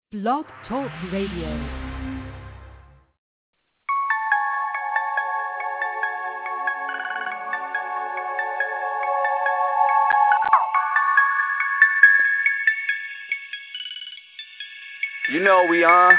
Blog Talk Radio. You know we on.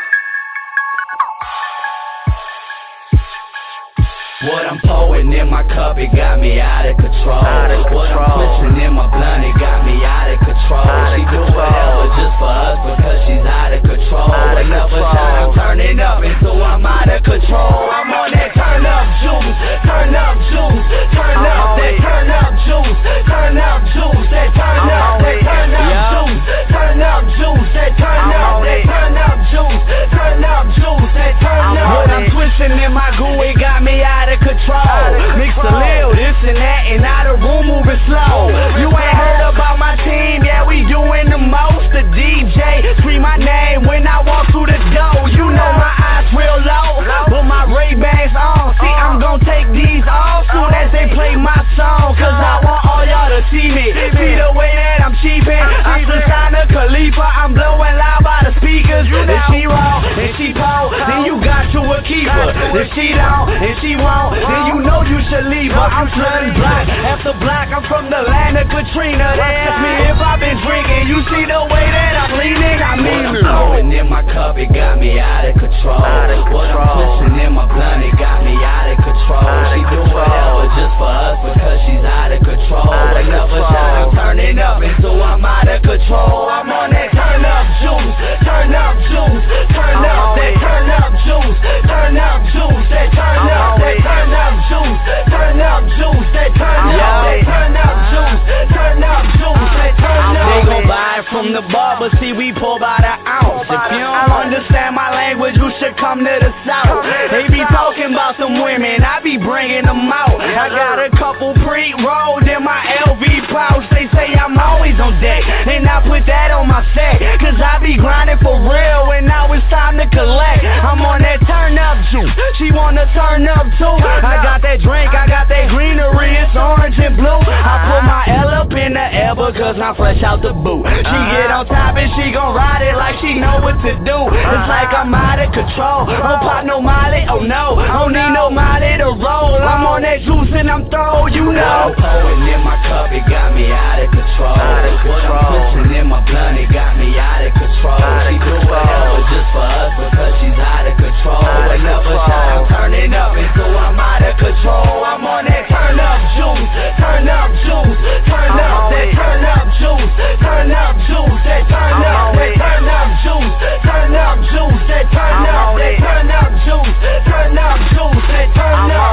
What I'm pouring in my cup, it got me out of control. What I'm pushing in my blunt, it got me out of control. She do whatever just for us because she's out of control. Another shot, I'm turning up until I'm out of control. I'm on that turn up juice, turn up juice, turn up, that turn up juice, turn up juice, that turn up, that turn up juice, turn up juice, that turn up, that turn up juice, turn up juice, that turn up. What I'm twisting in my goo, it got me out of control. Mix a little, this and that, and now the room moving slow. You ain't heard about my team, yeah, we doing the most. The DJ scream my name when I walk through the door. You know my eyes real low, but my Ray-Bans on. See, I'm gon' take these off soon as they play my song, cause I want all y'all to see me. See the way that I'm cheapin', I'm Susanna Khalifa, I'm blowing loud by the speakers. If she wrong, and she pole, then you got to a keeper. If she don't, and she won't, then you know you should leave her. I'm flooding block after block, I'm from the land of Katrina. They ask me if I've been drinking, you see the way that I'm leaning, I mean it. Pouring in my cup, it got me out of control. What I'm pushing in my blunt, it got me out of control. She do whatever just for us because she's out of control. Another shot, I'm turning up until I'm out of control. I'm on that turn up juice, turn up juice, turn up, that turn up juice, turn up juice, that turn up, that turn up juice, turn up juice, that turn up, that turn up juice, turn up juice, that turn up. They gon' buy it from the bar, but see we pull by the ounce. If you don't understand my language, you should come to the south. They be talking about some women, I be bringing them out. I got a couple pre-rolled in my LV pouch. They say I'm always on deck, and I put that on my set, cause I be grinding for real, and now it's time to collect. I'm on that turn up juice, she wanna turn up too. I got that drink, I got that greenery, it's orange and blue. I put my L up in the air because I'm fresh out the boot. She get on top and she gon' ride it like she know what to do. It's like I'm out of control, don't pop no molly, oh no, don't need no molly to roll. I'm on that juice and I'm throw, you know. What I'm pouring in my cup, it got me out of control. What I'm pushing in my blunt, it got me out of control. She do whatever just for us because she's out of control. Another shot, I'm turning up until I'm out of control. I'm on that turn up juice, turn up juice, turn up, that turn up juice, turn up juice, that turn up, that turn up juice, turn up juice, that turn up, that turn up juice, turn up juice, that turn up.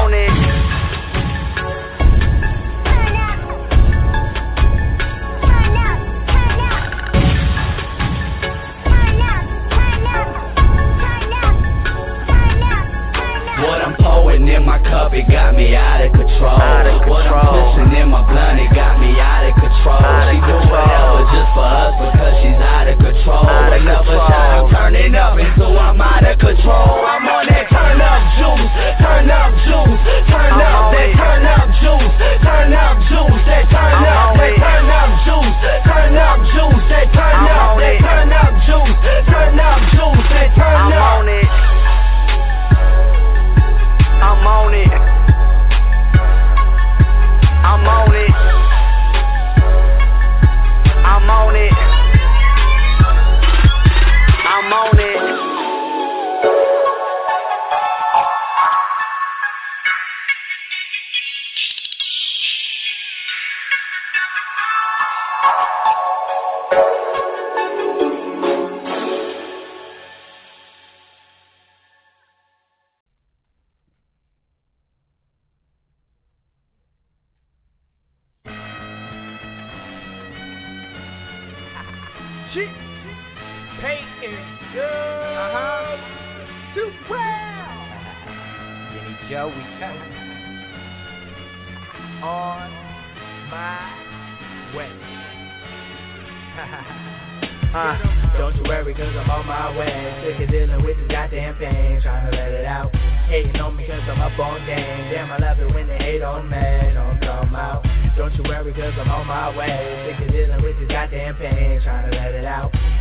What I'm pouring in my cup, it got me out of control. What I'm pushing in my blunt, it got me out of control. She do whatever just for us because she's out of control. Another shot, I'm turning up until I'm out of control. I'm on that turn up juice, turn up juice, turn up, that turn up juice, turn up juice, that turn up, that turn up juice, turn up juice, that turn up, that turn up juice, turn up juice, that turn up. I'm on it. I'm on it. I'm on it. I'm on it. Peyton Good. Too proud. Jenny Joey. On my way. Don't you worry cause I'm on my way. Sick of dealing with this goddamn pain, trying to let it out. Hating on me cause I'm up on game. Damn, I love it when they hate on me. Don't come out. Don't you worry cause I'm on my way. Sick of dealing with this goddamn pain, trying to let it out.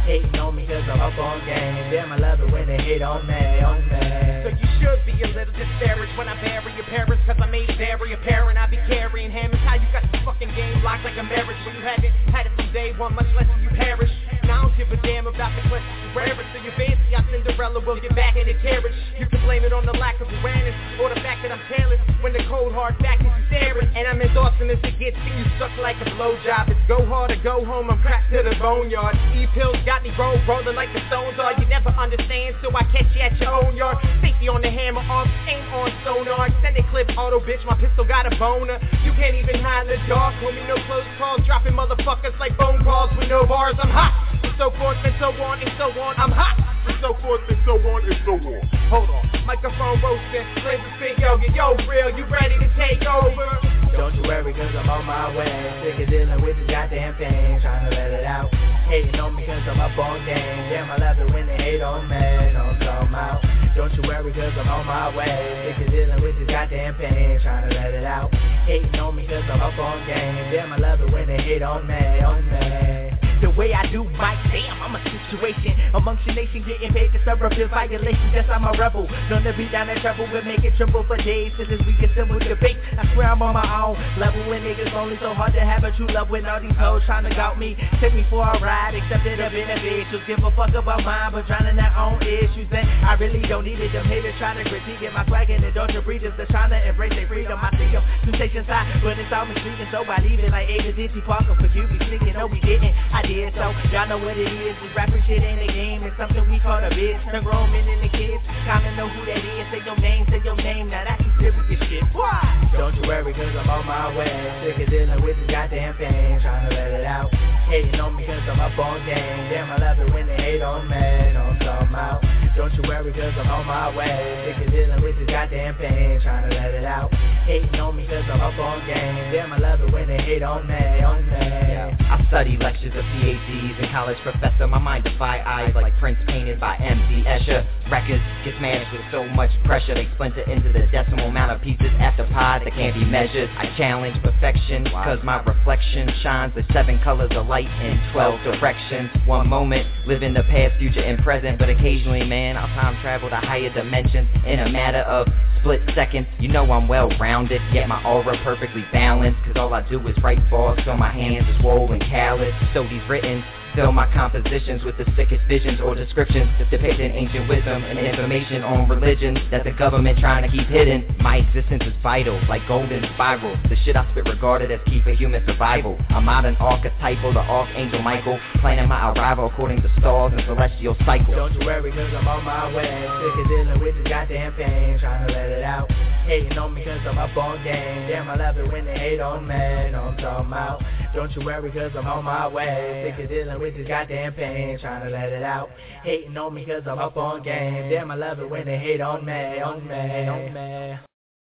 Hating on me cause I'm up on game. Damn, I love it when they hate on me, on me. So you should be a little disparaged when I bury your parents, cause I made it very apparent I be carrying hammers. How you got the fucking game locked like a marriage when you haven't had it from day one, much less when you perish. Now I don't give a damn about the questions you wear it. So you fancy I Cinderella will get back in the carriage. You can blame it on the lack of awareness or the fact that I'm careless when the cold hard fact is you staring. And I'm as awesome as it gets, see you suck like a blowjob. It's go hard or go home, I'm cracked to the boneyard. E-pills got me rolling like the stones are. You never understand, so I catch you at your own yard. Safety on the hammer off, aim on sonar. Extended clip auto, bitch, my pistol got a boner. You can't even hide in the dark, homie, no close calls. Dropping motherfuckers like phone calls with no bars. I'm hot, and so forth and so on and so on. I'm hot, and so forth and so on and so on. Hold on, microphone roasting, flavor spit yoga. Yo, real, you ready to take over? Don't you worry cause I'm on my way. Sick of dealing with this goddamn pain, trying to let it out. Hating on me cause I'm up on game. Damn, I love it when they hate on me. Don't come out. Don't you worry cause I'm on my way. Sick of dealing with this goddamn pain, trying to let it out. Hating on me cause I'm up on game. Damn, I love it when they hate on me, on me. The way I do my damn, I'm a situation amongst your nation, getting paid to serve your violations. Yes, I'm a rebel, known to be down in trouble and make it tremble for days. Till this week assemble debate. I swear I'm on my own level with niggas only. So hard to have a true love when all these hoes trying to gout me. Take me for a ride, accepted a benefit. Just give a fuck about mine, but drowning their own issues. And I really don't need it. Them haters trying to critique it. My swag and the Dodger breeders, they're trying to embrace their freedom. I see them sensations high when it's all mistreating. So I leave it like A to Z, Parker for QB sneaking. No, we didn't. Did so, y'all know what it is. This rapping shit ain't a game, it's something we call a bitch. Turn grown men into kids, kinda know who that is. Say your name, now that's some serious shit. Why? Don't you worry cause I'm on my way. Sick of dealing with this goddamn pain, trying to let it out. Hating on me cause I'm up on game. Damn, I love it when they hate on me. Don't come out. Don't you worry cause I'm on my way. Sick of dealing with this goddamn pain, trying to let it out. Hating on me cause I'm up on game. Damn, I love it when they hate on me, on me. Yeah. I study lectures of PhDs and college professor. My mind defy eyes like prints painted by M.D. Escher. Records get managed with so much pressure. They splinter into the decimal amount of pieces after pi that can't be measured. I challenge perfection cause my reflection shines the 7 colors of light in 12 directions. One moment, living the past, future, and present. But occasionally, man, I'll time travel to higher dimensions in a matter of split seconds. You know I'm well-rounded, yet my aura perfectly balanced. Cause all I do is write bars, so my hands is swollen callous. So these written fill my compositions with the sickest visions or descriptions depicting ancient wisdom and information on religion that the government trying to keep hidden. My existence is vital, like golden spiral. The shit I spit regarded as key for human survival. A modern archetypal, the Archangel Michael, planning my arrival according to stars and celestial cycles. Don't you worry cause I'm on my way. Sick of dealing with this goddamn pain, trying to let it out. Hating on me cause I'm up on game. Damn, I love it when they hate on me. Don't come out. Don't you worry cause I'm on my way. Sick of dealing with this goddamn pain, trying to let it out. Hating on me cause I'm up on game. Damn, I love it when they hate on me, on me, on me.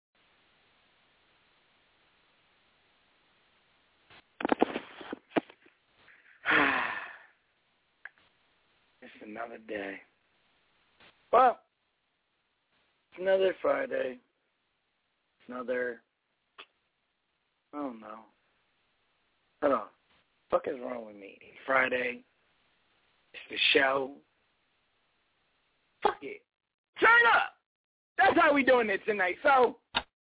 It's another day. Well, it's another Friday. Another, I don't know. Hold on. What is wrong with me? Friday. It's the show. Fuck it. Turn up. That's how we doing it tonight. So,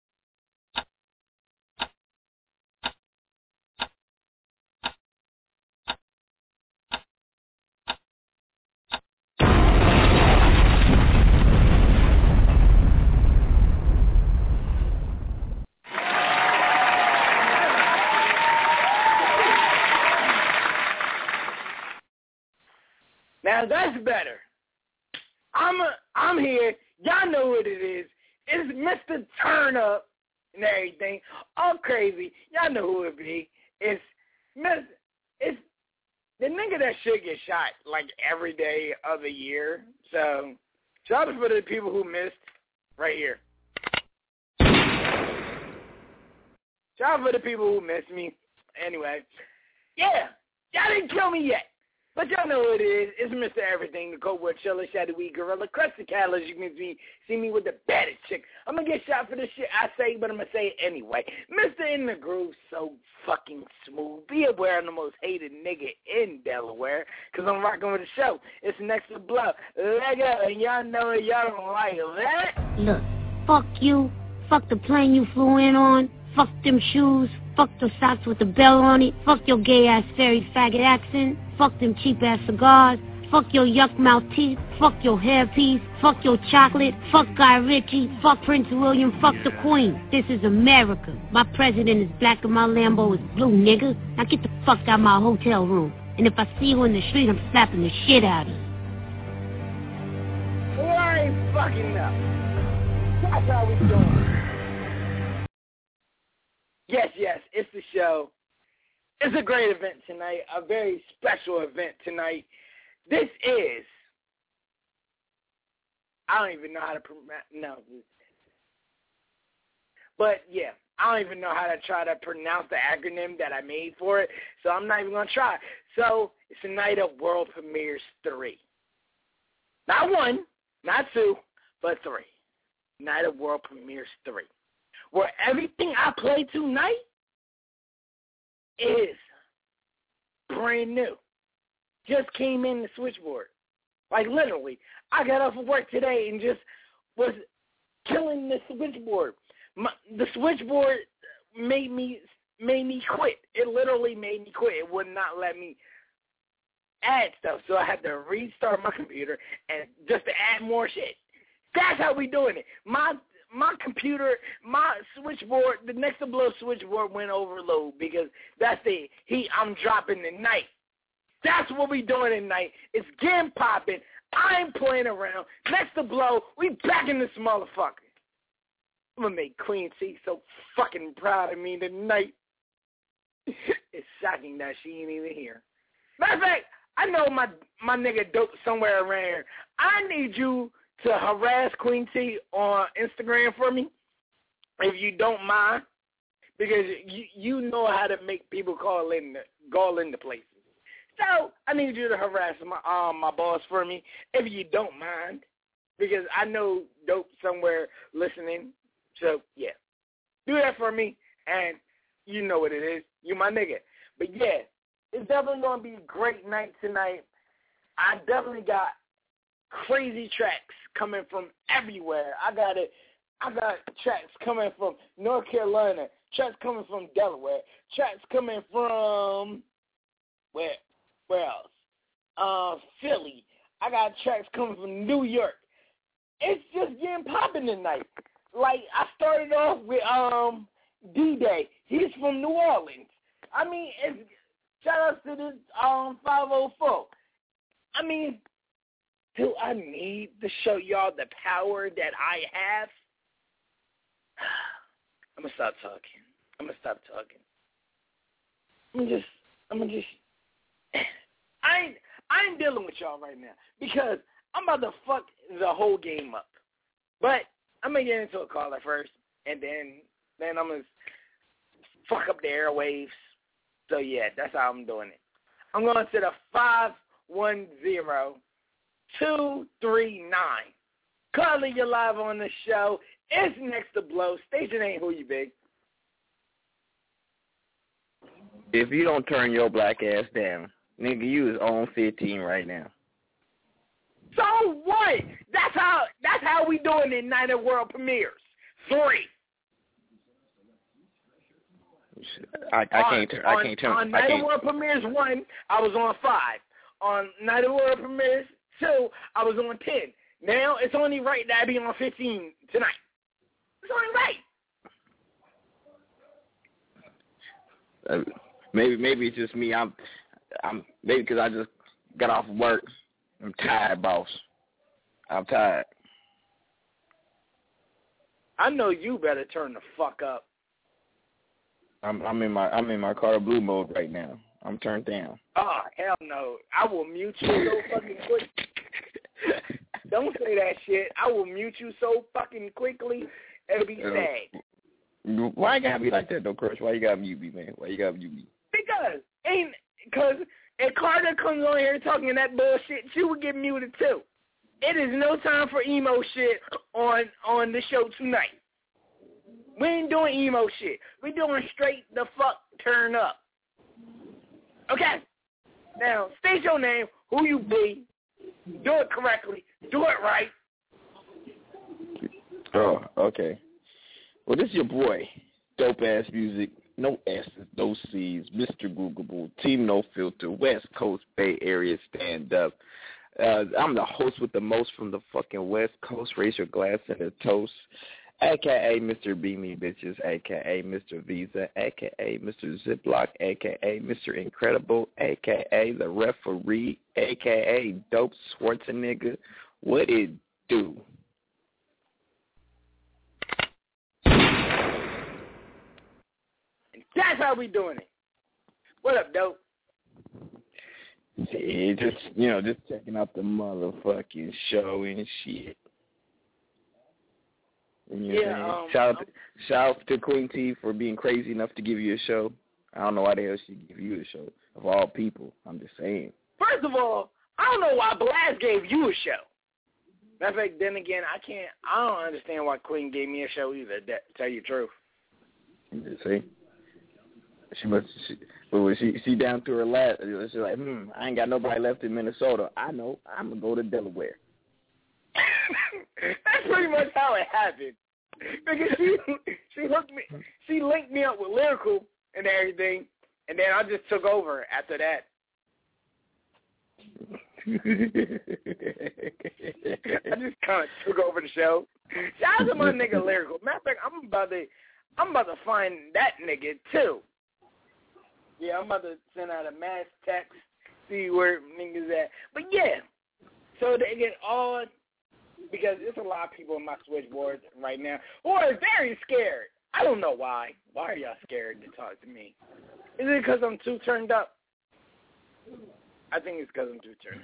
now that's better. I'm here. Y'all know what it is. It's Mr. Turn Up and everything. All crazy. Y'all know who it be. It's the nigga that should get shot like every day of the year. So shout out for the people who missed right here. Shout out for the people who missed me. Anyway, yeah, y'all didn't kill me yet. But y'all know who it is. It's Mr. Everything, the Cold War Chiller, Shadow Weed Gorilla, Crested Catalyst. You can see me with the baddest chick. I'm going to get shot for the shit I say, but I'm going to say it anyway. Mr. In the Groove, so fucking smooth. Be aware I'm the most hated nigga in Delaware, because I'm rocking with the show. It's Next to Blow. Leg up, and y'all know it. Y'all don't like that. Look, fuck you. Fuck the plane you flew in on. Fuck them shoes. Fuck the socks with the bell on it. Fuck your gay-ass fairy faggot accent. Fuck them cheap-ass cigars. Fuck your yuck-mouth teeth. Fuck your hairpiece. Fuck your chocolate. Fuck Guy Ritchie. Fuck Prince William. Fuck the Queen. This is America. My president is black and my Lambo is blue, nigga. Now get the fuck out of my hotel room. And if I see you in the street, I'm slapping the shit out of you. Well, I ain't fucking up. That's how we doing. Yes, it's the show. It's a great event tonight, a very special event tonight. This is, I don't even know how to pronounce this. But, yeah, I don't even know how to try to pronounce the acronym that I made for it, so I'm not even going to try. So, it's the night of World Premieres 3. Not 1, not 2, but 3. Night of World Premieres 3. Where everything I play tonight is brand new. Just came in the switchboard. Like, literally. I got off of work today and just was killing the switchboard. The switchboard made me quit. It literally made me quit. It would not let me add stuff. So I had to restart my computer and just to add more shit. That's how we doing it. My computer, my switchboard, the Next to Blow switchboard went overload because that's the heat I'm dropping tonight. That's what we doing tonight. It's getting popping. I ain't playing around. Next to Blow, we back in this motherfucker. I'm going to make Queen C so fucking proud of me tonight. It's shocking that she ain't even here. Matter of fact, I know my nigga Dope somewhere around here. I need you to harass Queen T on Instagram for me, if you don't mind, because you know how to make people call in the places. So I need you to harass my boss for me, if you don't mind, because I know Dope somewhere listening. So yeah, do that for me, and you know what it is. You my nigga. But yeah, it's definitely gonna be a great night tonight. I definitely got crazy tracks coming from everywhere. I got tracks coming from North Carolina, tracks coming from Delaware, tracks coming from where else? Philly. I got tracks coming from New York. It's just getting popping tonight. Like I started off with D-Day. He's from New Orleans. I mean, shout out to this 504. I mean, do I need to show y'all the power that I have? I'm going to stop talking. I ain't dealing with y'all right now because I'm about to fuck the whole game up. But I'm going to get into a caller first, and then I'm going to fuck up the airwaves. So, yeah, that's how I'm doing it. I'm going to the 510-239. Calling you live on the show. It's Next to Blow. Station ain't who you be. If you don't turn your black ass down, nigga, you is on 15 right now. So what? That's how we doing it Night of World Premieres 3. I can't turn. On Night of World Premieres 1, I was on 5. On Night of World Premieres 2, I was on 10. Now it's only right that I be on 15 tonight. It's only right. Maybe it's just me. I'm maybe because I just got off of work. I'm tired, boss. I'm tired. I know you better turn the fuck up. I'm in my Carter Blue mode right now. I'm turned down. Oh, hell no. I will mute you so fucking quick. Don't say that shit. I will mute you so fucking quickly, it'll be sad. Why you gotta be like that, though, Crush? Why you gotta mute me, man? Why you gotta mute me? Because if Carter comes on here talking that bullshit, she would get muted too. It is no time for emo shit on the show tonight. We ain't doing emo shit. We doing straight the fuck turn up. Okay? Now, state your name, who you be, do it correctly, do it right. Oh, okay. Well, this is your boy, Dope Ass Music, no S's, no C's, Mr. Googleable, Team No Filter, West Coast, Bay Area Stand Up. I'm the host with the most from the fucking West Coast. Raise your glass and a toast. A.K.A. Mr. Beamy Bitches, A.K.A. Mr. Visa, A.K.A. Mr. Ziploc, A.K.A. Mr. Incredible, A.K.A. The Referee, A.K.A. Dope Schwarzenegger. What it do? That's how we doing it. What up, Dope? See, just checking out the motherfucking show and shit. Shout out to Queen T for being crazy enough to give you a show. I don't know why the hell she give you a show, of all people. I'm just saying. First of all, I don't know why Blast gave you a show. Matter of fact, then again, I don't understand why Queen gave me a show either, to tell you the truth. You see? She down to her last. She's like, I ain't got nobody left in Minnesota. I know. I'm going to go to Delaware. That's pretty much how it happened. Because she linked me up with Lyrical and everything, and then I just took over after that. I just kind of took over the show. Shout out to my nigga Lyrical. Matter of fact, I'm about to find that nigga too. Yeah, I'm about to send out a mass text, see where niggas at. But yeah, so they get all, because there's a lot of people on my switchboard right now who are very scared. I don't know why. Why are y'all scared to talk to me? Is it because I'm too turned up? I think it's because I'm too turned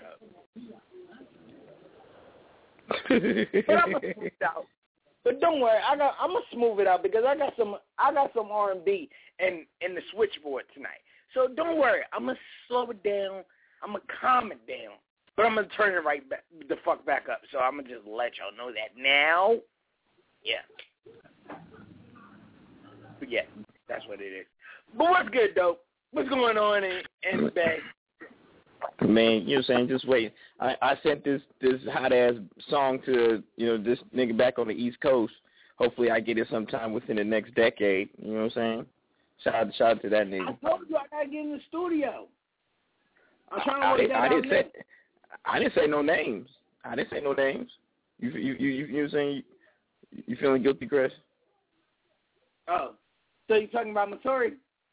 up. But I'm gonna smooth it out. But don't worry, I'm gonna smooth it out because I got some R&B in the switchboard tonight. So don't worry, I'm gonna slow it down. I'm gonna calm it down. But I'm gonna turn it right back, the fuck back up. So I'm gonna just let y'all know that now. Yeah. But yeah, that's what it is. But what's good, though? What's going on in the Bay? Man, you know what I'm saying? Just wait. I sent this hot-ass song to, this nigga back on the East Coast. Hopefully I get it sometime within the next decade. You know what I'm saying? Shout out to that nigga. I told you I got to get in the studio. I'm trying to work that out. I didn't say no names. I didn't say no names. You know what I'm saying? You feeling guilty, Chris? Oh. So you talking about Matori?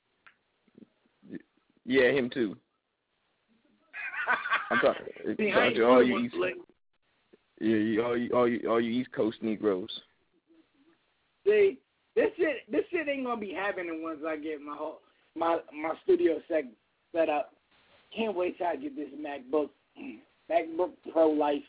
Yeah, him too. I'm talking to all you East Coast Negroes. See, this shit ain't gonna be happening once I get my studio set up. Can't wait till I get this MacBook Pro Life.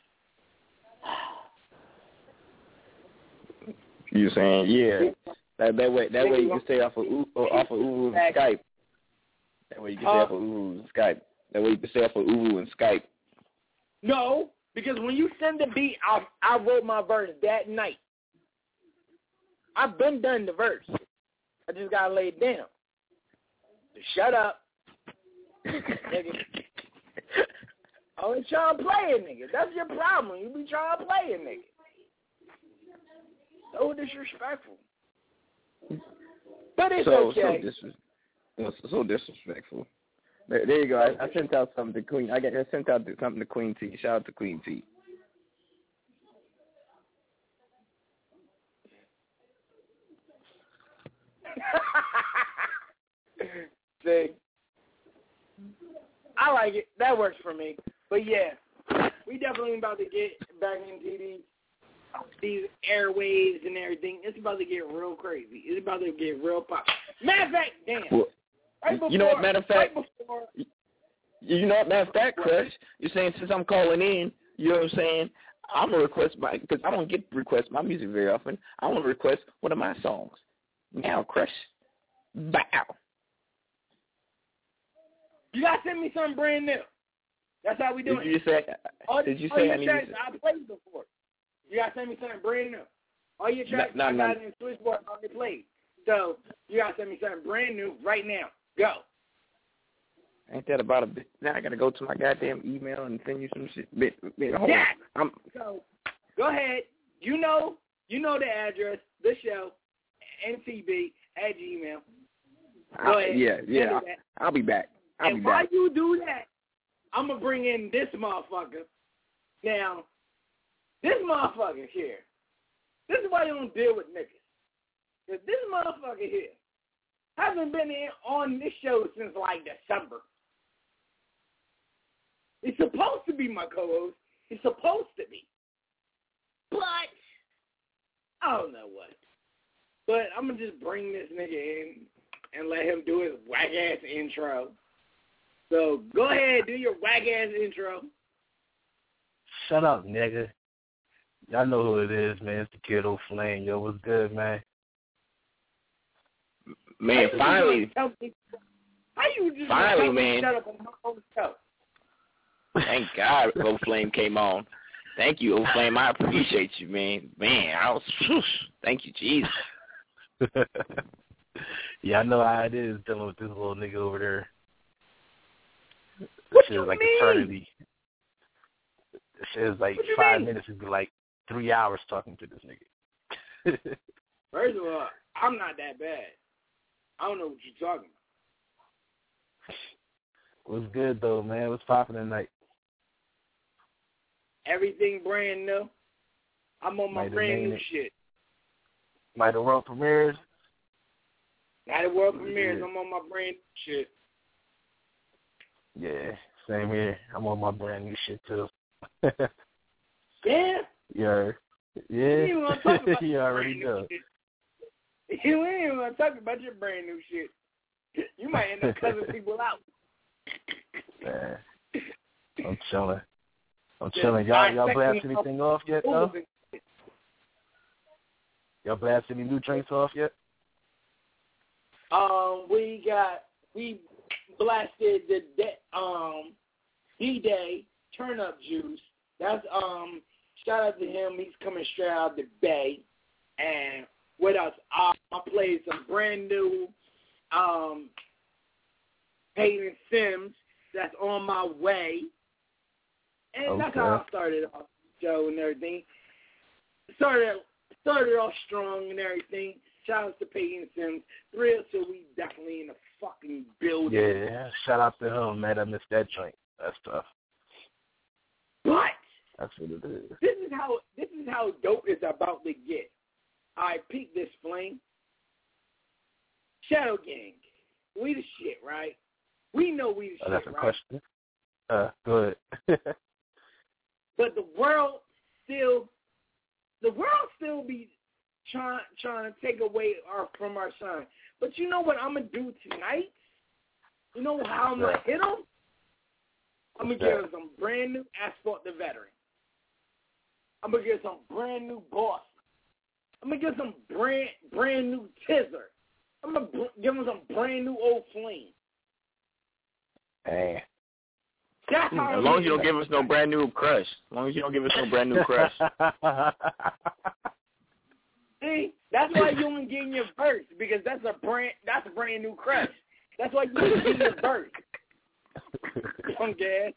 You saying that way you can stay off of Uru and Skype. That way you can stay off of Uru and Skype. That way you can stay off of Uru and Skype. No, because when you send the beat, I wrote my verse that night. I've been done the verse. I just gotta lay it down. Shut up, nigga. I was trying to play it, nigga. That's your problem. You be trying to play it, nigga. So disrespectful. But it's okay. So disrespectful. There you go. I sent out something to Queen. I sent out something to Queen T. Shout out to Queen T. See, I like it. That works for me. But yeah, we definitely about to get back into these airwaves and everything. It's about to get real crazy. It's about to get real pop. Matter of fact, damn. Well, you know what, matter of fact, Chris, you're saying since I'm calling in, you know what I'm saying, I'm going to request because I don't get to request my music very often. I want to request one of my songs. Now, Chris, bow. You gotta send me something brand new. That's how we do it. Did you say I need to... I played before. You gotta send me something brand new. All your tracks I got in Switchboard already played. So you gotta send me something brand new right now. Go. Ain't that about a bit? Now I gotta go to my goddamn email and send you some shit. Hold on. So go ahead. You know the address, the show, ntb@gmail. Go ahead. Yeah. I'll be back. While you do that, I'm gonna bring in this motherfucker. Now, this motherfucker here. This is why you don't deal with niggas. Cause this motherfucker here hasn't been on this show since like December. He's supposed to be my co-host. He's supposed to be. But I don't know what. But I'm going to just bring this nigga in and let him do his whack-ass intro. So go ahead, do your whack-ass intro. Shut up, nigga. Y'all know who it is, man. It's the Kid O'Flame. Yo, what's good, man? Man, finally. How you just finally, man. Shut up on my own show? Thank God O'Flame came on. Thank you, O'Flame. I appreciate you, man. Thank you, Jesus. Yeah, I know how it is dealing with this little nigga over there. What shit you is like mean? eternity. This shit is like 5 minutes. It'd be like 3 hours talking to this nigga. First of all, I'm not that bad. I don't know what you're talking about. What's good, though, man? What's popping tonight? Everything brand new. I'm on my brand new shit. Might the world premieres? Night of world premieres. I'm on my brand new shit. Yeah, same here. I'm on my brand new shit, too. Yeah? Yeah. You want to talk about you already know. You ain't even want to talk about your brand new shit. You might end up cussing people out. Man, I'm chilling. Y'all blast anything off yet, though? Y'all blast any new drinks off yet? We blasted the D-Day Turn Up Juice. That's shout out to him. He's coming straight out of the Bay. And what else? I played some brand new Peyton Sims. That's on my way. And that's how I started off the show and everything. Started off strong and everything. Shout out to Peyton Sims. Thrill till we definitely in the fucking building. Yeah, shout out to him, man. I missed that joint. That's tough. But that's what it is. This is how dope it's about to get. I peep this flame. Shadow Gang. We the shit, right? We know we the shit, that's a right? question. Go ahead. But the world still be trying to take away from our shine. But you know what I'm gonna do tonight? You know how I'm gonna hit them? I'm gonna give them some brand new Asphalt the Veteran. I'm gonna give some brand new Boss. I'm gonna give some brand new Tizzer. I'm gonna give them some brand new Old Flame. Hey. That's how as long as you don't give us no brand new Crush. See, that's why you don't get in your verse, because that's a brand new Crush. That's why you don't get in your verse. Young gas.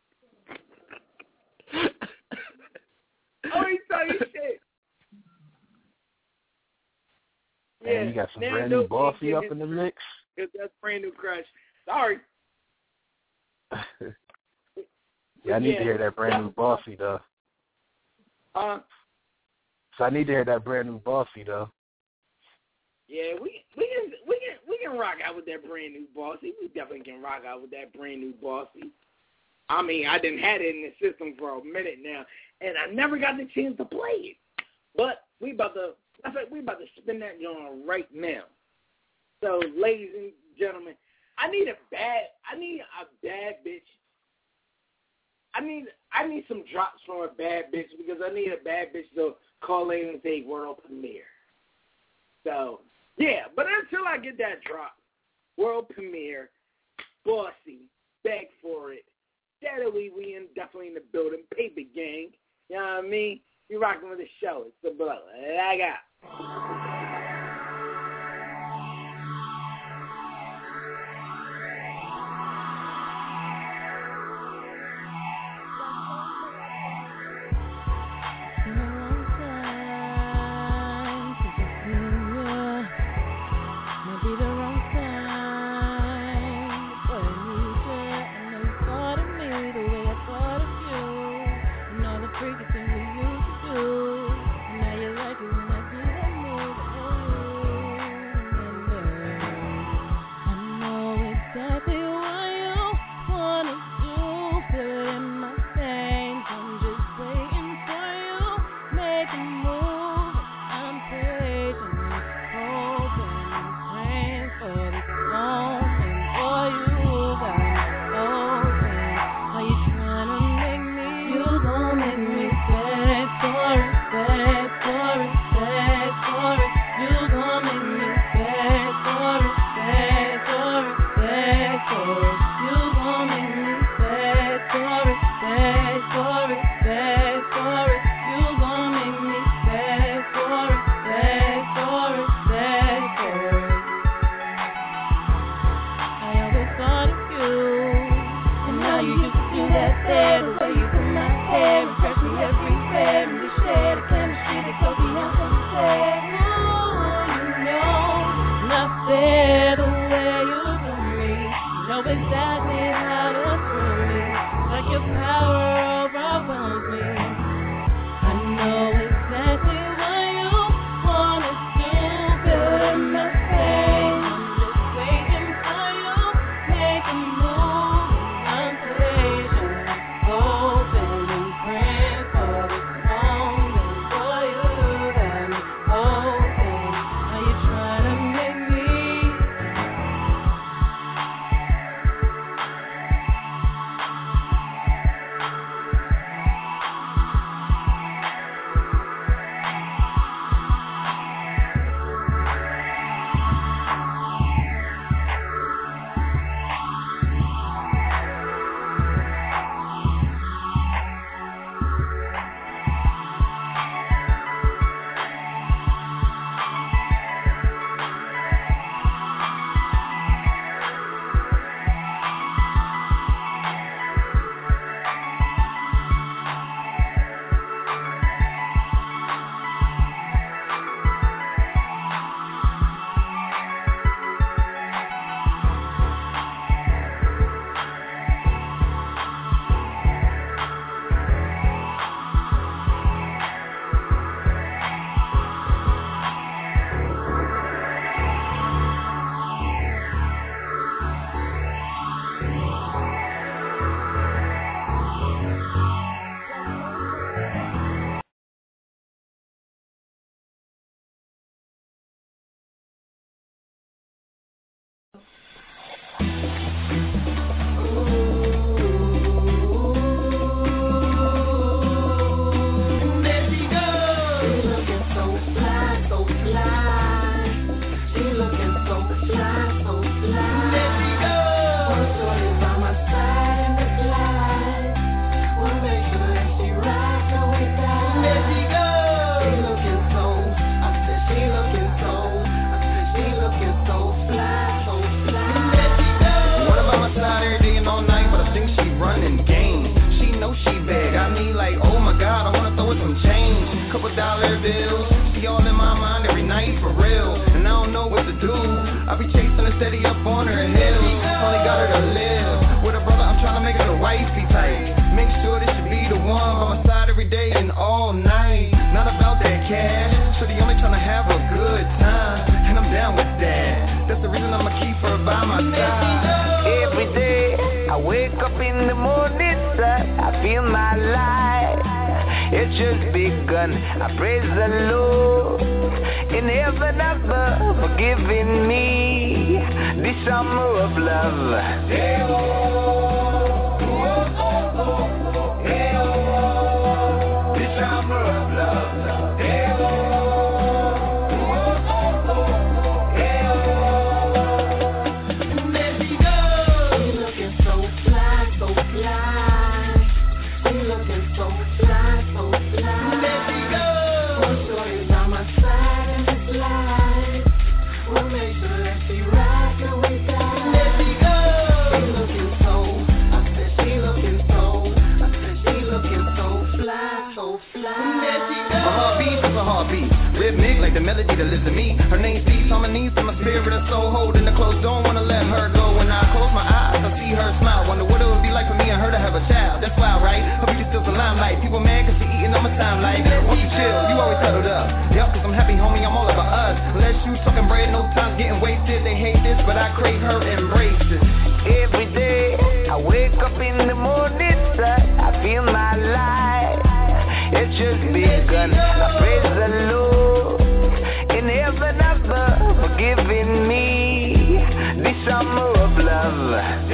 Oh, he tell you shit. Yeah, you got some brand new Bossy up in the mix. That's brand new Crush. Sorry. Yeah, I need to hear that brand new Bossy though. So I need to hear that brand new Bossy though. Yeah, we can rock out with that brand new Bossy. We definitely can rock out with that brand new Bossy. I mean, I done had it in the system for a minute now, and I never got the chance to play it. But we about to spin that joint right now. So, ladies and gentlemen, I need a bad bitch. I need some drops from a bad bitch, because I need a bad bitch to call in and say world premiere. So, yeah, but until I get that drop, world premiere, Bossy, beg for it. Steadily, we definitely in the building. Paper gang. You know what I mean? You rocking with the show. It's the blood. I got. So heartbeat, it's a heartbeat. Rhythmic like the melody that lives in me. Her name speaks harmonies in my spirit and soul. Holding the close, don't wanna let her go. When I close my eyes, I see her smile. Wonder what it would be like for me and her to have a child. That's wild, right? Her beauty still some limelight. People mad cause she eating on my timeline. Once you chill, you always cuddled up. Yup, cause I'm happy, homie, I'm all about us. Unless you talking bread, no time getting wasted. They hate this, but I crave her embraces. Every day, I wake up in the morning, sir, I feel my life. It's just begun. I praise the Lord in heaven above for giving me the summer of love.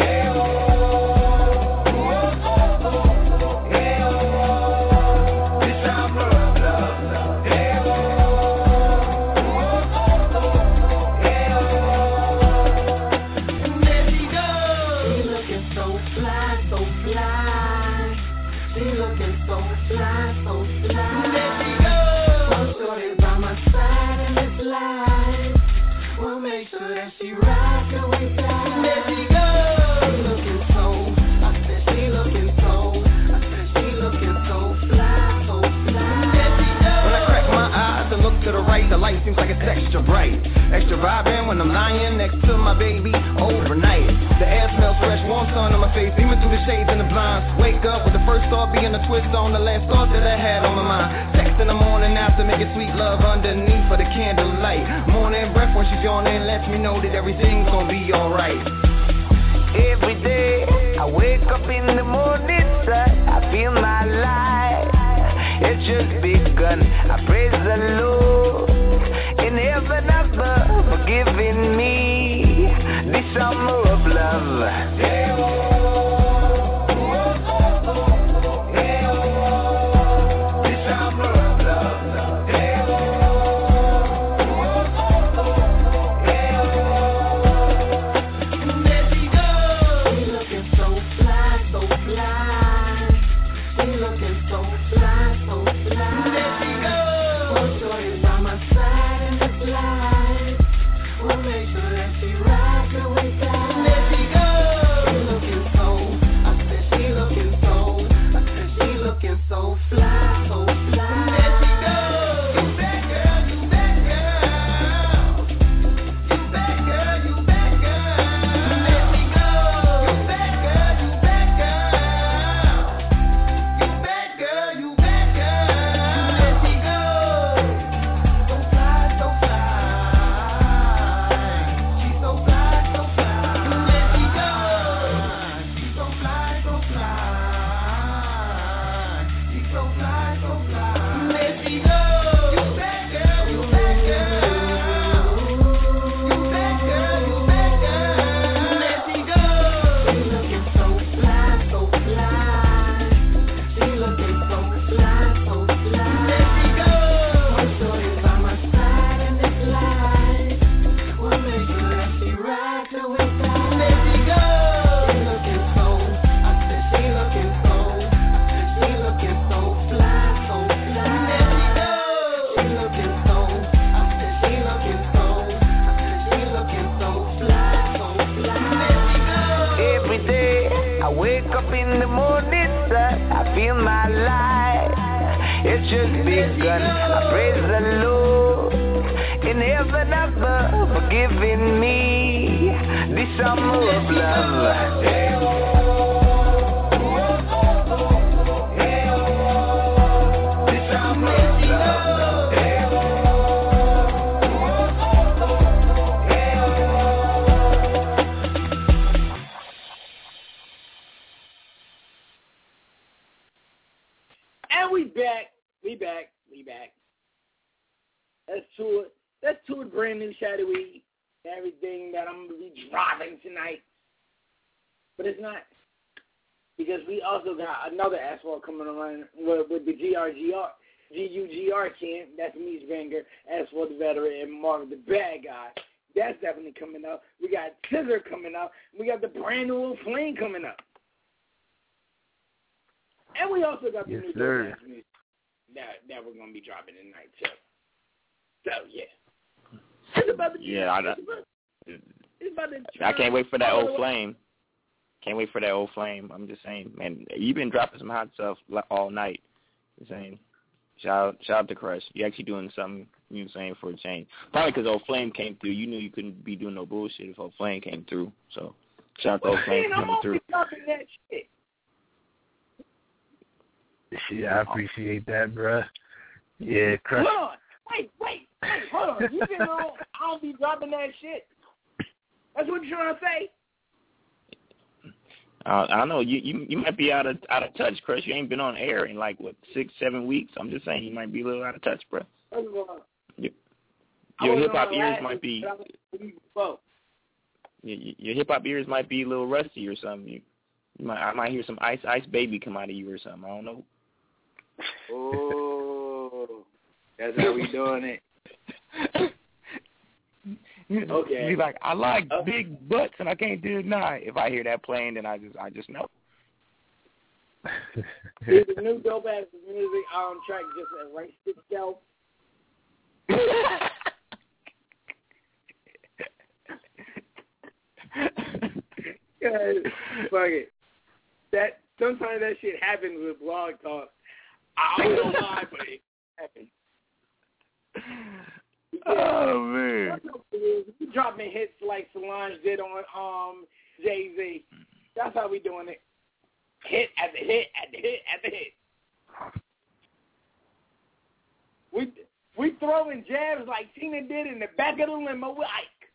The light seems like it's extra bright, extra vibrant when I'm lying next to my baby overnight. The air smells fresh, warm sun on my face, even through the shades and the blinds. Wake up with the first thought being a twist on the last thought that I had on my mind. Text in the morning after, making sweet love underneath for the candlelight. Morning breath when she's yawning lets me know that everything's gonna be alright. Every day, I wake up in the morning, sir, I feel my life. It's just begun. I praise the Lord in heaven above for giving me the summer of love. Let's to a brand new Shadow Weed. Everything that I'm going to be dropping tonight. But it's not. Because we also got another asphalt coming around with the GUGR camp. That's Mies Banger, Asphalt the Veteran, and Mark the Bad Guy. That's definitely coming up. We got Scissor coming up. We got the brand new Flame coming up. And we also got the new dance music that we're going to be dropping tonight, too. So, yeah. It's about I can't wait for that old Flame. Can't wait for that old Flame. I'm just saying, man, you've been dropping some hot stuff all night. Just saying, Shout out to Crush. You actually doing something, you know what I'm saying, for a change. Probably because old Flame came through. You knew you couldn't be doing no bullshit if old Flame came through. So shout out to old Flame for coming through. That shit. Yeah, I appreciate that, bruh. Yeah, Crush. Hold on. Wait, hold on. You been on, I don't be dropping that shit. That's what you're trying to say? I know you might be out of touch, Chris. You ain't been on air in like what 6-7 weeks. I'm just saying you might be a little out of touch, bro. Your hip hop ears might be. Your hip hop ears might be a little rusty or something. I might hear some Ice Baby come out of you or something. I don't know. Oh, that's how we doing it. Okay. Be like, I like big butts and I can't deny. If I hear that playing, then I just know. Here's the new dope ass music on track just erased itself. Fuck it. That sometimes that shit happens with Blog Talk. I don't know why, but it happens. Oh man! We dropping hits like Solange did on Jay-Z. That's how we doing it. Hit after hit after hit after hit. We throwing jabs like Tina did in the back of the limo with Ike.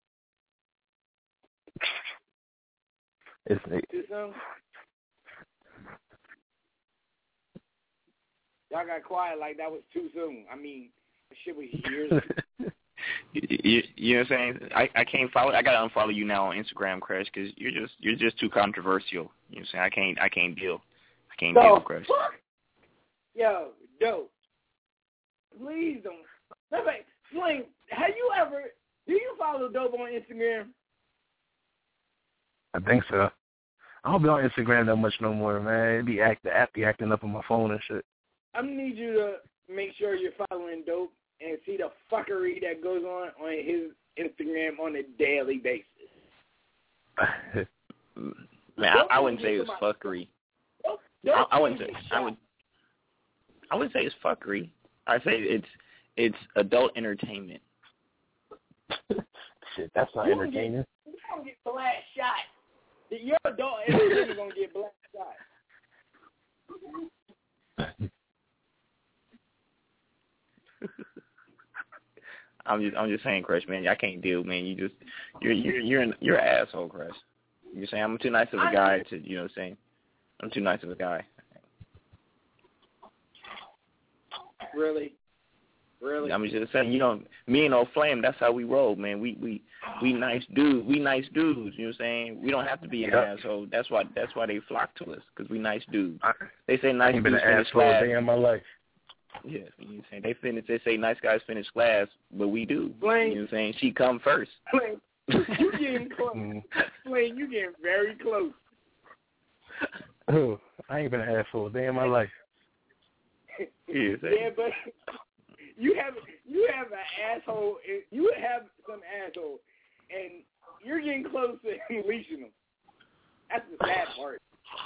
Y'all got quiet like that was too soon. I mean, that shit was years ago. You know what I'm saying? I can't follow. I gotta unfollow you now on Instagram, Crash, because you're just too controversial. You know what I'm saying? I can't deal. I can't deal, Crash. Yo, dope. Please don't. Flame, do you follow Dope on Instagram? I think so. I don't be on Instagram that much no more, man. It be acting up on my phone and shit. I'm gonna need you to make sure you're following Dope and see the fuckery that goes on his Instagram on a daily basis. Man, I wouldn't say it was fuckery. I wouldn't say it's fuckery. I'd say it's adult entertainment. Shit, that's not entertaining. You're gonna get blast shot. Your adult entertainment gonna get blast shot. I'm just saying, Crush, man. I can't deal, man. You're an asshole, Crush. You're saying I'm too nice of a guy to, you know what I'm saying? I'm too nice of a guy. Really? I'm just saying, you know, me and old Flame, that's how we roll, man. We nice dudes. We nice dudes. You know what I'm saying? We don't have to be an asshole. That's why they flock to us, because we nice dudes. They say nice dudes finish last. Day in my life. Yeah, you know what I'm saying? They say nice guys finish last, but we do. Flame. You know what I'm saying? She come first. Flame, you getting close. Flame, you getting very close. Oh, I ain't been an asshole a day in my life. Yeah, but you have an asshole. You have some asshole, and you're getting close to unleashing them. That's the sad part.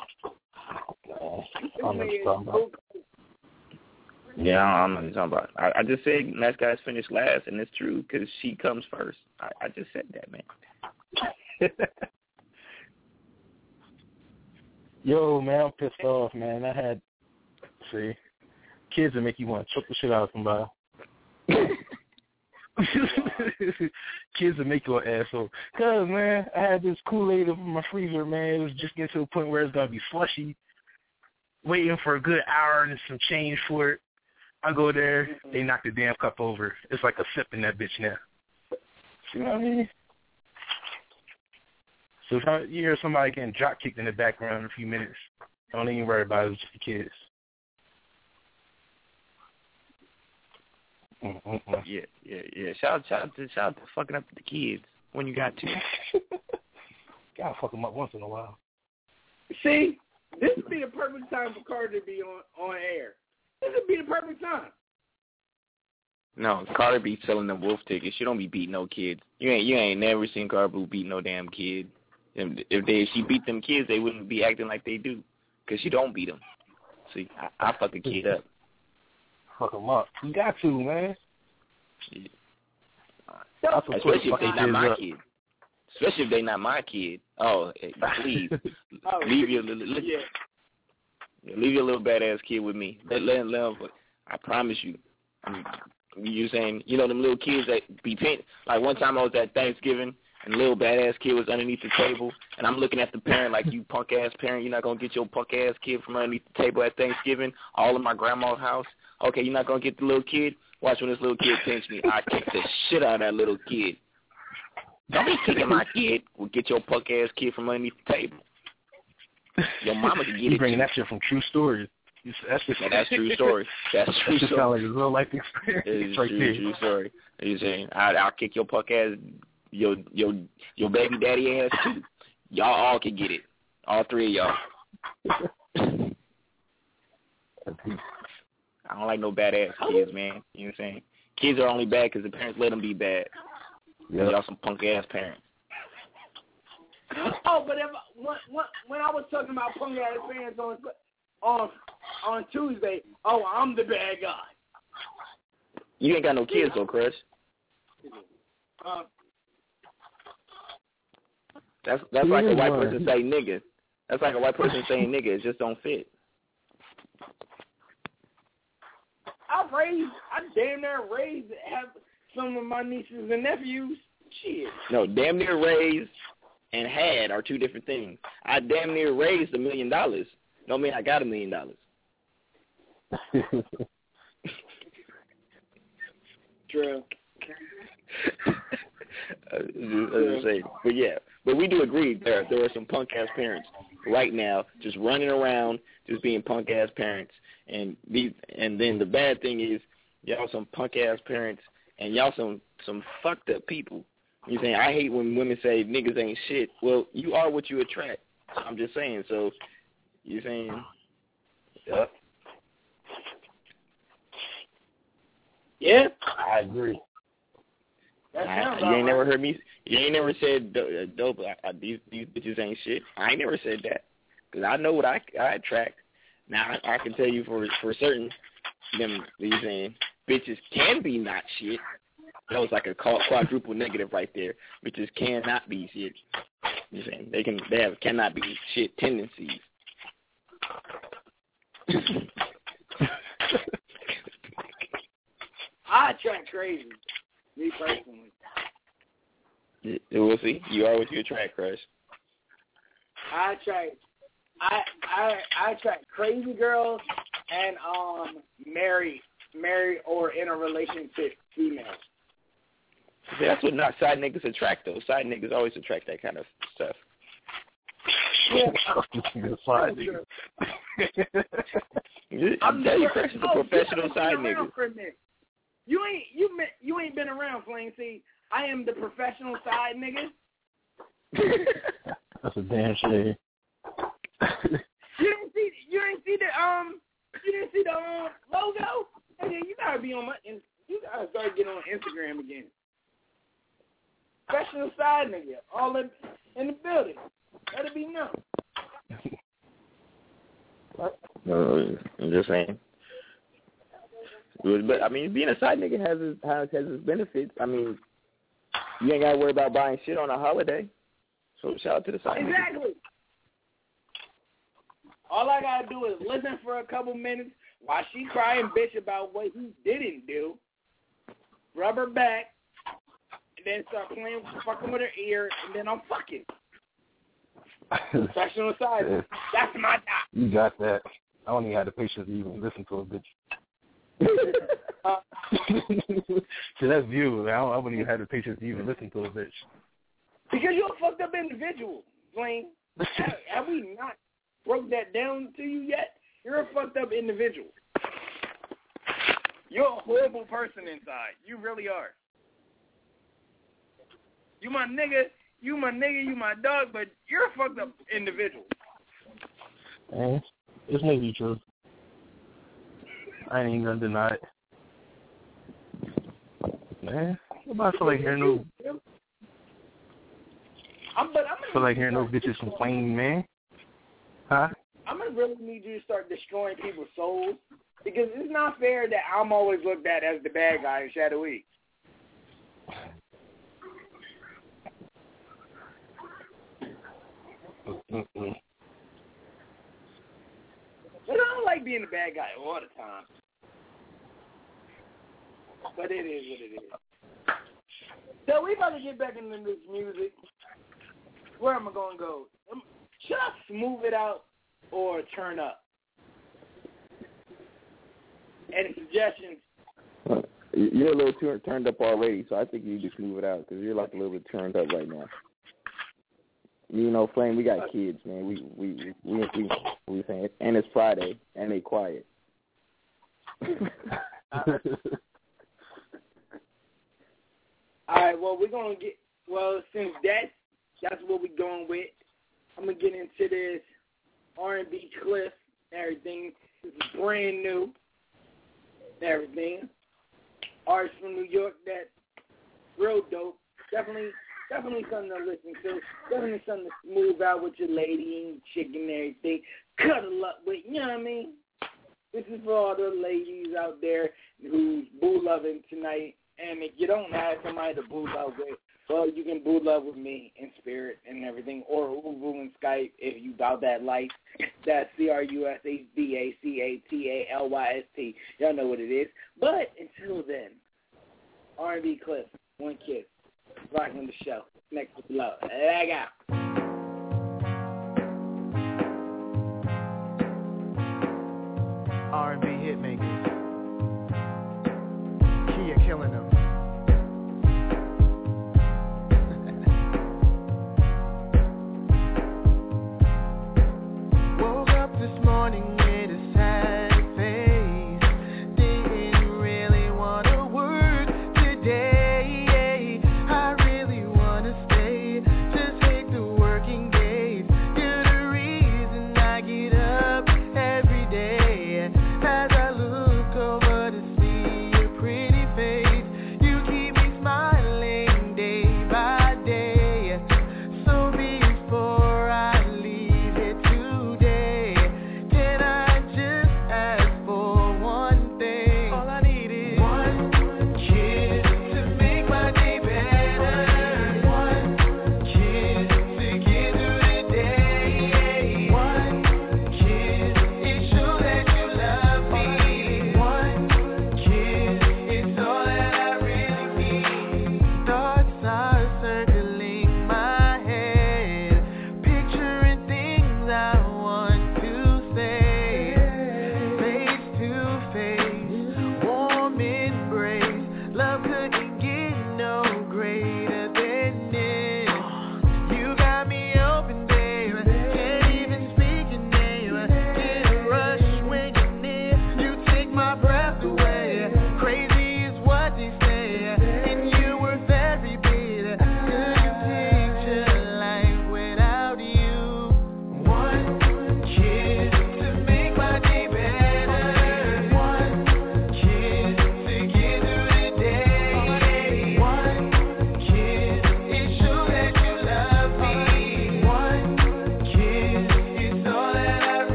Yeah, I don't know what you're talking about. I just said nice guys finish last, and it's true because she comes first. I just said that, man. Yo, man, I'm pissed off, man. Kids that make you want to choke the shit out of somebody. Kids that make you an asshole. Cause, man, I had this Kool-Aid up in my freezer, man. It was just getting to a point where it's going to be slushy. Waiting for a good hour and some change for it. I go there, they knock the damn cup over. It's like a sip in that bitch now. You know what I mean? So if you hear somebody getting drop kicked in the background in a few minutes, don't even worry about it. It's just the kids. Yeah. Shout out to fucking up the kids when you got to. Gotta fuck them up once in a while. See, this would be the perfect time for Carter to be on air. This would be the perfect time. No, Carter be selling them wolf tickets. She don't be beating no kids. You ain't never seen Carter beat no damn kid. If she beat them kids, they wouldn't be acting like they do, because she don't beat them. See, I fuck a kid up. fuck them up. You got to, man. Especially if they not my kid. Especially if they not my kid. Oh, hey, please leave your little badass kid with me. Let him. I promise you. You saying, you know, them little kids that be paint. Like one time I was at Thanksgiving and the little badass kid was underneath the table, and I'm looking at the parent like, you punk ass parent, you're not gonna get your punk ass kid from underneath the table at Thanksgiving, all in my grandma's house. Okay, you're not gonna get the little kid. Watch when this little kid pinch me. I kick the shit out of that little kid. Don't be kicking my kid. We'll get your punk ass kid from underneath the table. Your mama can get it. You bringing that shit from true stories. That's true story. That's true story. Sound like a real life experience. It's right there. True story. You saying I'll kick your punk ass, your baby daddy ass too. Y'all all can get it. All three of y'all. I don't like no badass kids, man. You know what I'm saying? Kids are only bad because the parents let them be bad. Yep. Y'all some punk ass parents. Oh, but when I was talking about punk ass parents on Tuesday, I'm the bad guy. You ain't got no kids though, Chris. That's like a white person saying nigga. That's like a white person saying nigga. It just don't fit. I damn near raised have some of my nieces and nephews. Shit. No, damn near raised and had are two different things. I damn near raised $1 million. Don't mean I got $1 million. True. But we do agree there are some punk ass parents right now just running around, just being punk ass parents, and then the bad thing is y'all some punk ass parents and y'all some fucked up people. You saying I hate when women say niggas ain't shit. Well, you are what you attract. I'm just saying. So you saying, yep. Yeah, I agree. You ain't never heard me. You ain't never said dope. These bitches ain't shit. I ain't never said that because I know what I attract. Now I can tell you for certain, them these saying bitches can be not shit. That was like a quadruple negative right there. Bitches cannot be shit. You saying they cannot be shit tendencies. I attract crazy. Me personally. We'll see. You are what you attract, Crush. I attract crazy girls and married or in a relationship females. See, that's what not side niggas attract though. Side niggas always attract that kind of stuff. Yeah. I'm telling you, Crush is a professional side nigga. You ain't been around, Flame. See, I am the professional side nigga. That's a damn shame. You didn't see the logo? Hey, you gotta be on you gotta start getting on Instagram again. Professional side nigga, all in the building. Let it be known. I'm just saying. But I mean, being a side nigga has its benefits. I mean, you ain't gotta worry about buying shit on a holiday. So shout out to the side nigga. Exactly. All I gotta do is listen for a couple minutes while she cry and bitch about what he didn't do. Rub her back, and then start fucking with her ear, and then I'm fucking. Professional side. That's my job. You got that. I don't even have the patience to even listen to a bitch. So that's you. I wouldn't even have the patience to even listen to a bitch. Because you're a fucked up individual, Blaine. Have we not broke that down to you yet? You're a fucked up individual. You're a horrible person inside. You really are. You my nigga, you my dog, but you're a fucked up individual. Man, it's maybe true. I ain't even gonna deny it. Man, I feel like hearing no. I feel like hearing no bitches complain, man. Huh? I'm gonna really need you to start destroying people's souls, because it's not fair that I'm always looked at as the bad guy in Shadow Week. But I don't like being the bad guy all the time. But it is what it is. So we about to get back into this music. Where am I going to go? Should I smooth it out or turn up? Any suggestions? You're a little turned up already, so I think you need to smooth it out because you're like a little bit turned up right now. You know, Flame, we got kids, man. We saying, and it's Friday, and they quiet. All right, well, we're going to get, since that's what we're going with, I'm going to get into this R&B Cliff and everything. This is brand new and everything. Artists from New York that's real dope. Definitely something to listen to. Definitely something to smooth out with your lady and chicken and everything. Cuddle up with, you know what I mean? This is for all the ladies out there who's boo loving tonight. And if you don't have somebody to boo love with, well, you can boo love with me in spirit and everything, or Uvu and Skype if you about that life. That's CRUSHBACATALYST. Y'all know what it is. But until then, R&B Cliff, One Kiss, rocking the show. Next with love. Leg out. R&B hitmakers. Kia killing them. Woke up this morning with a sad face. Didn't really want to work today. I really want to stay. Just hate the work.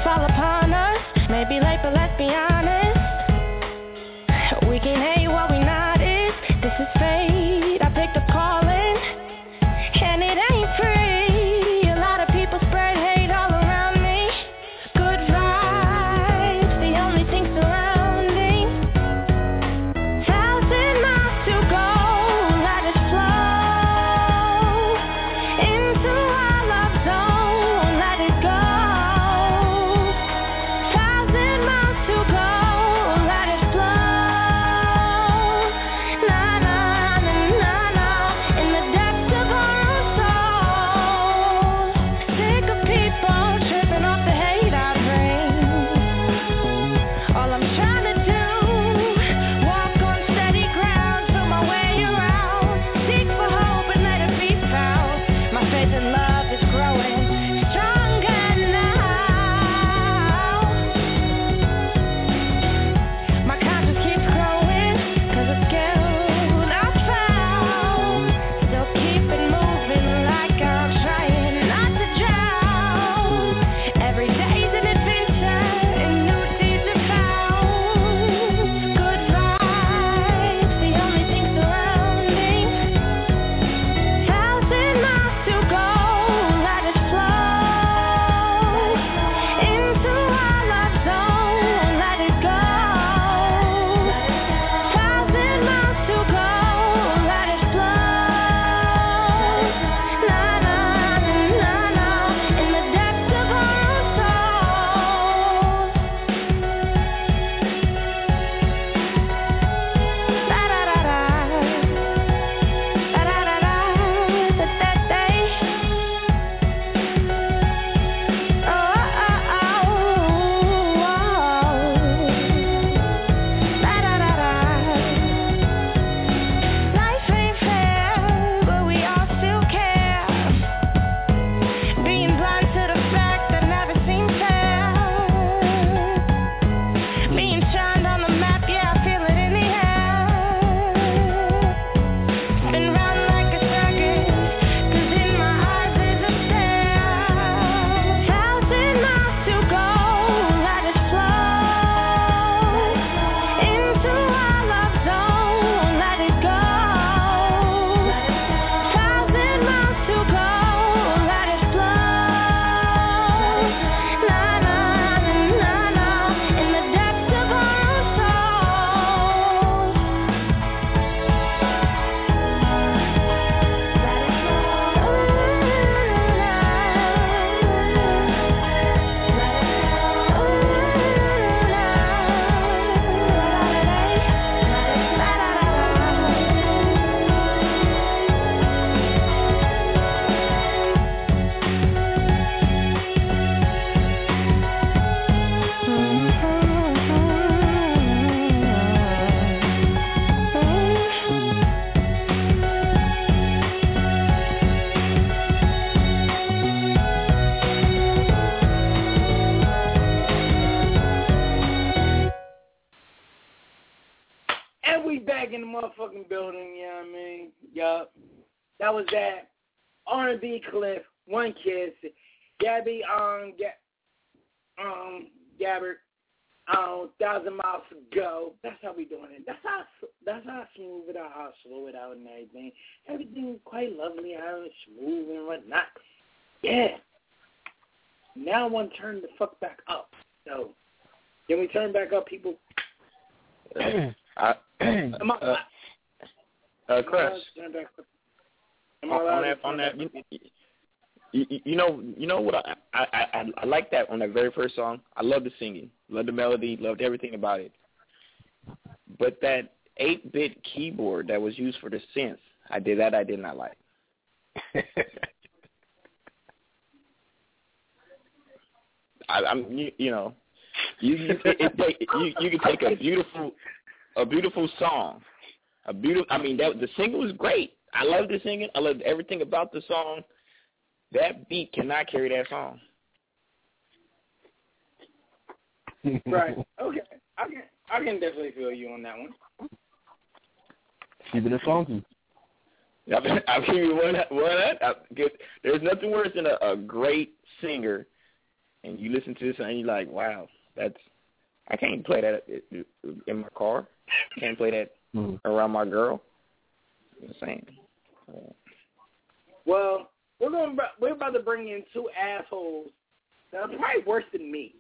fall upon us. Maybe late, but let's be honest. We can hate what we not is. This is fate. I picked up calling, and it ain't free. A lot of people spread hate all around me. Good vibes, the only thing surrounding. 1,000 miles to go, let it flow into our love zone. Let it go. 1,000 miles to go, let it flow. Na na na na na, in the depths of our own souls. Sick of people tripping off the hate I bring. All I'm trying to do, walk on steady ground, feel my way around. Seek for hope and let it be found. My faith in love is growing stronger now. My conscience keeps growing, 'cause it's skilled I found. Still keep it moving like I'm trying not to drown. Every day's an adventure and new seas are found. Good vibes, the only thing surrounding. 1,000 miles to go, let it flow into our love zone. Let it go. 1,000 miles to go, let it flow. Na na na na na, in the depths of our own souls. Da da da da, da da da da, da da da. Oh oh oh, da da da da. Life ain't fair, but we all still care. Being blind to the fact that never seemed fair. Being shined on the map, yeah, I feel it in the air. Spin round like a circus, 'cause in my eyes is a stare. 1,000 miles to go, let it flow into our love zone. Let it go. 1,000 miles to go, let it flow. Na na na na na, in the depths of our own souls. And we back in the motherfucking building, you know what I mean? Yup. That was that. R&B Cliff, One Kiss, Gabby, Gabbert, 1,000 miles to go. That's how we doing it. That's how smooth it out, how slow it out and everything. Everything quite lovely, how smooth and whatnot. Yeah. Now I want to turn the fuck back up. So, can we turn back up, people? Chris. On that, you know what I like that on that very first song. I love the singing, love the melody, loved everything about it. But that 8-bit keyboard that was used for the synth, I did not like. You can take a beautiful song, the single was great. I love the singing. I love everything about the song. That beat cannot carry that song. Right. Okay. I can definitely feel you on that one. Keep it a song. I'll give you one. There's nothing worse than a great singer and you listen to this and you're like, wow, I can't play that in my car. I can't play that around my girl. I'm just saying. Well, we're about to bring in two assholes that are probably worse than me.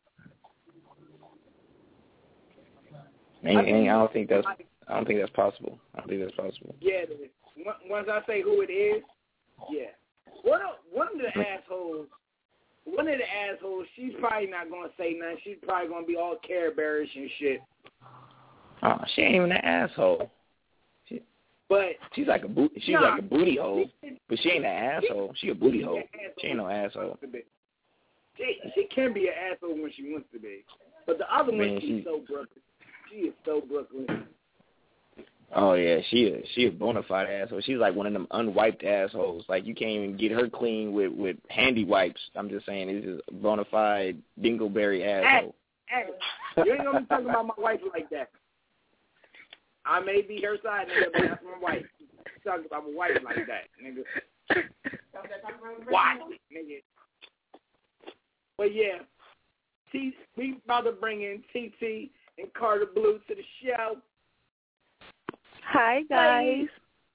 I don't think that's possible. Yeah, it is. Once I say who it is, yeah. One of the assholes, she's probably not going to say nothing. She's probably going to be all Care Bearish and shit. Oh, she ain't even an asshole. She's like a booty hole, but she ain't an asshole. She a booty hole. She ain't no asshole. She can be an asshole when she wants to be, but the other one, she's so Brooklyn. She is so Brooklyn. Oh yeah, she a bona fide asshole. She's like one of them unwiped assholes. Like you can't even get her clean with handy wipes. I'm just saying, it's just a bona fide dingleberry asshole. Hey, you ain't gonna be talking about my wife like that. I may be her side nigga, but that's my wife. Talking about my wife like that, nigga. Why, nigga? But yeah, we about to bring in TT and Carter Blue to the show. Hi, guys.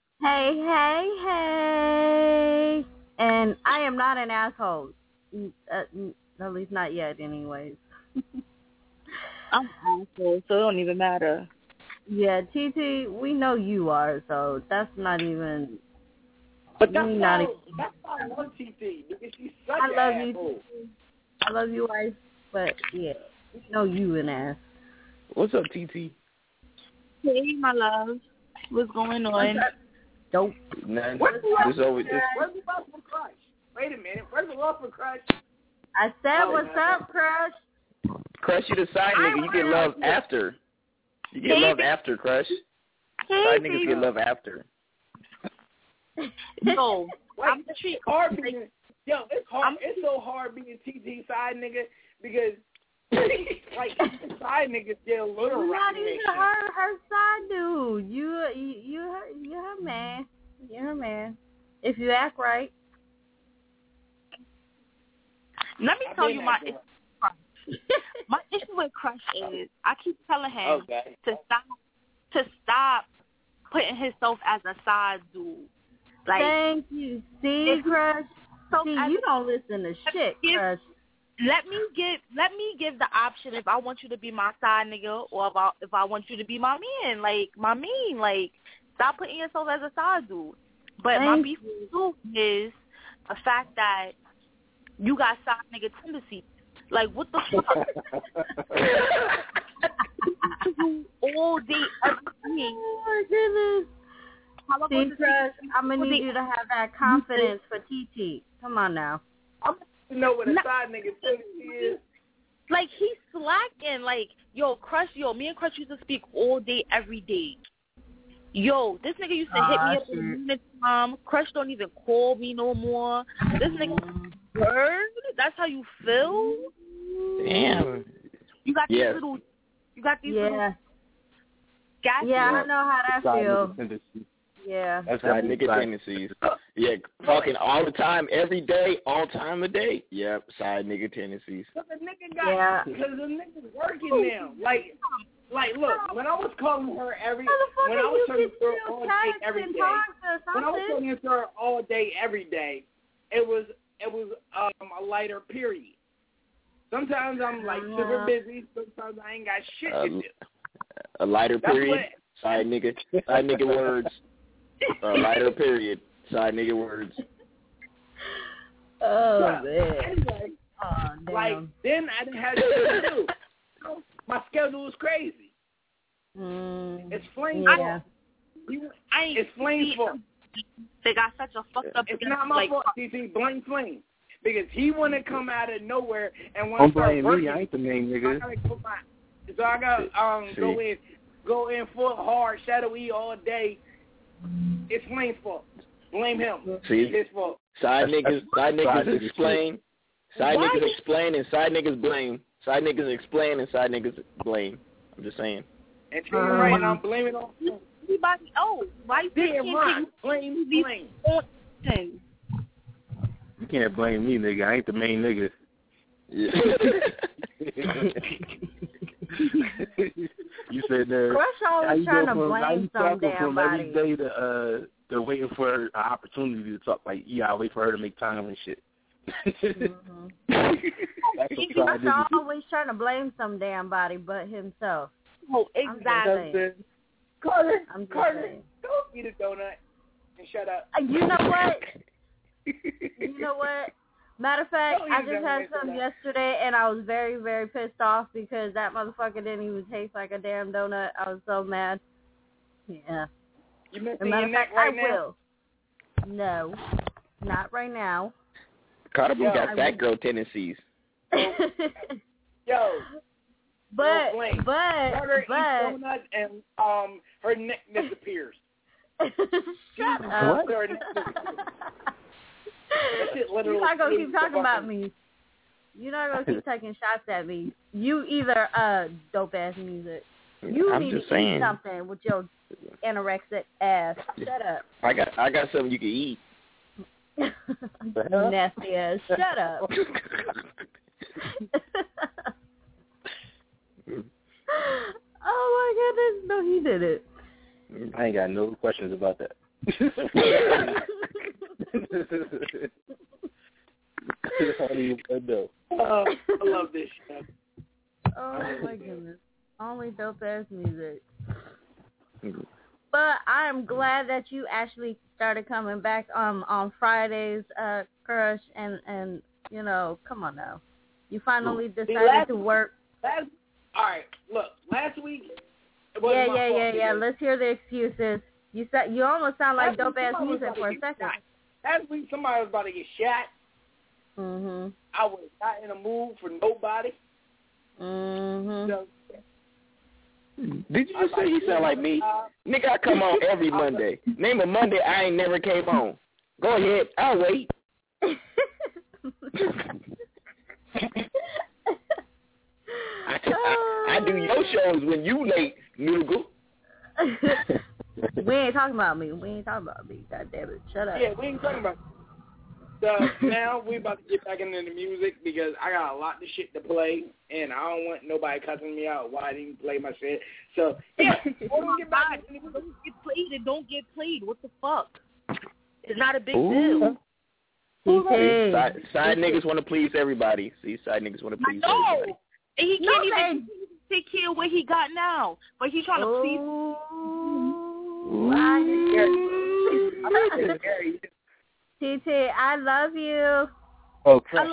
Hey. And I am not an asshole. At least not yet, anyways. I'm an asshole, so it don't even matter. Yeah, TT, we know you are, so that's not even... But that's why I love TT, because she's such an asshole. I love you, wife, but yeah, we know you an ass. What's up, TT? Hey, my love. What's going on? Dope. Nothing. Where's the love for Crush? Wait a minute. Where's the love for Crush? I said, what's up, Crush? Crush, you the side nigga. You get love after. You get love after, Crush. Side niggas get love after. No. It's hard being... Yo, it's hard. It's so hard being TT side nigga because... like side niggas get a little You're not recognition. even her side dude. You're her man. You're her man. If you act right. Let me tell you my issue. My issue with Crush is I keep telling him to stop putting himself as a side dude. Like, thank you. See, Crush. See, you don't listen to shit, Crush. Let me give the option if I want you to be my side nigga or if I want you to be my man, like my main, like stop putting yourself as a side dude. But my beef with you is the fact that you got side nigga tendencies. Like what the fuck? All day, every day. Oh my goodness. See, Crush, I'm gonna need you to have that confidence for TT. Come on now. You know what a side nigga tendency is? Like, he's slacking. Like, yo, Crush, me and Crush used to speak all day, every day. Yo, this nigga used to hit me up in the time. Crush don't even call me no more. This nigga, word? That's how you feel? Damn. You got these little... Yeah, Gassy. I know how that feels. Yeah. That's side nigga tendencies. Yeah, talking all the time, every day, all time of day. Yep, side nigga tendencies. Because the nigga's working now. Like, look, when I was calling her when I was talking to her all day, every day, when I was talking to her all day, every day, it was a lighter period. Sometimes I'm like super busy. Sometimes I ain't got shit to do. A lighter period. Side nigga words. Lighter period. Side nigga words. Oh, man. Anyway, like, then I didn't have shit to do. My schedule was crazy. It's Flame's fault. It's Flame's fault. They got such a fucked up... It's not my fault, CC. Blame Flame. Because he want to come out of nowhere and want to start working. Me. I ain't the main nigga. So I got to go in full hard, Shadow E all day. It's Flame's fault. Blame him. See? It's his fault. Side niggas explain. Side niggas explain and side niggas blame. Side niggas explain and side niggas blame. I'm just saying. And you're right, and I'm blaming on everybody else. Why you blame? You can't blame me, nigga. I ain't the main nigga. Yeah. You said there. Crush always trying to blame some damn from body. every day to waiting for an opportunity to talk. Like, yeah, I wait for her to make time and shit. Mm-hmm. Crush always trying to blame some damn body but himself. Oh, exactly. Carter, don't eat a donut and shut up. You know what? You know what? Matter of fact, I just had some yesterday, and I was very, very pissed off because that motherfucker didn't even taste like a damn donut. I was so mad. Yeah. You missing your neck right now? I will. No, not right now. Carter Blue got fat girl tendencies. Yo. But Carter eats donuts and her neck disappears. Shut up. You're not going to keep talking about me. You're not going to keep taking shots at me. You either dope-ass music. You need to eat something with your anorexic ass. Shut up. I got something you can eat. Nasty ass. Shut up. Oh, my goodness. No, he did it. I ain't got no questions about that. I love this shit. Oh my goodness. Only dope ass music. But I'm glad that you actually started coming back on Fridays, Crush, and you know, come on now. You finally decided to work. All right, look, last week. Yeah. Let's hear the excuses. You almost sound like dope ass music for a second. Last week somebody was about to get shot. Mhm. I was not in a mood for nobody. Mhm. So, did you just say you sound like me? Nigga, I come on every Monday. Name a Monday I ain't never came on. Go ahead, I'll wait. I do your shows when you late, Noogle. We ain't talking about me. God damn it. Shut up. Yeah, we ain't talking about me. So now we about to get back into the music because I got a lot of shit to play, and I don't want nobody cussing me out why I didn't play my shit. So, yeah, we'll get back into the music. Don't get played and don't get played. What the fuck? It's not a big deal. Side niggas want to please everybody. See, side niggas want to please everybody. And he can't even take care of what he got now. But he's trying to please. TT, I love you. Oh, Crush.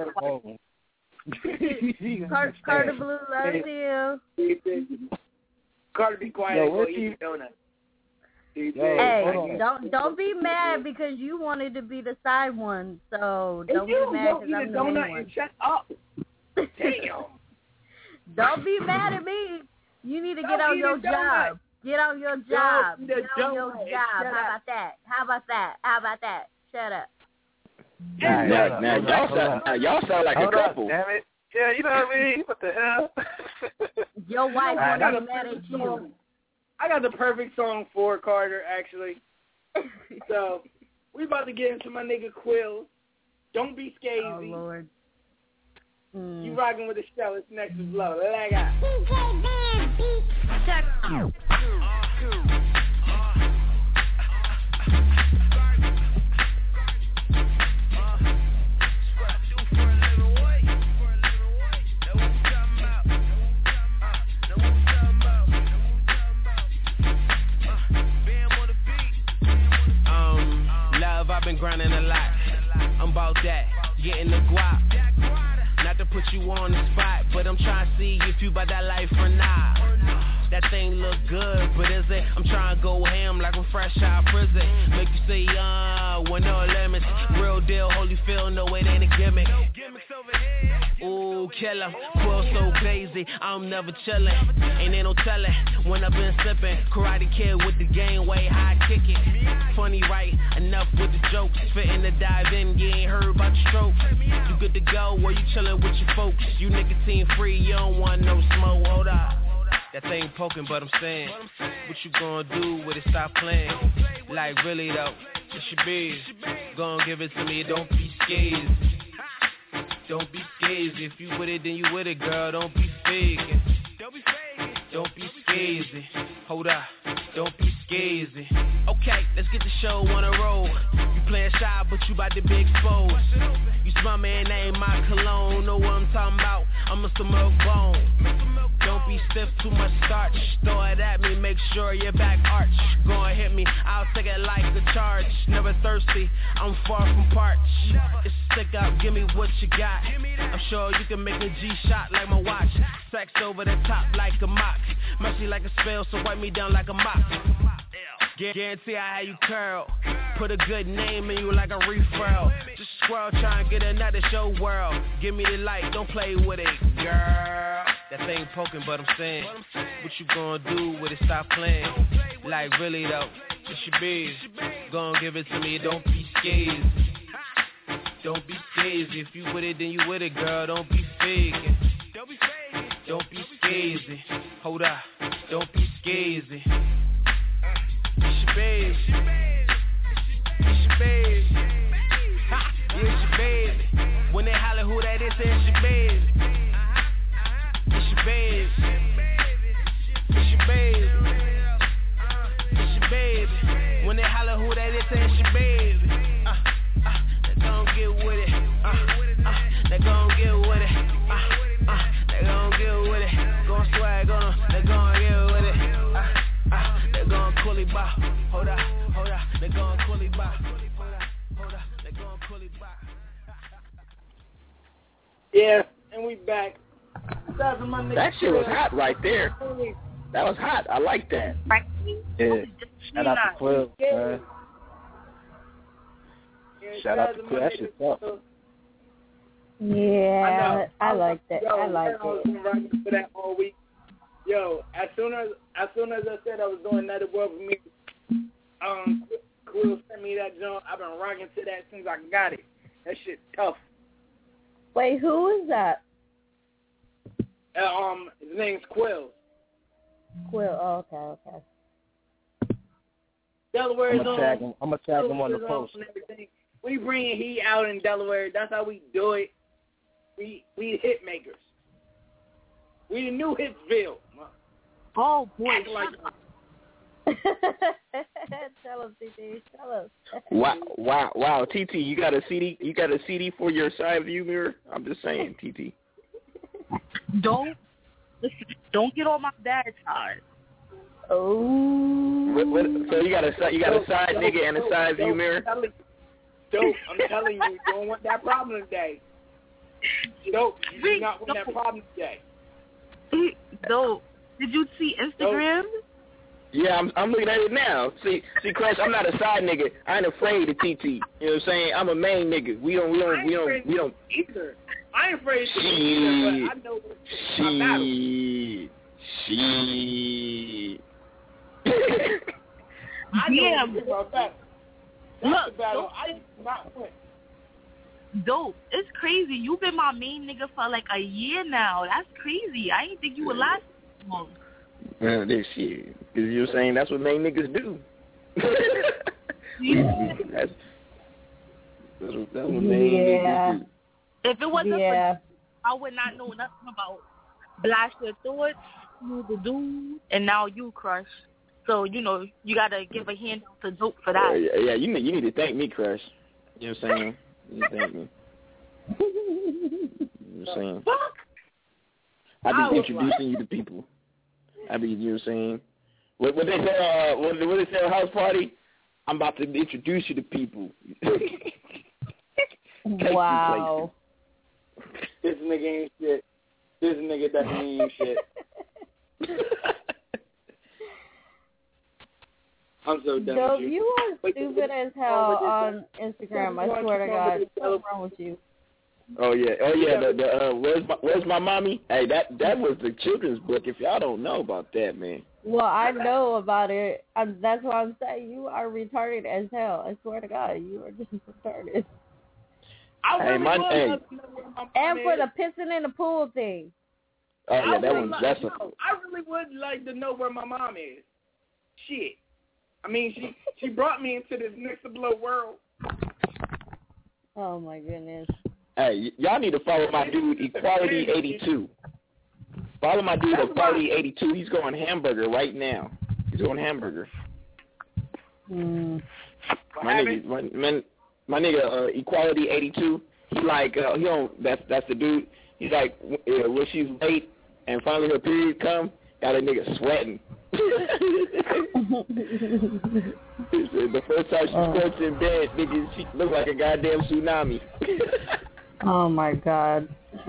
Carter Blue loves you. Carter, be quiet. Go eat a donut. Hey, don't be mad because you wanted to be the side one. So don't be mad because I'm the main one. Shut up. Damn. Don't be mad at me. You need to get on your job. Get on your job. Get on your job. How about that? Shut up. Now y'all sound like a couple. Damn it. Yeah, you know what I mean? What the hell? Your wife wanna be mad at you. I got the perfect song for Carter, actually. So, we about to get into my nigga Quill. Don't be scazy. Oh, Lord. You rocking with the show. It's Next is Low. Leg out. Love, I've been grinding a lot. I'm about that, getting the guap. Not to put you on the spot, but I'm trying to see if you about that life or not. That thing look good, but is it? I'm trying to go ham like I'm fresh out of prison. Make you say, with no limits. Real deal, Holyfield, no it ain't a gimmick. Ooh, killer, Quill so crazy, I'm never chillin'. Ain't no telling when I've been sippin'. Karate Kid with the game way high kicking. Funny, right? Enough with the jokes. Fitting to dive in, you ain't heard about the stroke. You good to go, where you chillin' with your folks? You nicotine free, you don't want no smoke. Hold up. That thing poking, but I'm saying, what you gonna do with it? Stop playing. Like really though, it should be. Gonna give it to me, don't be scared. Don't be scazy. If you with it, then you with it, girl. Don't be faking. Don't be scazy. Hold up. Don't be scazy. Okay, let's get the show on the road. You playing shy, but you about to be exposed. You smell me and that ain't my cologne. Know what I'm talking about? I'm Mr. Milk Bone. Don't be stiff, too much starch. Throw it at me, make sure your back arch. Go and hit me, I'll take it like a charge. Never thirsty, I'm far from parched. It's stick up, give me what you got. I'm sure you can make a G-shot like my watch. Sex over the top like a mop. Messy like a spell, so wipe me down like a mop. Guarantee I have you curl. Put a good name in you like a referral. Just squirrel, try and get another show world. Give me the light, don't play with it, girl. That thing poking, but I'm saying, what you gonna do with it? Stop playing. Like really though, it's your biz. Gonna give it to me, don't be scared. Don't be scazy. If you with it, then you with it, girl. Don't be faking. Don't be scazy. Hold up. Don't be scazy. It's your baby. It's your baby. Ha! It's your baby. When they holler who that is, say it's your baby. It's your baby. It's your baby. It's your baby. When they holler who that is, say it's your baby. They gon' get with it. They gon' get with it. They gon' get with it. Gon' swag on them. They gon' get with it. They gon' coolie bop. Hold up. They gon' coolie bop. Hold up. They gon' coolie bop. Yeah, and we back. That shit was hot right there. That was hot. I like that. Yeah. Shout out to Quill, man. Shout out to Quill. That shit's tough. Yeah, I like that. I like it. For that all week. Yo, as soon as I said I was doing Another World for Me, Quill sent me that junk. I've been rocking to that since I got it. That shit tough. Wait, who is that? His name's Quill. Quill. Oh, okay. Delaware is on. I'm gonna tag him on the post. We bringing heat out in Delaware. That's how we do it. We hit makers. We the new Hitsville. Oh boy. Tell us, TT. Tell us. Wow, TT, you got a CD? You got a CD for your side view mirror? I'm just saying, TT. Don't get on my dad's side. Oh. So you got a side nigga and a side view mirror? Dope, I'm telling you don't want that problem today. Dope, you do not want that problem today. Dope. Did you see Instagram? Yeah, I'm looking at it now. See, Crash, I'm not a side nigga. I ain't afraid of TT. You know what I'm saying? I'm a main nigga. We don't either. I ain't afraid to either, but I know my battle. I know about that. That's the battle. I did not win. Dope. It's crazy. You've been my main nigga for like a year now. That's crazy. I didn't think you would last long. This shit. Because you're saying that's what main niggas do. that's what main niggas do. If it wasn't for I would not know nothing about Blast Your Thoughts, Smooth the Dude, and now you, Crush. So, you know, you got to give a hand out to Dope for that. Yeah, you need to thank me, Crush. You know what I'm saying? You need to thank me. You know what I'm saying? I be introducing you to people. I be, you know what I'm saying? What they say, what they say at a house party? I'm about to introduce you to people. Wow. This nigga ain't shit. This nigga definitely ain't shit. I'm so done with you. You are stupid as hell on Instagram. I swear to God. What's wrong with you? Oh yeah. The Where's My Mommy? Hey, that was the children's book. If y'all don't know about that, man. Well, I know about it. That's why I'm saying you are retarded as hell. I swear to God, you are just retarded. And for the pissing in the pool thing. Oh yeah, that's I really would like to know where my mom is. Shit. I mean, she brought me into this next to blow world. Oh my goodness. Hey, Hey, y'all need to follow my dude Equality82. Follow my dude Equality82. He's going hamburger right now. He's going hamburger. My nigga Equality82. He like he don't. That's the dude. He's like when she's late and finally her period come, got a nigga sweating. The first time she squirts in bed, nigga, she look like a goddamn tsunami. Oh my God.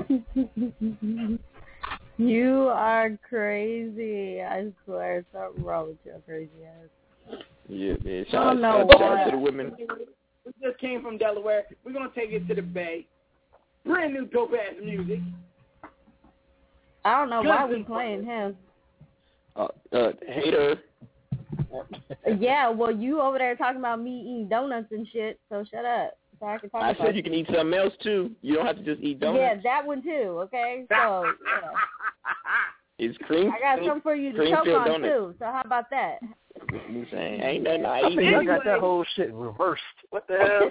You are crazy. I swear, something wrong with your crazy ass. Yeah, man. Shout out to the women. We just came from Delaware. We're gonna take it to the Bay. Brand new dope ass music. I don't know why we playing him. Hater. Yeah, well, you over there talking about me eating donuts and shit, so shut up. So I can talk about said you can eat something else too. You don't have to just eat donuts. Yeah, that one too. Okay, so yeah. It's cream. I got something for you to choke on donuts too. So how about that? You saying ain't nothing I eat. I got that whole shit reversed. What the hell?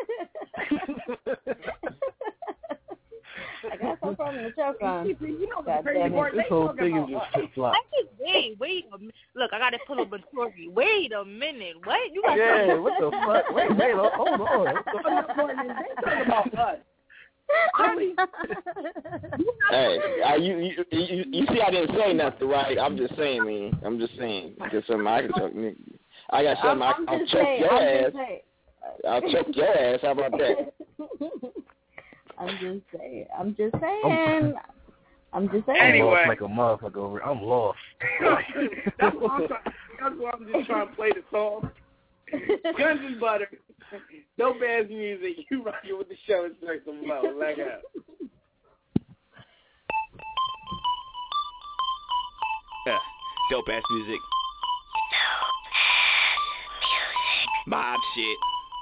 I got some problem to choke on. You know God damn it. This whole thing is just flip-flop. Wait a minute. Look, I got to pull up a story. Wait a minute. What? You got what the fuck? Wait, hold on. They talking about us. Hey, you see, I didn't say nothing, right? I'm just saying, man. I'm just saying. Just something I can talk. I got something I'll choke your ass. I'll choke your ass. How about that? I'm just saying. Anyway, I'm lost like a motherfucker over. I'm lost. That's why I'm just trying to play the song. Guns and butter. Dope ass music. You rockin' with the show and straight some low. Leg up. Dope ass music. Mob shit.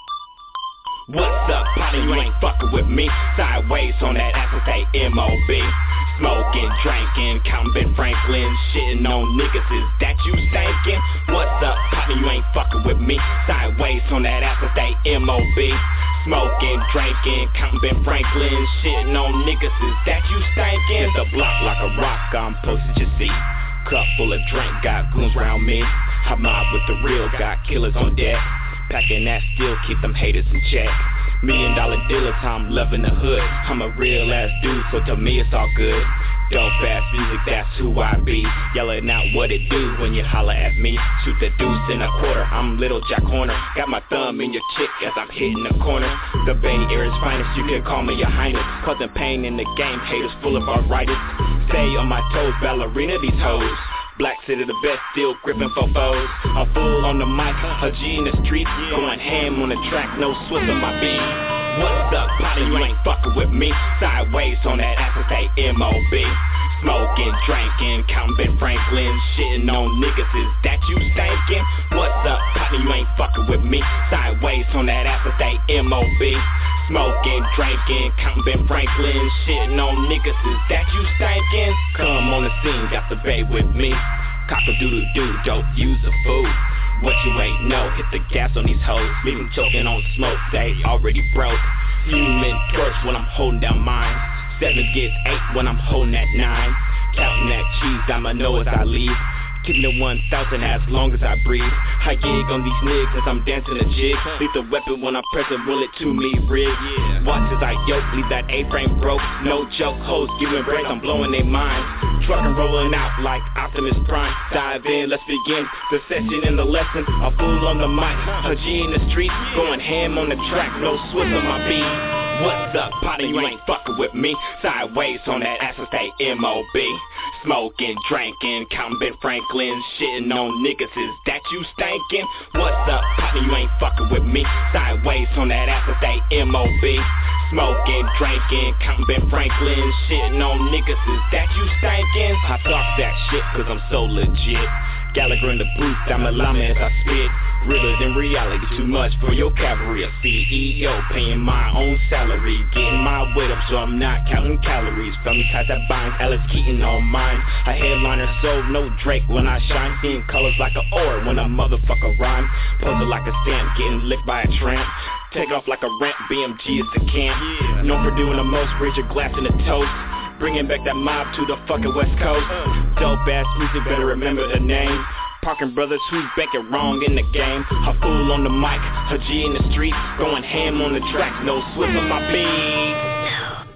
What's up, partner? You ain't fucking with me. Sideways on that ass and say M.O.B. Smoking, drinking, counting Ben Franklin, shitting on niggas. Is that you stinking? What's up, partner? You ain't fucking with me. Sideways on that ass and say M.O.B. Smoking, drinking, counting Ben Franklin, shitting on niggas. Is that you stinking? The block like a rock, I'm posted you see. Cup full of drink, got goons around me. I mob with the real, got killers on deck. Packing that steel, keep them haters in check. $1 million dealers, I'm loving the hood. I'm a real ass dude, so to me it's all good. Dope ass music, that's who I be. Yelling out what it do when you holler at me. Shoot the deuce in a quarter, I'm Little Jack Horner. Got my thumb in your chick as I'm hitting the corner. The Bay Area's finest, you can call me your highness. Causing pain in the game, haters full of arthritis. Stay on my toes, ballerina these hoes. Black City the best, still gripping for foes. A fool on the mic, a G in the streets. Going ham on the track, no Swiss on my beat. What's up, partner? You ain't fucking with me. Sideways on that ass and say M.O.B. Smoking, drinking, counting Ben Franklin, shitting on niggas. Is that you stinking? What's up, partner? You ain't fucking with me. Sideways on that ass and say M.O.B. Smoking, drinking, counting Ben Franklin, shitting on niggas. Is that you stinking? Come on the scene, got the Bay with me. Cock-a-doodle-doo, dope, use a fool. What you ain't know, hit the gas on these hoes. Leave them choking on smoke, they already broke. Human torch when I'm holding down mine. 7 gets 8 when I'm holding that 9. Counting that cheese, I'ma know as I leave. Keeping it 1,000 as long as I breathe. I gig on these niggas as I'm dancing a jig. Lethal weapon when I press a bullet to me, rig. Watch as I yoke, leave that A-frame broke. No joke, hoes giving breaks, I'm blowing their minds. Truckin' rolling out like Optimus Prime. Dive in, let's begin the session and the lesson. A fool on the mic, a G in the street. Going ham on the track, no Swiss on my beat. What's up, partner? You ain't fucking with me. Sideways on that ass and stay M.O.B. Smoking, drinking, counting Ben Franklin, shitting on niggas. Is that you stinking? What's up, partner? You ain't fucking with me. Sideways on that ass and stay M.O.B. Smoking, drinking, counting Ben Franklin, shitting on niggas. Is that you stinking? I talk that shit cause I'm so legit. Gallagher in the booth, I'm a llama as I spit. Realer than reality, too much for your cavalry. A CEO paying my own salary, getting my weight up so I'm not counting calories. Family ties that binds, Alice Keaton on mine. A headliner, so no Drake when I shine. Seeing colors like an ore when a motherfucker rhyme. Puzzle like a stamp, getting licked by a tramp. Take off like a ramp, BMG is the camp. Known for doing the most, raise your glass in the toast. Bringing back that mob to the fucking West Coast. Dope ass music, better remember the name. Parkin Brothers, who's banking wrong in the game. A fool on the mic, a G in the streets. Going ham on the track, no slip on my beat.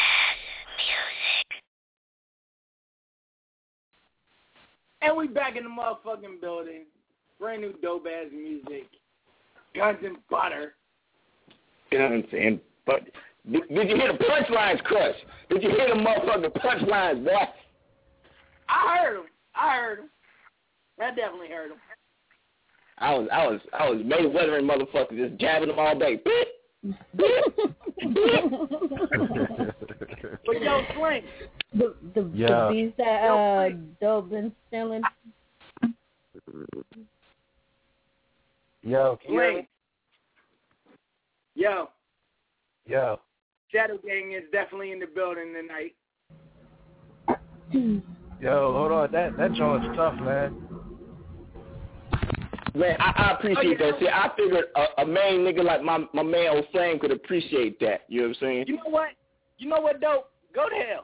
And we back in the motherfucking building. Brand new dope ass music. Guns and butter. Guns and butter. Did you hear the punchlines, Crush? Did you hear the motherfucking punchlines, boy? I heard them. I definitely heard them. I was Mayweathering motherfuckers, just jabbing them all day. But yo, Sling. The beats that Dope been stealing. Yo, can you hear me? Yo. Shadow Gang is definitely in the building tonight. Yo, hold on. That joint's tough, man. Man, I appreciate that shit. I figured a main nigga like my man old Flame could appreciate that. You know what I'm saying? You know what, Dope? Go to hell.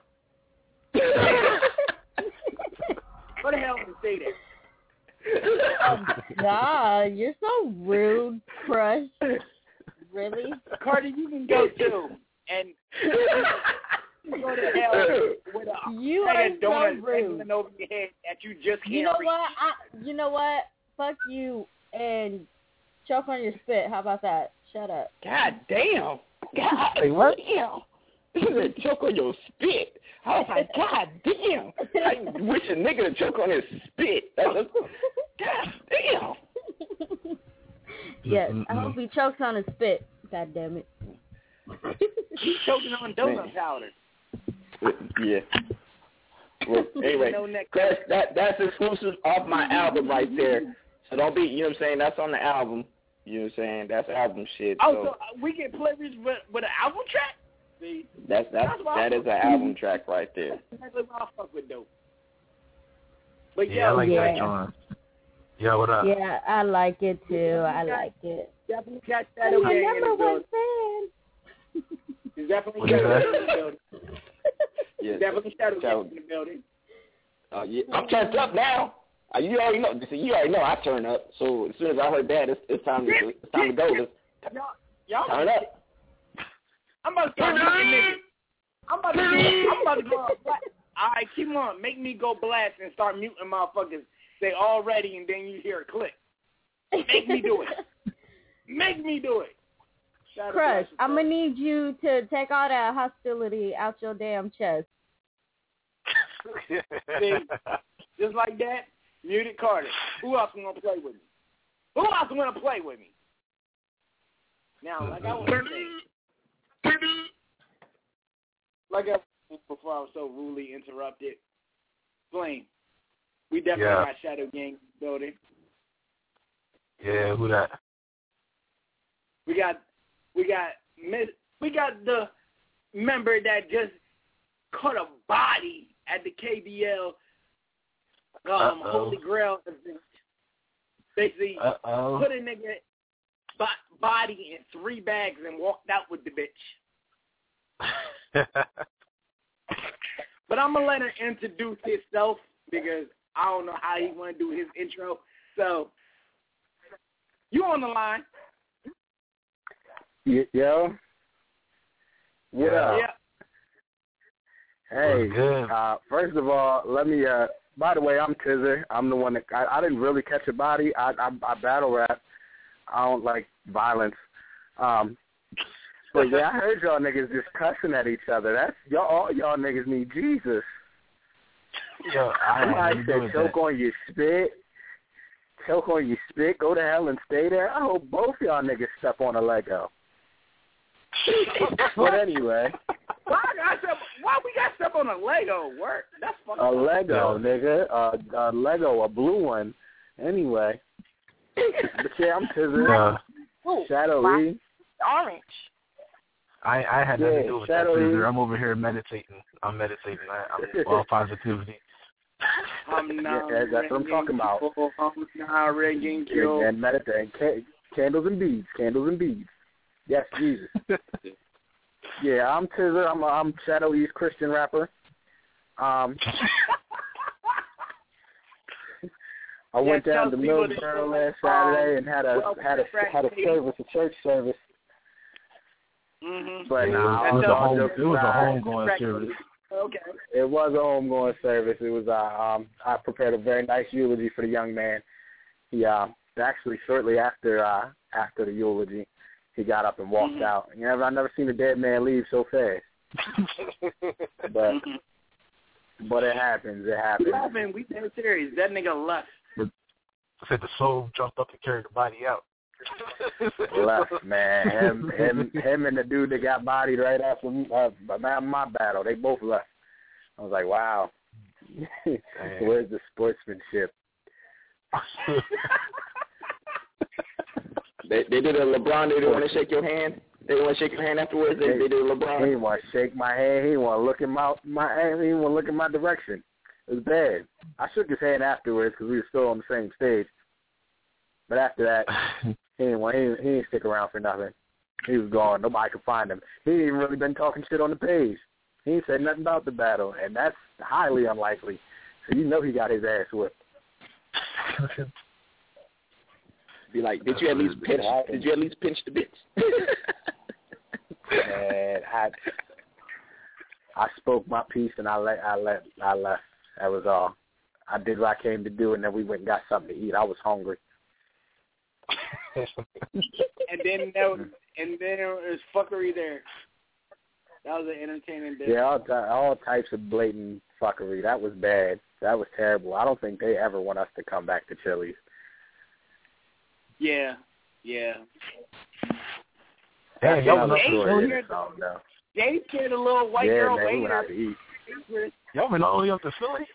Go to hell and stay there. Oh, God, you're so rude, Crush. Really? Carter, you can go too. And you go to hell with a you are so rude. Over your head that you just can't You know reach. what? You know what? Fuck you and choke on your spit. How about that? Shut up. God damn. God damn. Choke on your spit. I was like, God damn. I wish a nigga to choke on his spit. God damn. Yes, I hope he chokes on his spit. God damn it. He's choking on donut powder. Yeah. Well, anyway, that's exclusive off my album right there. So don't be, you know what I'm saying? That's on the album. You know what I'm saying? That's album shit. Oh, so we get playlists with an album track? See, that is an album track right there. That's what I fuck with, Dope. But I like that joint. Yeah, what up? Yeah, I like it too. I like it. Definitely got Shadow Gang in the building. He's definitely Shadow Gang in the building. Yes. Definitely Shadow Gang in the building. Yeah, I'm turned up now. You already know. You already know I turn up. So as soon as I heard that, it's time to go. Y'all turn up. I'm about to start muting niggas. I'm about to go. All right, keep on. Make me go blast and start muting motherfuckers. Say already, and then you hear a click. Make me do it. Make me do it. Crush, I'm gonna need you to take all that hostility out your damn chest. See, just like that, muted Carter. Who else want to play with me? Now, like I was saying, like I was before I was so rudely interrupted. Flame, we definitely got Shadow Gang building. Yeah, who that? We got the member that just caught a body at the KBL Holy Grail event. Basically, put a nigga body in 3 bags and walked out with the bitch. But I'm gonna let her introduce herself because I don't know how he want to do his intro. So, you on the line? Yo. What up? Yeah. Hey, first of all, let me, by the way, I'm Tizzer. I'm the one that, I didn't really catch a body. I battle rap. I don't like violence. But yeah, I heard y'all niggas just cussing at each other. All y'all niggas need Jesus. Yo, I said choke on your spit. Choke on your spit. Go to hell and stay there. I hope both y'all niggas step on a Lego. But anyway. Why we got stuff on a Lego? Work? That's fucking a Lego, nigga. A Lego, a blue one. Anyway. But yeah, I'm Tizzer. Shadow E. Orange. I had nothing to do with that, Shadow Tizzer. I'm over here meditating. I'm all positivity. That's what I'm talking about. I'm not rigging you. And meditating. Candles and beads. Yes, Jesus. Yeah, I'm Tizzer. I'm Shadow East Christian rapper. I went down to Millsboro last Saturday and had a service, a church service. Mm-hmm. But it was a homegoing service. Okay. It was a homegoing service. It was I prepared a very nice eulogy for the young man. He actually shortly after the eulogy, he got up and walked out. I never seen a dead man leave so fast. But it happens. It happens. We dead serious. That nigga left. I said the soul jumped up and carried the body out. Left, man. Him and the dude that got bodied right after my battle, they both left. I was like, wow. Where's the sportsmanship? They did a LeBron. They didn't want to shake your hand. They didn't want to shake your hand afterwards. They did a LeBron. He didn't want to shake my hand. He didn't want to look in my hand. He didn't want to look in my direction. It was bad. I shook his hand afterwards because we were still on the same stage. But after that, he didn't stick around for nothing. He was gone. Nobody could find him. He ain't even really been talking shit on the page. He ain't said nothing about the battle, and that's highly unlikely. So you know he got his ass whipped. Be like, did you at least pinch? Did you at least pinch the bitch? Man, I spoke my piece and I left. That was all. I did what I came to do, and then we went and got something to eat. I was hungry. and then there was fuckery there. That was an entertaining day. Yeah, all types of blatant fuckery. That was bad. That was terrible. I don't think they ever want us to come back to Chili's. Yeah. Hey, y'all They killed a little white girl man, later. We went out to eat. Y'all went all the way up to Philly?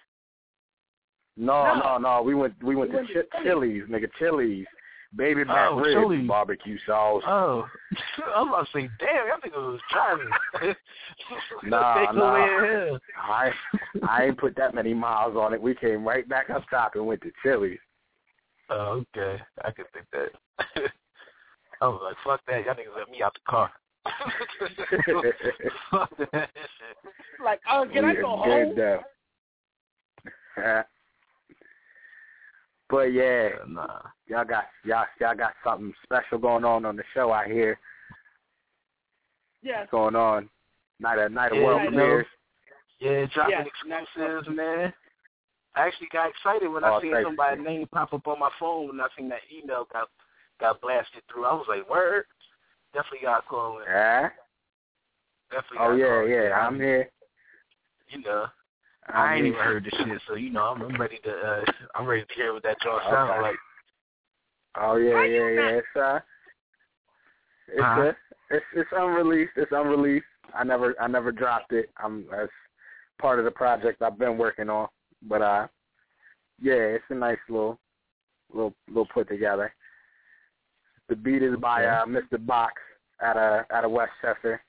No. We went to Chili's, nigga. Chili's. Baby back ribs, Chili's. Barbecue sauce. Oh. I was about to say, damn, y'all think it was driving. Nah. I ain't put that many miles on it. We came right back up top and went to Chili's. Oh, okay. I could think that. I was like, fuck that. Y'all niggas let me out the car. Fuck that shit. Like, can I go home? But yeah, y'all got something special going on the show out here. Yeah. Going on. Night of world premieres. Yeah, dropping exclusives, man. I actually got excited when I seen somebody's name pop up on my phone when I seen that email got blasted through. I was like, word? Definitely got calling. Yeah? Yeah, I'm here. You know, I ain't even heard this shit, so you know, I'm ready to hear what that joint sounds like. Oh yeah. It's unreleased. It's unreleased. I never dropped it. That's part of the project I've been working on. But yeah, it's a nice little put together. The beat is by Mr. Box out of Westchester.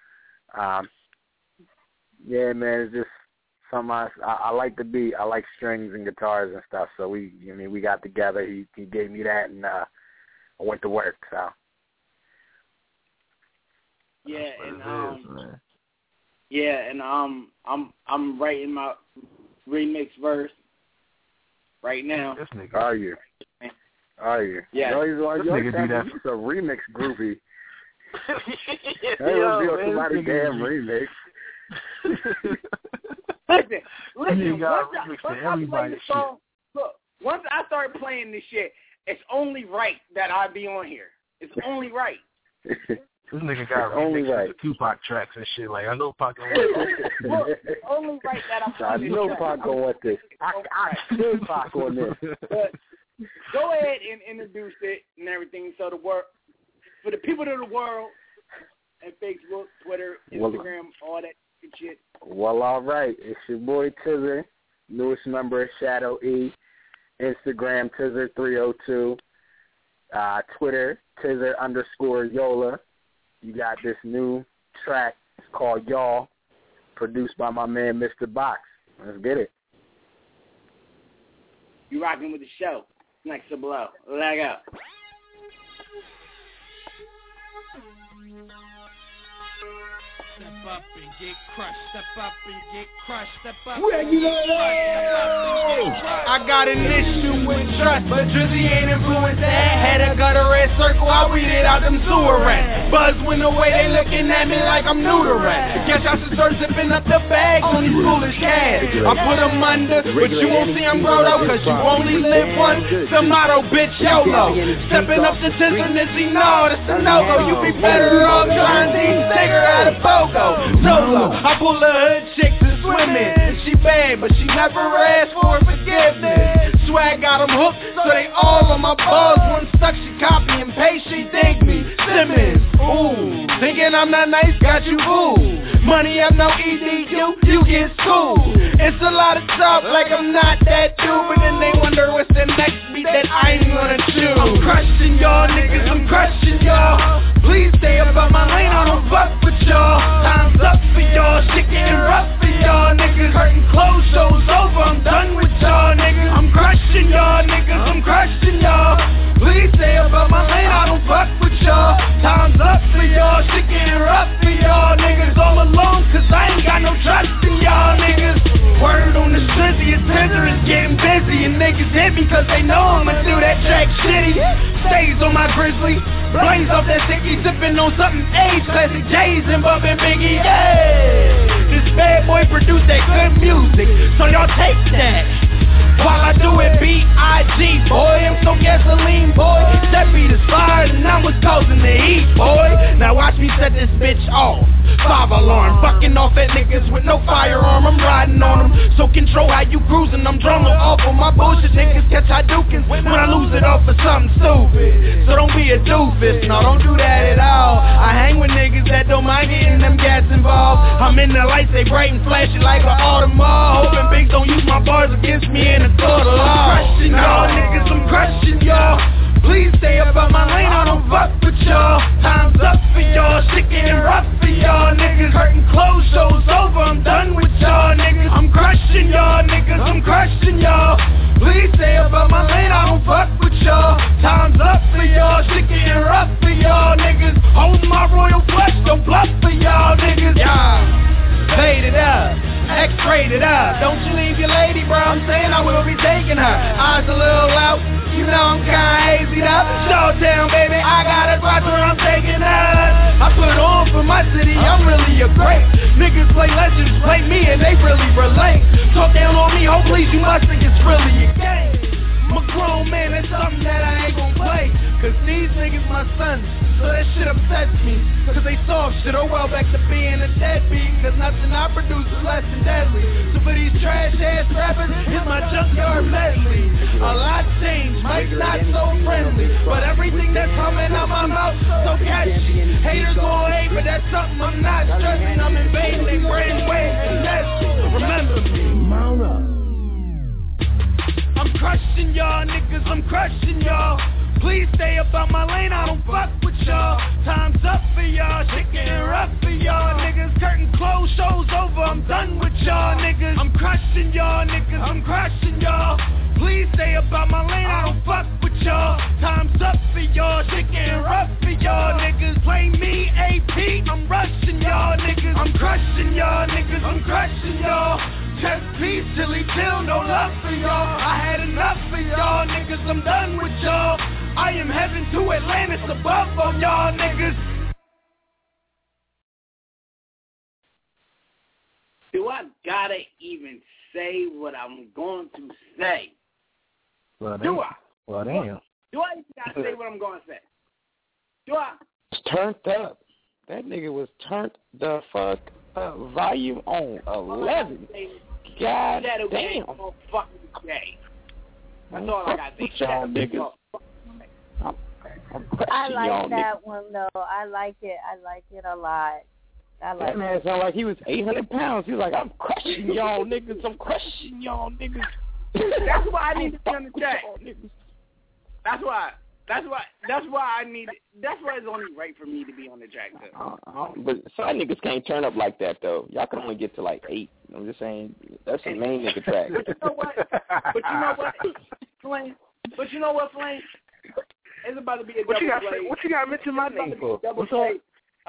Yeah, man, it's just something I like the beat. I like strings and guitars and stuff. So we got together. He gave me that, and I went to work. So yeah, and I'm writing my remix verse right now. This nigga. Are you? Yeah. This nigga do that. It's a remix groupie. Hey, Yo, let's do somebody's damn remix. Listen. Once I start playing this shit, it's only right that I be on here. It's only right. This nigga got remixes of Tupac tracks and shit. Like, I know Pac don't want this. Only right that I'm on this. I know Pac don't want this. I should Pac on this. But go ahead and introduce it and everything so for the people of the world, and Facebook, Twitter, Instagram, all that good shit. Well, all right. It's your boy Tizzer, newest member of Shadow E. Instagram, Tizzer302. Twitter, Tizzer_Yola. You got this new track. It's called Y'all, produced by my man, Mr. Box. Let's get it. You rocking with the show. Next to blow. Leg up. Step up and get crushed, step up and get crushed, step up Where and you get go? crushed. I got an issue with trust, but Drizzy ain't influenced that. Had a gutter red circle, I weed it out them sewer rats. Buzz went away, they looking at me like I'm new to rap. Guess I should start zipping up the bags on these foolish cats. I put them under, but you won't see them grow though, cause you only live once. The motto, bitch, YOLO. Stepping up to tenderness, no, that's a no-go. You be better off trying to figure out a BOGO. Solo, I pull a hood chick to swim in, and she bad, but she never asked for forgiveness. Swag got them hooked, so they all on my balls. One stuck, she copy and paste, she dig me. Simmons, ooh, thinking I'm not nice, got you ooh. Money have no EDU, you get schooled. It's a lot of talk, like I'm not that dude, but then they wonder what's the next beat that I ain't gonna choose. I'm crushing y'all niggas, I'm crushing y'all. Please stay up on my lane, I don't fuck with y'all. Time's up for y'all, shit getting rough for y'all niggas. Curtain closed, show's over, I'm done with y'all niggas. I'm crushing y'all niggas, I'm crushing y'all. Please stay up on my lane, I don't fuck with y'all. Time's up for y'all, shit getting rough for y'all niggas. All alone, cause I ain't got no trust in y'all niggas. Word on the strizzy, it's tender, it's getting busy. And niggas hit me cause they know I'ma do that track shitty. Stays on my grizzly, blaze off that sticky, sipping on something age. Classic J's and bumpin' Biggie, yeah. This bad boy produced that good music, so y'all take that. While I do it B.I.G. boy, I'm so gasoline boy. That beat is fire and I'm what's causing the heat boy. Now watch me set this bitch off. 5 alarm, fucking off at niggas with no firearm. I'm riding on them, so control how you cruising. I'm drummer off on my bullshit. Niggas catch Hadoukens when I lose it off for something stupid. So don't be a doofus, no don't do that at all. I hang with niggas that don't mind getting them gas involved. I'm in the lights, they bright and flashy like an Audemars. Hoping bigs don't use my bars against me in the court of law. I'm crushing y'all niggas, I'm crushing y'all. Please stay up on my lane, I don't fuck with y'all. Time's up for y'all, shit getting rough for y'all niggas. Curtain closed, show's over, I'm done with y'all niggas. I'm crushing y'all niggas, I'm crushing y'all. Please stay up on my lane, I don't fuck with y'all. Time's up for y'all, shit getting rough for y'all niggas. Hold my royal flesh, don't bluff for y'all niggas. Yeah, fade it up. X-rated up, don't you leave your lady, bro, I'm saying I will be taking her. Eyes a little out, you know I'm kinda hazy up. Showtown, baby, I got a spot where I'm taking her. I put on for my city, I'm really a great. Niggas play legends, play me and they really relate. Talk down on me, oh please, you must think it's really a game. I'm a grown man, that's something that I ain't gon' play. Cause these niggas my sons, so that shit upsets me. Cause they soft shit, oh well, back to being a deadbeat. Cause nothing I produce is less than deadly. So for these trash ass rappers, here's my junkyard medley. A lot changed, Mike's not so friendly. But everything that's coming out my mouth, so catchy. Haters gon' hate, but that's something I'm not stressing. I'm invading their brain waves and that's remember me. Mount up. I'm crushing y'all niggas, I'm crushing y'all. Please stay up on my lane, I don't fuck with y'all. Time's up for y'all, shit getting rough for y'all niggas. Curtain closed, show's over, I'm done with y'all niggas. I'm crushing y'all niggas, I'm crushing y'all. Please stay up on my lane, I don't fuck with y'all. Time's up for y'all, shit getting rough for y'all niggas. Play me AP, I'm rushing y'all niggas. I'm crushing y'all niggas, I'm crushing y'all. Chest piece, chili chill, no love for y'all. I had enough for y'all niggas, I'm done with y'all. I am heaven to Atlantis above on y'all niggas. Do I gotta even say what I'm going to say? Well, Do I? Well, damn. Do I even gotta say what I'm going to say? Do I? It's turned up. That nigga was turned the fuck up. Volume on 11. God damn. Fucking day. That's all I got to say. Y'all niggas. I like that one though. I like it. I like it a lot. I like that man sounded like he was 800 pounds. He was like, I'm crushing y'all niggas. I'm crushing y'all niggas. That's why I need to be on the track. That's why I need. That's why it's only right for me to be on the track too. But some niggas can't turn up like that though. Y'all can only get to like 8. I'm just saying that's the main nigga track. But you know what, Flame? It's about to be a double play. What you got to mention my name for? Double play.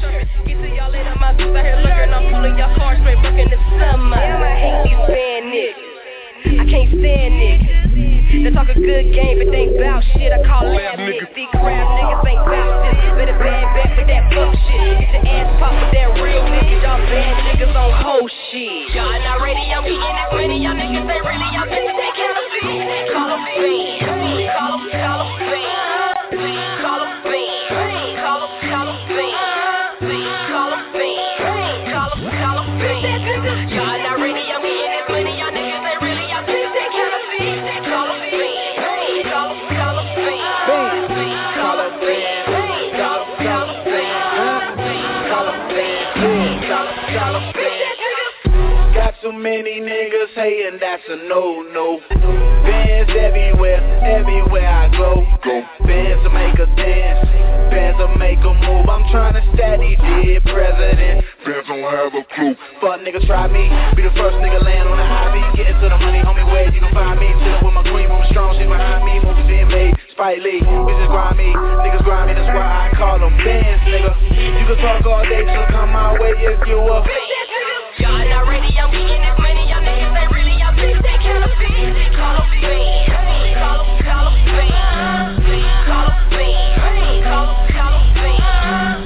Get to y'all later, my dudes out here looking. I'm pulling your heart straight, working the summer. Damn, I hate these bad niggas. I can't stand niggas. They talk a good game, but they ain't bout shit. I call lab niggas. These crap niggas ain't bout this. Better bad back with that fuck shit. Get your ass popped with that real niggas. Y'all bad niggas on whole shit. Y'all not ready, I'm getting this money. Y'all niggas ain't really, y'all bitches they counterfeit. Call them fans. Call them fans. Call them fans. Call them fans. Call them fans. Call them fans. Y'all not ready, I'm getting this money. Y'all niggas ain't really, y'all bitches they counterfeit. Call them fans. Call them fans. Call them fans. Call them fans. Call them fans. Call them fans. Got too many niggas hating, that's a no-no. Bands everywhere I go. Bands to make a dance, bands to make a move. I'm trying to steady dead president. Bands don't have a clue. Fuck nigga, try me. Be the first nigga land on the hobby. Getting to the money, homie, where you can find me. Chillin' with my queen, woman strong, she behind me. Movies being made, Spike Lee. Bitches grimy, niggas grimy, that's why I call them bands, nigga. You can talk all day, just come my way if you a y'all not ready, I'm getting this money. Y'all niggas ain't really, y'all bitches they counterfeit. Call them fans. Call them fans. Call them fans. Call them fans. Call them fans.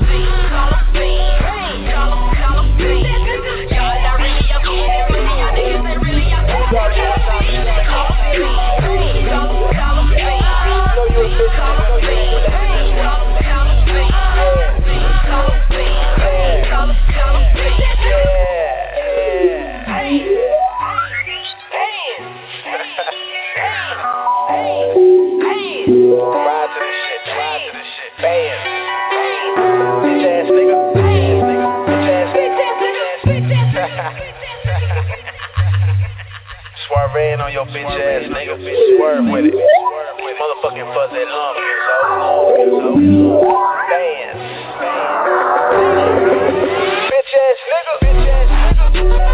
Call them fans. Y'all not ready, I'm getting this money. Y'all niggas ain't really, y'all bitches they counterfeit. Call them fans. Call them fans. Call them fans. Call them fans. Call them fans. Ride to this shit, bam. Bitch ass nigga, Swerve on your bitch ass nigga, swerve with it. Motherfucking fuzz that so bam. Bitch ass nigga.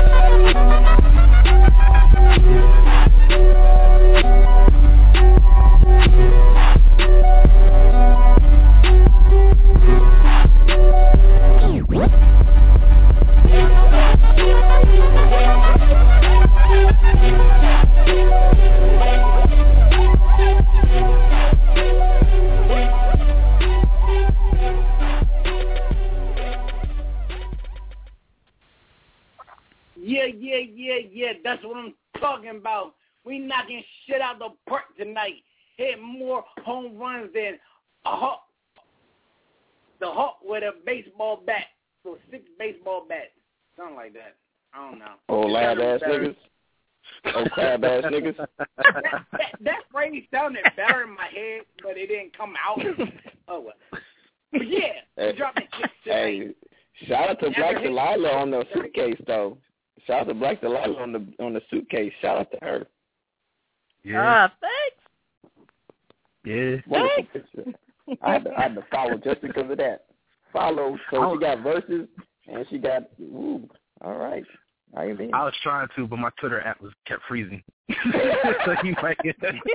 Yeah, that's what I'm talking about. We knocking shit out the park tonight. Hit more home runs than the Hawk with a baseball bat. So 6 baseball bats. Something like that. I don't know. Oh, lab ass niggas. Oh, crab ass niggas. That phrase sounded better in my head, but it didn't come out. Oh, well. But yeah, Hey, dropping shit tonight. shout out to Black Delilah on the suitcase though. Shout out to Black Delilah on the suitcase. Shout out to her. Yeah. Thanks. Yeah. Wonderful picture. I had to follow just because of that. Follow. So she got verses and she got all right. I was trying to, but my Twitter app kept freezing. So you might get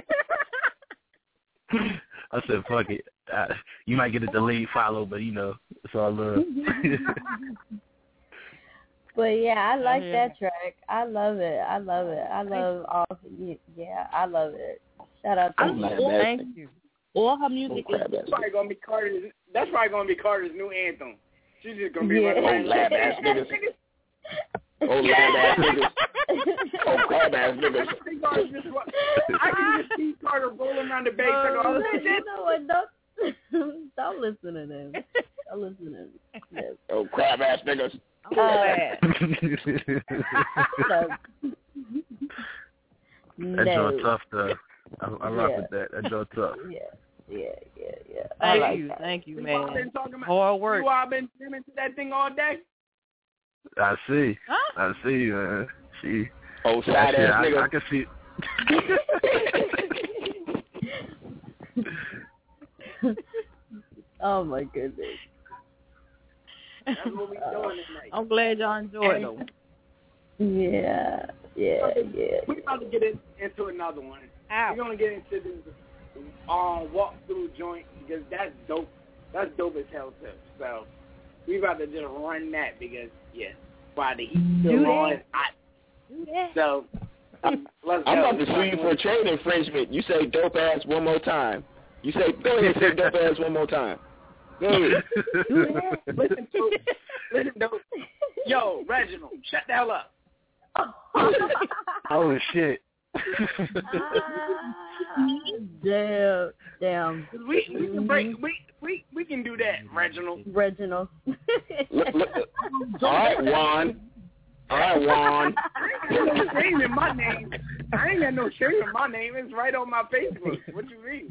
I said, fuck it. You might get a delayed follow, but it's all love. But yeah, I like that track. I love it. I love all. Yeah, I love it. Shout out to you. Thank you. All her music is. That's probably gonna be Carter's new anthem. She's just gonna be like, oh, lab ass niggas. Oh, lab ass niggas. Oh, crab ass niggas. I can just see Carter rolling around the base. You know what? Don't listen to them. Don't listen to them. Yes. Oh, crab ass niggas. That joint tough though. I rock with that. That joint tough. Yeah. Thank you, man. Hard work. You all been jamming to that thing all day? I see. Huh? I see, man. She. Oh, side ass nigga. I can see. Oh my goodness. That's what we doing tonight. I'm glad y'all enjoyed them. Yeah. We're about to get into another one. We're gonna get into this walkthrough joint because that's dope. That's dope as hell too. So We about to just run that because while the heat's still on, so let's go. I'm about to sue you for trade infringement. You say dope ass one more time. You say go ahead and say dope ass one more time. Go ahead. Listen to yo, Reginald, shut the hell up. Oh shit. Damn. We can break. We can do that, Reginald. All right, Juan. I ain't got no shame in my name. I ain't got no shame in my name. It's right on my Facebook. What you mean?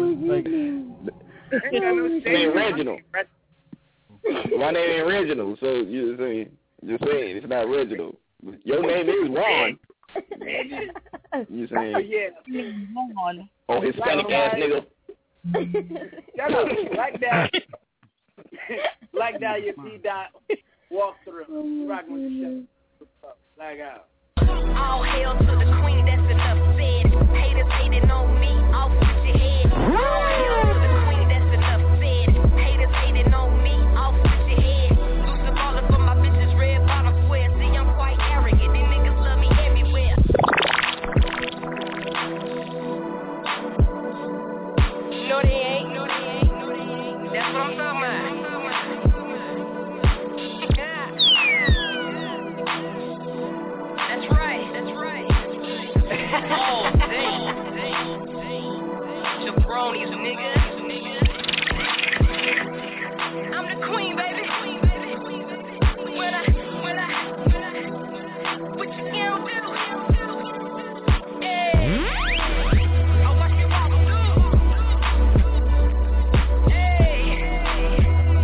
I ain't got no shame in Reginald. My name ain't Reginald, so you're saying it's not Reginald. Your name is Juan. You saying? Oh, Hispanic ass nigga. Shut up. Like that, you see that walk through. Rockin' with the shit. Like out. All hail to the queen, that's enough said. Haters hating on me, off with your head. All hail to the queen, that's enough said. Haters hating on me, off with your head. Loose baller for my bitches, red bottom square. See, I'm quite arrogant, these niggas love me everywhere. No, they ain't. That's what I'm talking about. Oh, dang. Jabronis, nigga. I'm the queen, baby. When I, what you gonna do? Hey. Oh, watch me walk through. Hey.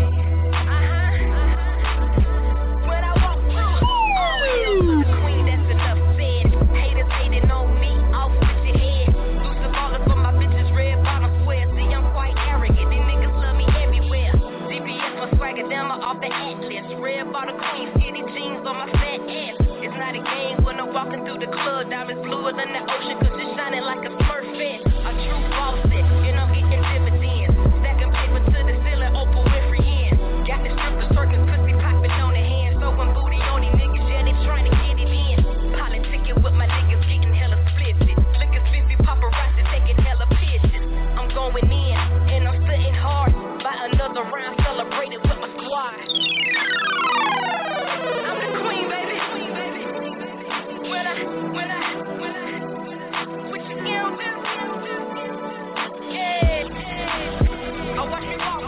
When I walk through. Oh, yeah. The queen, that's enough said. Haters hating on me. Off with your head. Loose baller for my bitches, red bottom square. See, I'm quite arrogant. These niggas love me everywhere. DPS my swagger down off the Atlas. Red bottom queen, skinny jeans on my fat ass. It's not a game when I'm walking through the club. Diamonds bluer than the ocean, cause it's shining like a Smurf fan. A true faucet, and I'm getting dividends. Stacking paper to the ceiling, Oprah Winfrey in. Got the strippers twerking, pussy popping on the hand. Throwing booty on these niggas, yeah, they trying to get it in. Politicking with my niggas, getting hella splitted. Looking spiffy, paparazzi taking hella pictures. I'm going in, and I'm sitting hard. By another round, celebrated with my squad. I'm the queen, baby. When I, what you gonna do? Yeah. Oh, watch me walk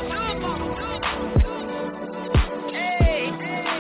through. Hey.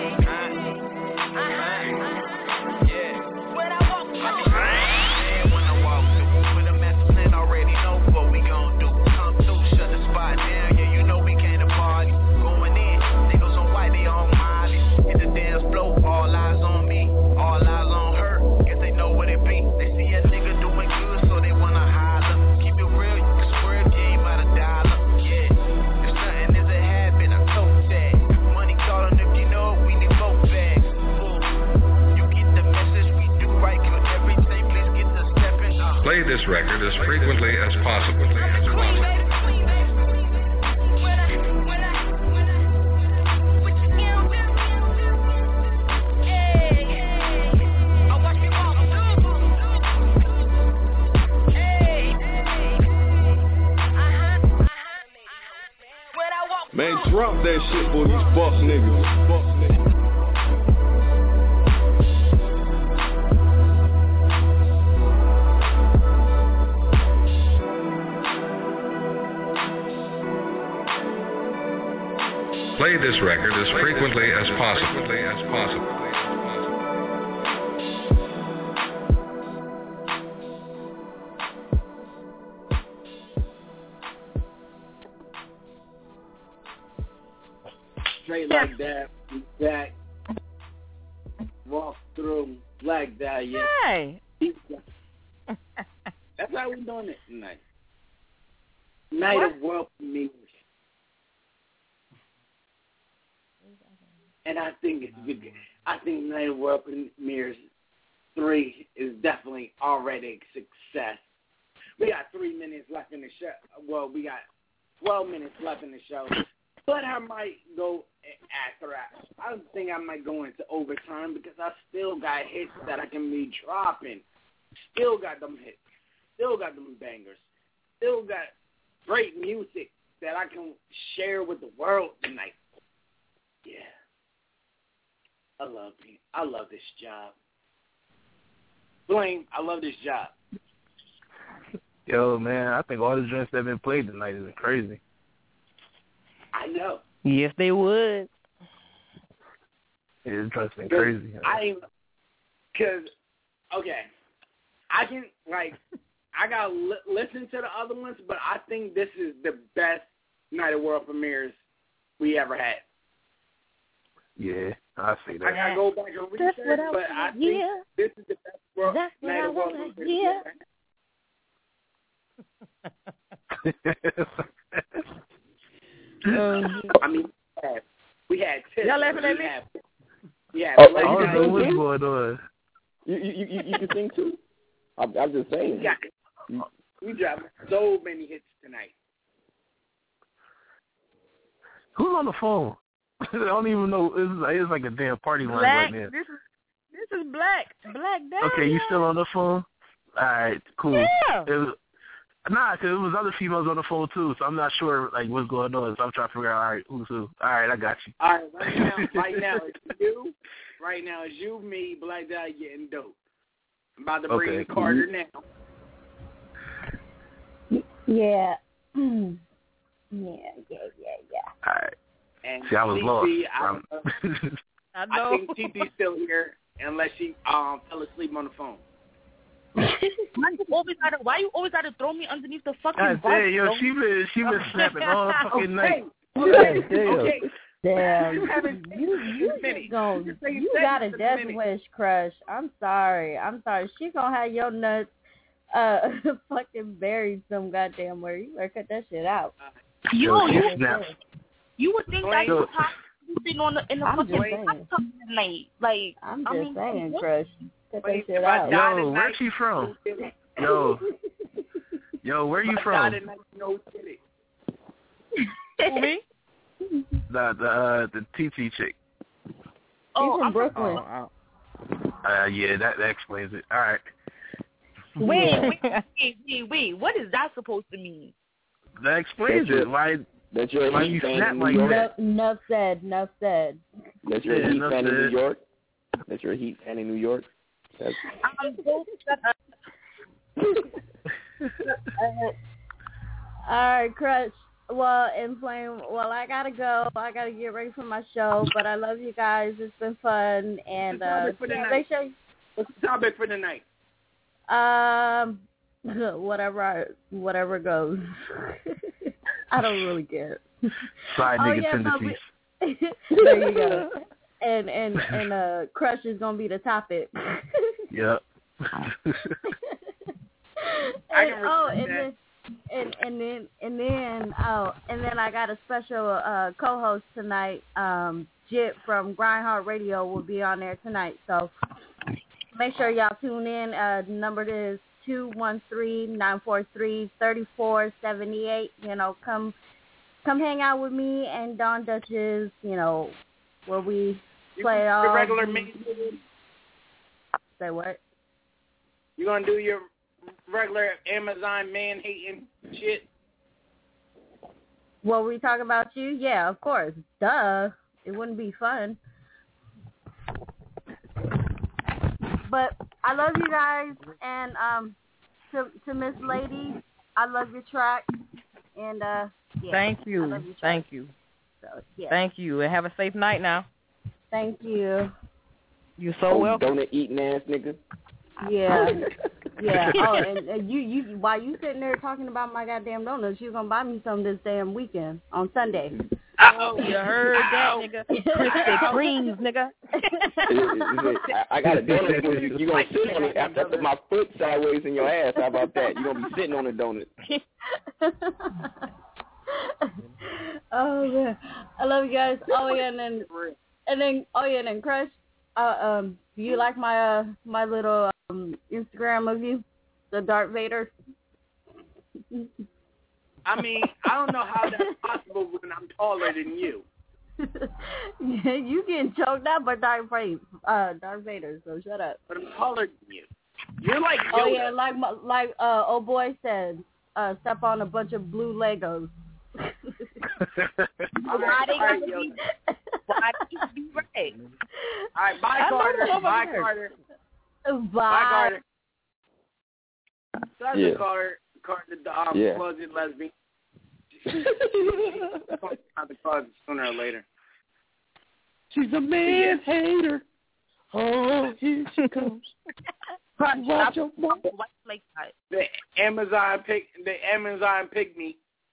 When I walk through. When I walk through, with a master plan already know what we gon' do. Come through, shut the spot down, yeah, you know we came to party. Going in, niggas on white, they on Molly. Hit the dance floor, all eyes on me, all eyes on her. Guess they know what it be. They see a nigga doing good, so they wanna holler. Keep it real, you can swear if you ain't about $1. Yeah, if nothing is a habit, I told that. Money calling if you know it, we need both bags. Full. You get the message, we do right, kill everything, please get the stepping up. Play this record as frequently as possible. Man, drop that shit for these fuck niggas. Play this record as frequently as possible. Straight like that, back, walk through like that, yeah. Hey. That's how we doing it tonight. Night of welcome meetings. And I think it's good. I think Night of Welcome Mirrors 3 is definitely already a success. We got 3 minutes left in the show. Well, we got 12 minutes left in the show. But I might go I think I might go into overtime because I still got hits that I can be dropping. Still got them hits. Still got them bangers. Still got great music that I can share with the world tonight. Yeah. I love this job. Blaine, I love this job. Yo, man, I think all the joints that have been played tonight is crazy. I know. Yes, they would. It is been crazy. Okay, I can, I got to listen to the other ones, but I think this is the best Night of World Premieres we ever had. Yeah, I see that. I got to go back and research, but I think this is the best Night of World Premieres we ever had. I mean, we had tips. Y'all laughing at me? Yeah. I don't know what's going on. You can sing too. I'm just saying. We dropped so many hits tonight. Who's on the phone? I don't even know. It's like a damn party line right now. This is Black. Black Dahlia. Okay, you still on the phone? All right, cool. Yeah. Because it was other females on the phone too, so I'm not sure what's going on. So I'm trying to figure out, all right, who's who. All right, I got you. All right, right now it's you. Right now it's you, me, Black Dahlia, and Dope. I'm about to bring in Carter now. Yeah. Yeah. All right. And see, I was lost. I think TT's still here unless she fell asleep on the phone. Why you always gotta throw me underneath the fucking bus? Hey, yo, she been snapping all fucking night. Okay. Damn, you got a death wish, Crush. I'm sorry. She's gonna have your nuts fucking buried some goddamn where. You better cut that shit out. You would think that you would talk in the fucking night. Like I'm just saying, Crush. Cut that shit out. Yo, where's she from? Yo, where you from? Who, me? The TT chick. She's from Brooklyn. Yeah, that explains it. All right. Wait. What is that supposed to mean? That explains it. Why you snap like that? Enough said. That's your Heat fan in New York? That's your Heat fan in New York? All right, Crush. Well, and Flame, I gotta go. I gotta get ready for my show, but I love you guys. It's been fun, and make sure. What's the topic for the night? Whatever goes. I don't really care. Side nigga tendencies. There you go. And Crush is gonna be the topic. Yep. And then I got a special co-host tonight. Jit from Grindhard Radio will be on there tonight. So make sure y'all tune in. The number is 213-943-3478. Come hang out with me and Dawn Duchess. Where we play all your regular main. Say what? You gonna do your regular Amazon man hating shit? Well, we talk about you? Yeah, of course. Duh. It wouldn't be fun. But I love you guys, and to Miss Lady, I love your track, and Thank you. Thank you. So, yeah. Thank you, and have a safe night now. Thank you. You're so welcome. Donut eating ass nigga. Yeah. Yeah. Oh, and you while you sitting there talking about my goddamn donuts, you gonna buy me some this damn weekend on Sunday. Oh, you heard that, nigga? Krispy Kremes, nigga. I got a donut for you. You gonna sit on it after I put my foot sideways in your ass? How about that? You gonna be sitting on a donut. Oh man, I love you guys. Oh yeah, and then Crush. Do you like my my little Instagram of you, the Darth Vader? I mean, I don't know how that's possible when I'm taller than you. You getting choked out by Darth Vader, so shut up. But I'm taller than you. You're like Yoda. Oh yeah, like old boy said, step on a bunch of blue Legos. Why they gotta be right? All right, bye Carter. Bye Carter. Bye Carter. That's Yeah. Carter, Yeah. closet lesbian. Out the closet sooner or later. She's a man hater. Oh, here she comes. Watch your mouth. The Amazon pygmy.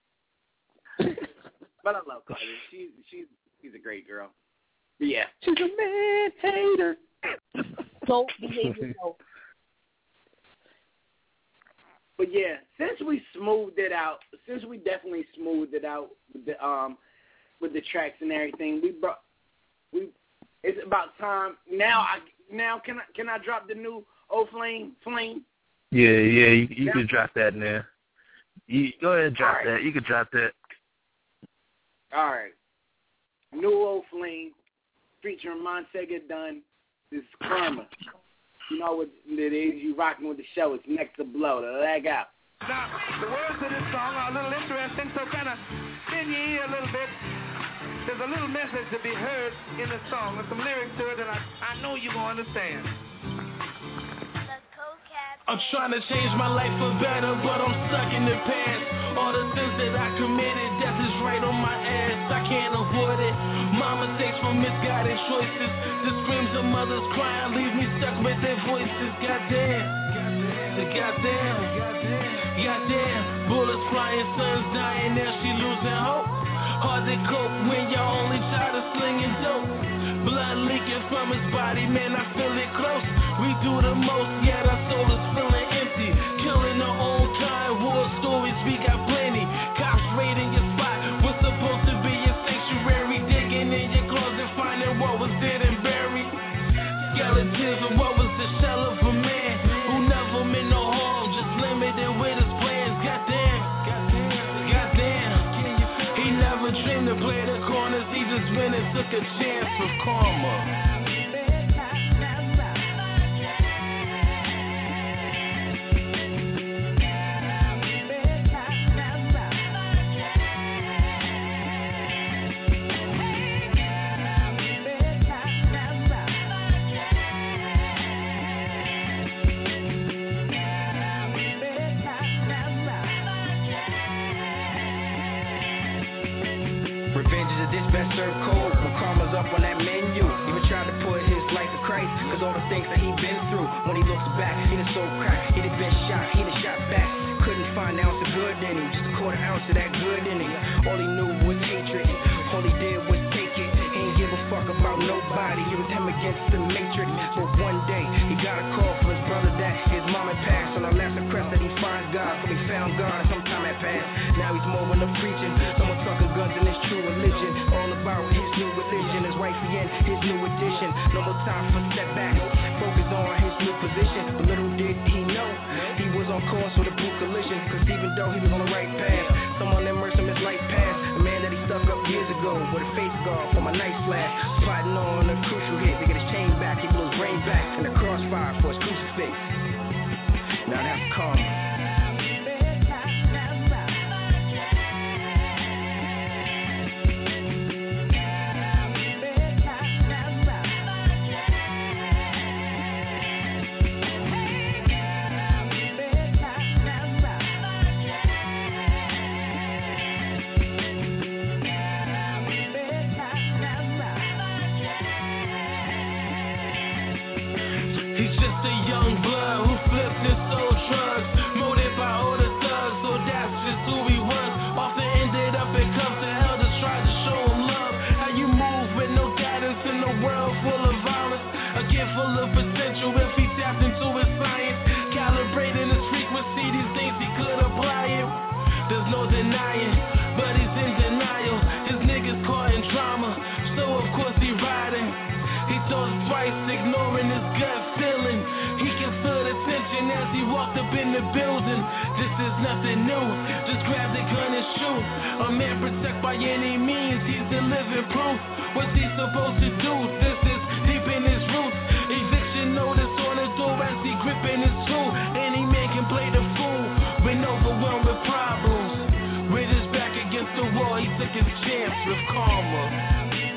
But I love Carter. She's a great girl. But yeah. She's a man hater. Don't behave yourself. But yeah, since we definitely smoothed it out with the tracks and everything, it's about time now. Can I drop the new old flame? Yeah, you can drop that now. Go ahead and drop that. You can drop that. All right. New old flame featuring Montega Dunn. This is Karma. You know what it is. You rocking with the show. It's Next to Blow. The leg out. Now, the words of this song are a little interesting, so kind of spin your ear a little bit. There's a little message to be heard in the song. There's some lyrics to it that I know you're going to understand. I'm trying to change my life for better, but I'm stuck in the past. All the sins that I committed, death is right on my ass. I can't avoid it. My mistakes from misguided choices. The screams of mothers crying leave me stuck with their voices. Goddamn. Bullets flying, sons dying, now she losing hope. Hard to cope when your only child is slinging dope. Blood leaking from his body, man, I feel it close. We do the most, yet our soul is feeling empty. Killing our own kind, war stories, we got plenty. Cops raiding your spot, what's supposed to be your sanctuary. Digging in your closet, finding what was dead and buried. Skeletons of what was the shell of a man who never meant no harm, just limited with his plans. Goddamn. He never dreamed to play the corners, he just went and took a chance for karma. Best served cold when karma's up on that menu. Even tried to put his life to Christ, cause all the things that he been through. When he looks back, he done sold crack, he done been shot, he done shot back. Couldn't find an ounce of good in him, just a quarter ounce of that good in him. All he knew was hatred, all he did was take it. He ain't give a fuck about nobody, it was him against the matrix. But one day, he got a call from his brother that his mom had passed. On the last crest that he finds God, so he found God and some time had passed. Now he's moving up preaching, no more talking guns in his true religion. All about his new religion, his wifey and his new addition. No more time for setbacks, focus on his new position. But little did he know, he was on course with a brutal collision. Cause even though he was on the right path, someone immersed him his life past. A man that he stuck up years ago with a face guard from a night flash. Plotting on a crucial hit to get his chain back, he blew his brain back in the crossfire for his crucifix. Now that's karma. Ignoring his gut feeling, he can feel the tension as as he walked up in the building. This is nothing new, just grab the gun and shoot. A man protect by any means, he's the living proof. What's he supposed to do? This is deep in his roots. Eviction notice on the door as he gripping his tool. Any man can play the fool when overwhelmed with problems. With his back against the wall, he took his chance with karma.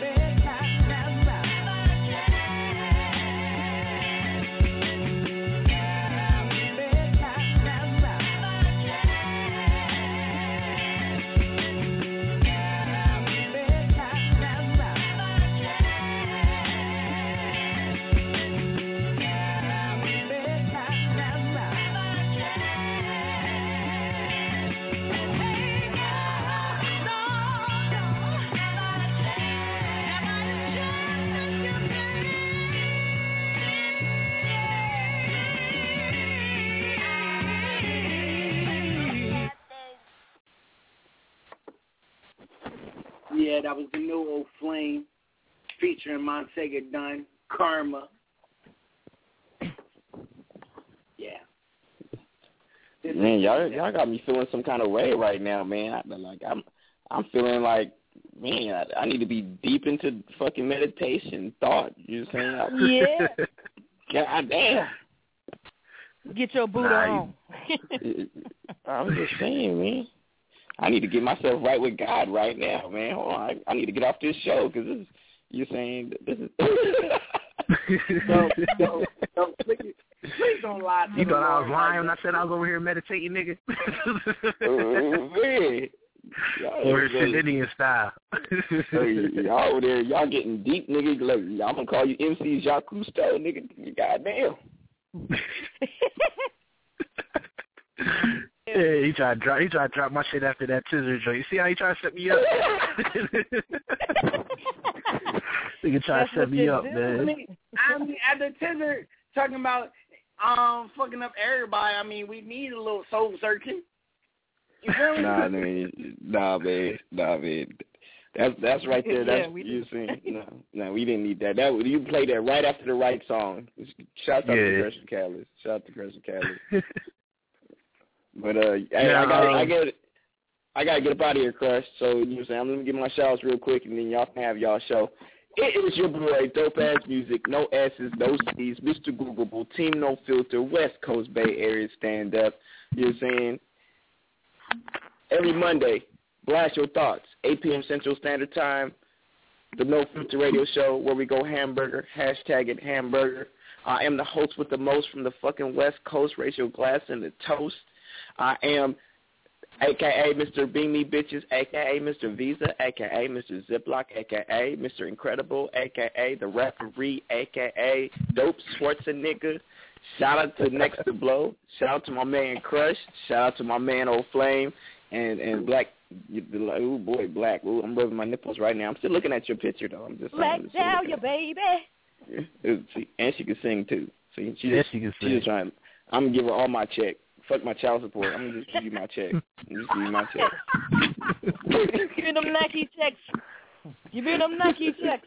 Yeah, that was the new old Flame featuring Montega Dunn, Karma. Yeah. Man, y'all got me feeling some kind of way right now, man. I'm feeling like, man, I need to be deep into fucking meditation, thought. You know what I'm saying? Yeah. God damn. Get your Buddha on. I'm just saying, man. I need to get myself right with God right now, man. Hold on. I need to get off this show because you're saying this is. Please don't lie to me. You thought I was lying when I said I was over here meditating, nigga? Man. Or Indian style. Y'all over there, y'all getting deep, nigga. Look, I'm going to call you MC Jacques Cousteau, nigga. Goddamn. Yeah, he tried to drop my shit after that scissor joint. You see how he tried to set me up? Nigga tried to set me up, man. I mean, at the scissor talking about fucking up everybody. I mean, we need a little soul searching. You feel me? Nah, man. That's right there. That's you see. No, we didn't need that. You played that right after the right song. Shout out to Gresham Callis. But I gotta get up out of here, Crush. So you know what I'm saying, I'm gonna get my shout outs real quick, and then y'all can have y'all show. It is your boy, Dope Ass Music, no S's, no C's, Mr. Googleable, Team No Filter, West Coast Bay Area stand up. You know what I'm saying? Every Monday, blast your thoughts, 8 p.m. Central Standard Time. The No Filter Radio Show, where we go hamburger, hashtag it hamburger. I am the host with the most from the fucking West Coast, Rachel Glass and the Toast. I am a.k.a. Mr. Beam Me Bitches, a.k.a. Mr. Visa, a.k.a. Mr. Ziploc, a.k.a. Mr. Incredible, a.k.a. The Referee, a.k.a. Dope Schwarzenegger. Shout out to Next to Blow. Shout out to my man Crush. Shout out to my man Old Flame. And Black, oh boy, Black. Ooh, I'm rubbing my nipples right now. I'm still looking at your picture, though. I'm just Black Dahlia, baby. And she can sing, too. So she can sing. Just trying. I'm going to give her all my check. Fuck my child support. I'm going to just give you my check. Give me them Nike checks. Give me them Nike checks.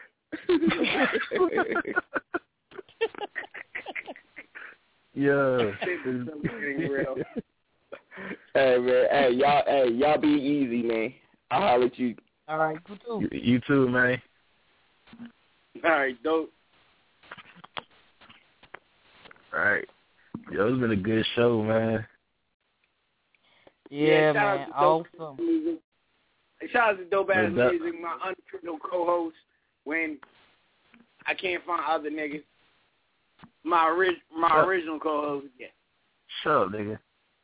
Yeah. Hey, man. Y'all be easy, man. I'll holler at you. All right, you too. You too, man. All right, dope. All right. Yo, it's been a good show, man. Yeah, man. Awesome. Shout out to Dope Ass Music, my unofficial co-host. When I can't find other niggas, my original co-host. Yeah. Shut up, nigga.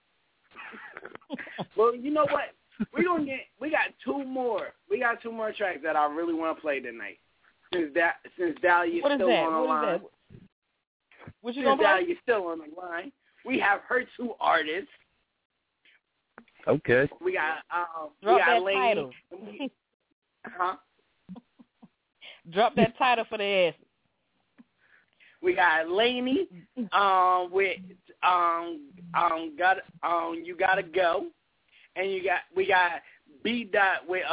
Well, you know what? We got two more. We got two more tracks that I really want to play tonight. Since Dahlia's still on the line. What you gonna play? Dahlia's still on the line. We have her two artists. Okay. We got Drop that Lady. title. Huh? Drop that title for the ass. We got Laney with You Gotta Go, and we got B Dot with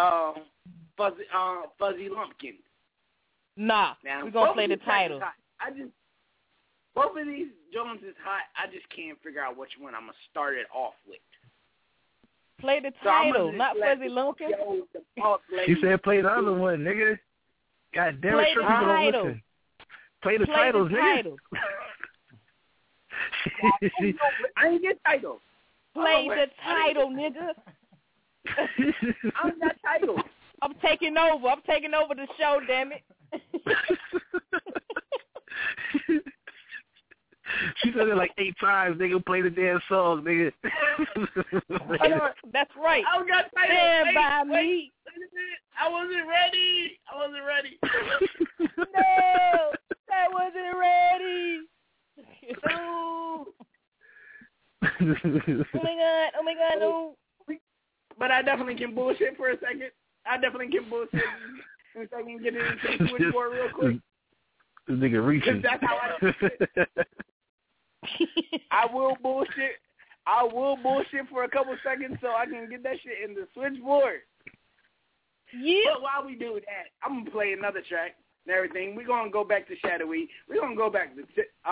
Fuzzy Lumpkin. Nah, we're gonna play the title. Both of these Jones is hot. I just can't figure out which one I'm going to start it off with. Play the title, not Fuzzy Lumpkin. She said play the other one, nigga. God damn it, sure people don't listen. Play the titles, nigga. I ain't get title. Play the title, nigga. I'm that title. I'm taking over. I'm taking over the show, damn it. She said it like 8 times. Nigga, play the damn song, nigga. That's right. I got title. Stand by me. I wasn't ready. No, I wasn't ready. No. Oh my god, no. But I definitely can bullshit for a second. And so I can get it into the switchboard real quick. This nigga reaching. That's how I do it. I will bullshit for a couple seconds so I can get that shit in the switchboard. Yeah. But while we do that, I'm gonna play another track and everything. We're gonna go back to Shadowy. We're gonna go back to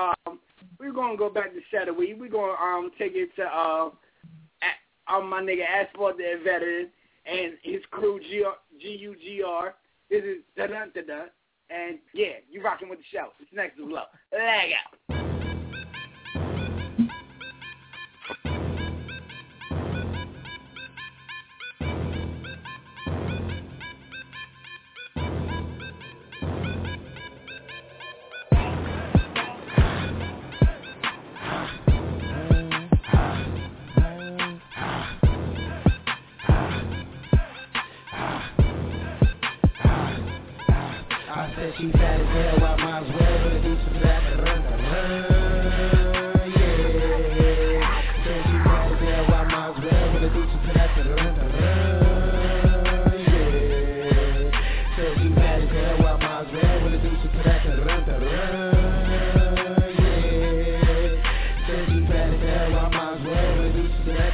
Shadowy. We're gonna take it to my nigga Asphalt the Veteran and his crew GUGR. This is da-dun-da-dun. And yeah, you rocking with the show. It's Next is Low. Leg out. She fat as hell, I might as well really do some that. Yeah. Said she fat as hell, I might as well really do some that. Yeah. Said she fat as hell, I might as well really do some that. Yeah. Said she fat as hell, I might as well really do some that.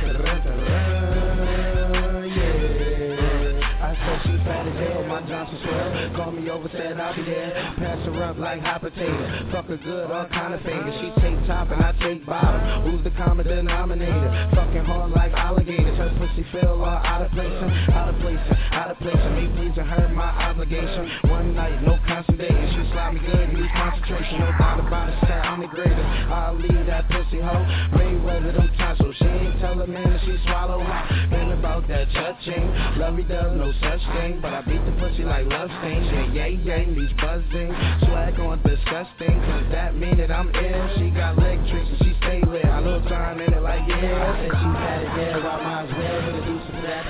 Yeah. I said she fat as hell, my Johnson swell. Call me over, said I'll be there. Pass her up like hot potato. Fuck her good, all kind of fingers. She take top and I take bottom. Who's the common denominator? Fucking hard like alligators. Her pussy feel all out of place. Me pleasing her, my obligation. One night, no constant dating. She slide me good, need concentration. No doubt about it, say I'm the greatest. I'll leave that pussy hoe. Mayweather them tonsils. She ain't tell her man that she swallow. Been about that cha-ching. Love me does no such thing, but I beat the pussy like love stains. Yeah, these buzzing. Swag on disgusting, cause that mean that I'm ill. She got leg tricks and she stay lit. I little time in it like yeah. Said she fat as hell, I might as well really do some that.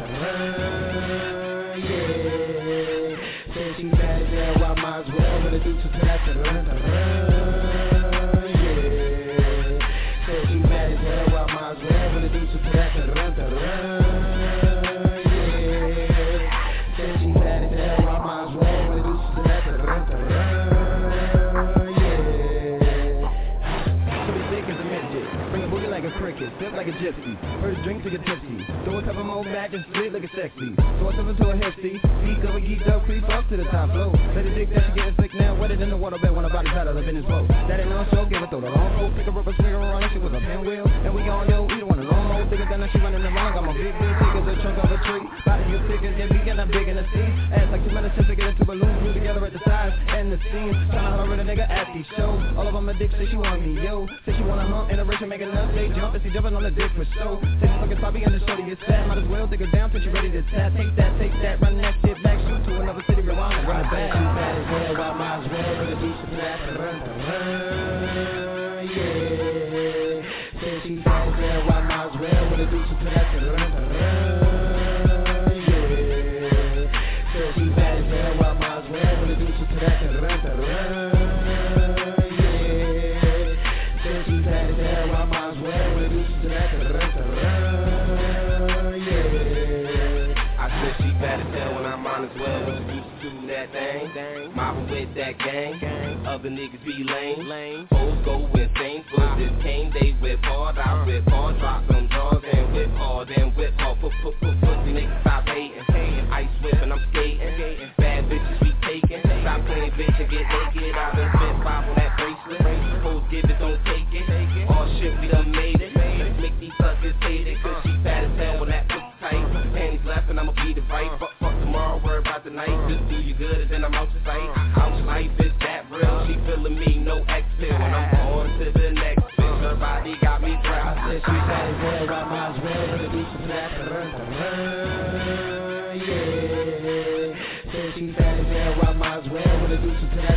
Yeah. Said she fat as hell, I might as well really do some that. Yeah. Said she fat as hell, I might as well really do some that. Flip like a gypsy, first drink to get tipsy. Throw a couple more back and split like a sexy. Throw something to a hefty. Geek up and geeked up, creep up to the top flow. Let it dig that she getting sick now, wetter than the water bed when her body's out of the business flow. That ain't no show, give it through the long road. Pick her up a swing around, she was a pinwheel. And we all know, we don't want a long road. Bigger than her, she running around. Got my big thick as a chunk of a tree. Body you thick as get big and I'm big in the seas. Ass like 2 minutes to get into balloons, glue together at the sides and the seams. Tryna holler at a nigga at these shows. All of them a dick, say she want me, yo. Say she wanna hump in a race and make enough, they jump. And she jumping on the dick for show. Say she fucking sloppy and the shorty gets fat. Might as well take her down till she ready to tap. Take that, run that shit back, shoot to another city, rewind and run it back. She fat as hell, I might as well really do some that. Yeah. Say she fat as hell, I might as well really do some that. Yeah. Say she fat as hell, I might as well really do some that. Mobbing with that gang, other niggas be lame. Hoes go insane for this cane. They whip hard, I whip hard, drop them drawers and whip hard, then whip hard. Pussy niggas stop hating. Ice whipping, I'm skating. Bad bitches be taking. Stop playing bitch and get naked. I been spit 5 on that bracelet. Hoes give it, don't take it. All shit, we done made it. Let's make these suckers hate it, cause she fat as hell when that pussy tight. Panties laughing, I'ma beat it right. Fuck tomorrow, worry about the night. Just do you good, and then I'm out your sight. How's life, is that real? She feeling me, no exit. When I'm on to the next bitch, her body got me proud. I said she fat as hell, I might as well with a beach and that. Yeah. Said she fat as hell, I might as well with a beach and that.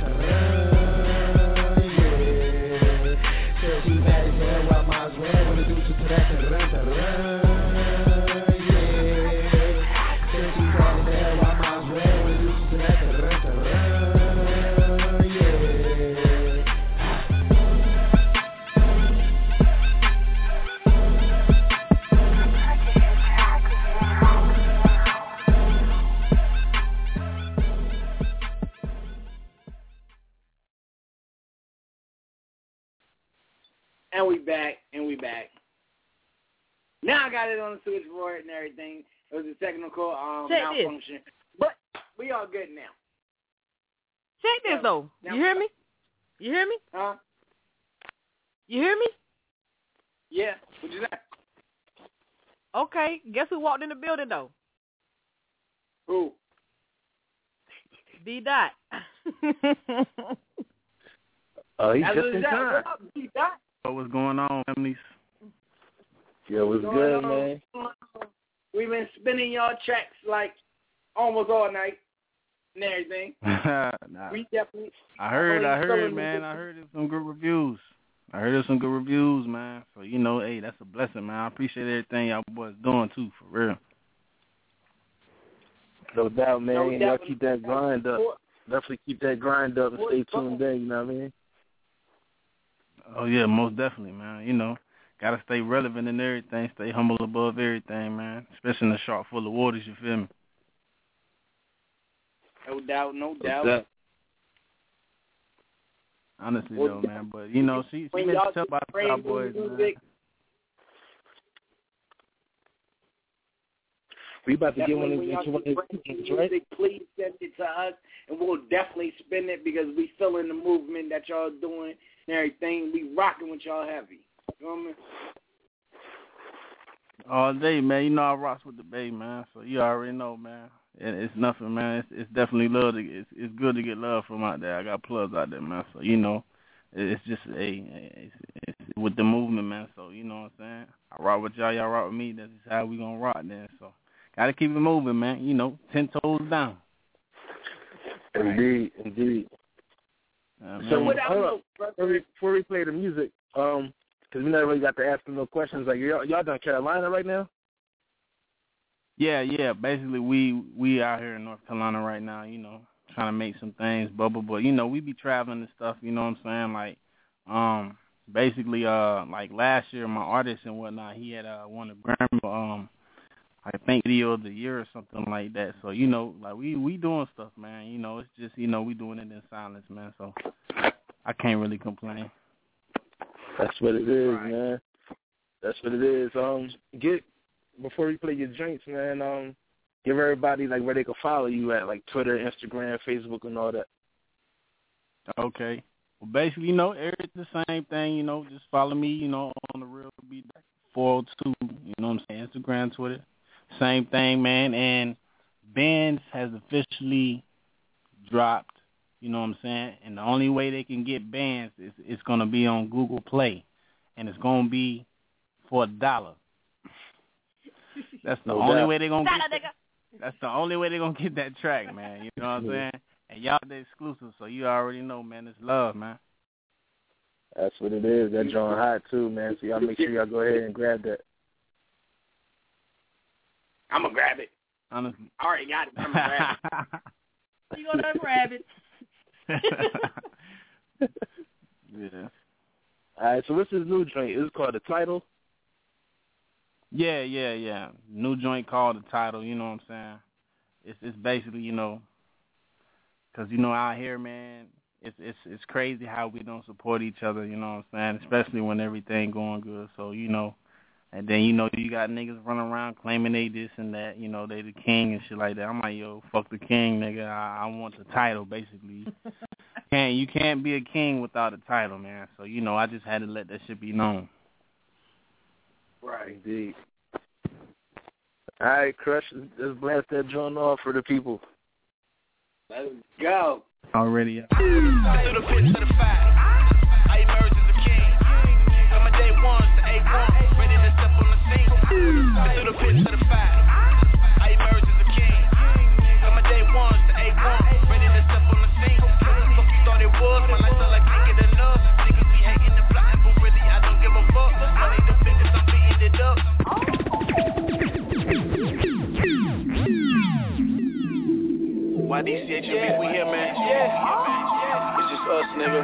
Yeah. Said she fat as hell, I might as well with a beach and that. And we back. Now I got it on the switchboard and everything. It was a technical malfunction. But we all good now. Check this, though. You hear me? You hear me? Huh? You hear me? Yeah. What you say? Okay. Guess who walked in the building, though? Who? D-Dot. Oh, he's just in time. D-Dot? What's going on, families? Yo, what's good, man? We've been spinning y'all tracks like almost all night and everything. Nah. We definitely. I heard, man. I heard there's some good reviews. Man. So, you know, hey, that's a blessing, man. I appreciate everything y'all boys doing, too, for real. No doubt, man. Y'all keep that grind up. Definitely keep that grind up and stay tuned in, you know what I mean? Oh, yeah, most definitely, man. You know, got to stay relevant in everything, stay humble above everything, man, especially in a shark full of waters, you feel me? No doubt. Honestly, though, man, but, you know, she meant to tell about the Cowboys, man. We about to get one of these, right? Please send it to us, and we'll definitely spin it because we feeling the movement that y'all doing and everything. We rocking with y'all heavy. You know what I mean? All day, man. You know I rocks with the Bay, man. So you already know, man. It's nothing, man. It's definitely love. It's good to get love from out there. I got plugs out there, man. So you know, it's just it's with the movement, man. So you know what I'm saying. I rock with y'all. Y'all rock with me. That's just how we gonna rock then. So gotta keep it moving, man. You know, 10 toes down. Indeed. So before we play the music, because we never really got to ask them no questions. Like y'all done Carolina right now? Yeah. Basically, we out here in North Carolina right now. You know, trying to make some things bubble. But you know, we be traveling and stuff. You know what I'm saying? Like, basically, like last year, my artist and whatnot, he had won a Grammy. I think video of the year or something like that. So, you know, like we doing stuff, man. You know, it's just, you know, we doing it in silence, man. So I can't really complain. That's what it is, man. That's what it is. Before we play your drinks, man, give everybody like where they can follow you at, like Twitter, Instagram, Facebook, and all that. Okay. Well, basically, you know, it's the same thing. You know, just follow me. You know, on the Real Beat 402. You know what I'm saying? Instagram, Twitter. Same thing, man. And Benz has officially dropped, you know what I'm saying? And the only way they can get Benz is it's going to be on Google Play. And it's going to be for $1. That's the only way they're going to get That's the only way they're going to get that track, man. You know what I'm saying? And y'all the exclusive, so you already know, man. It's love, man. That's what it is. That drawing hot, too, man. So y'all make sure y'all go ahead and grab that. I'm going to grab it. Honestly. I already got it. I'm going to grab it. You going to grab it. Yeah. All right, so what's this new joint? It's called The Title? Yeah. New joint called The Title, you know what I'm saying? It's basically, you know, because, you know, out here, man, it's crazy how we don't support each other, you know what I'm saying, especially when everything going good. So, you know, and then, you know, you got niggas running around claiming they this and that, you know, they the king and shit like that. I'm like, yo, fuck the king, nigga. I want the title, basically. You can't be a king without a title, man. So, you know, I just had to let that shit be known. Right, indeed. All right, Crush, let's blast that joint off for the people. Let's go. Already. To the pitch to the five. I emerge as a king. From my day ones to A1, ready to step on the scene. To the pitch to the five. I emerge as a king. From my day ones to A1, ready to step on the scene. Fuck you thought it was, my lifestyle I can't get enough. Niggas be hating and plotting, but really I don't give a fuck. I need the fingers, I'm beating it up. YDCHMB, we here, man. It's just us, nigga.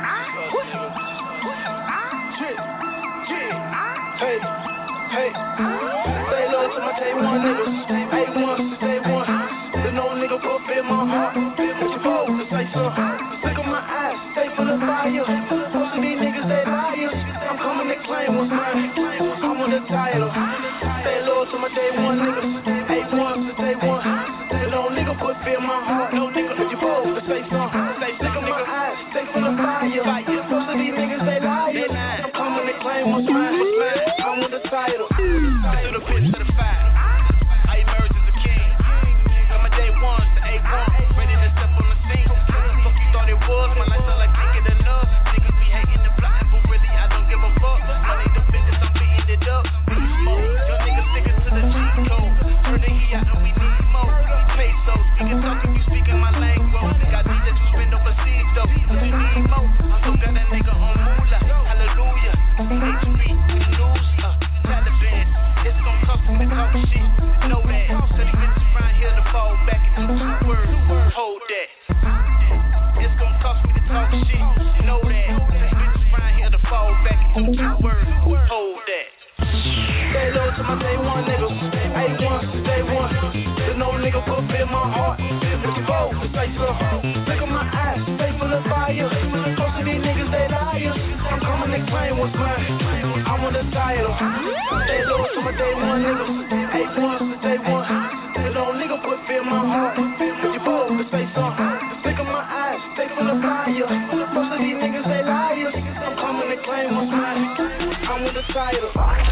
Hey, hey. Stay low to my day one, niggas. A1 to day one. The no nigga put in my heart. What you vote to say something? Look at my eyes, stay full of fire. Most of these niggas, they liars. I'm coming to claim what's mine. I'm on the title. Stay low to my day one, niggas. A1 to day one. The no nigga put in my heart. No nigga, if you vote to say something. Look at my eyes, stay full of fire. Most of these niggas, they liars. I'm coming to claim what's mine. I'm on the title. To the pitch to the five. I emerge as a king. From my day ones to A1, ready to step on the scene. Fuck you thought it was, my lifestyle I can't get enough. Niggas be hating and plotting, but really I don't give a fuck. I need the fingers, I'm beating it up. Smoke, your niggas sticking to the cheat code. Turn the heat out and we need more pesos. We can talk if you speaking my language. Think I need that you spend overseas though, but you need more. I still got that nigga on moolah. Hallelujah. HB, the news, Taliban. It's gon' cost me to talk shit. Know that. Said he bitches around here to fall back into 2 words. Hold that. It's gon' cost me to talk shit. Know that. Said he bitches around here to fall back into 2 words. Hold that. Stay low to my day one, nigga. A1 to day one. There's no nigga put in my heart. If you vote to say something. Look at my eyes, stay full of fire. Most of these niggas, they liars. I'm coming to claim what's mine. I'm on the title. Stay low to my day one, nigga. A1 to day one. There's no nigga put in my heart. If you vote to say something. Look at my eyes, stay full of fire. Most of these niggas, they liars. I'm coming to claim what's mine. I'm on the title.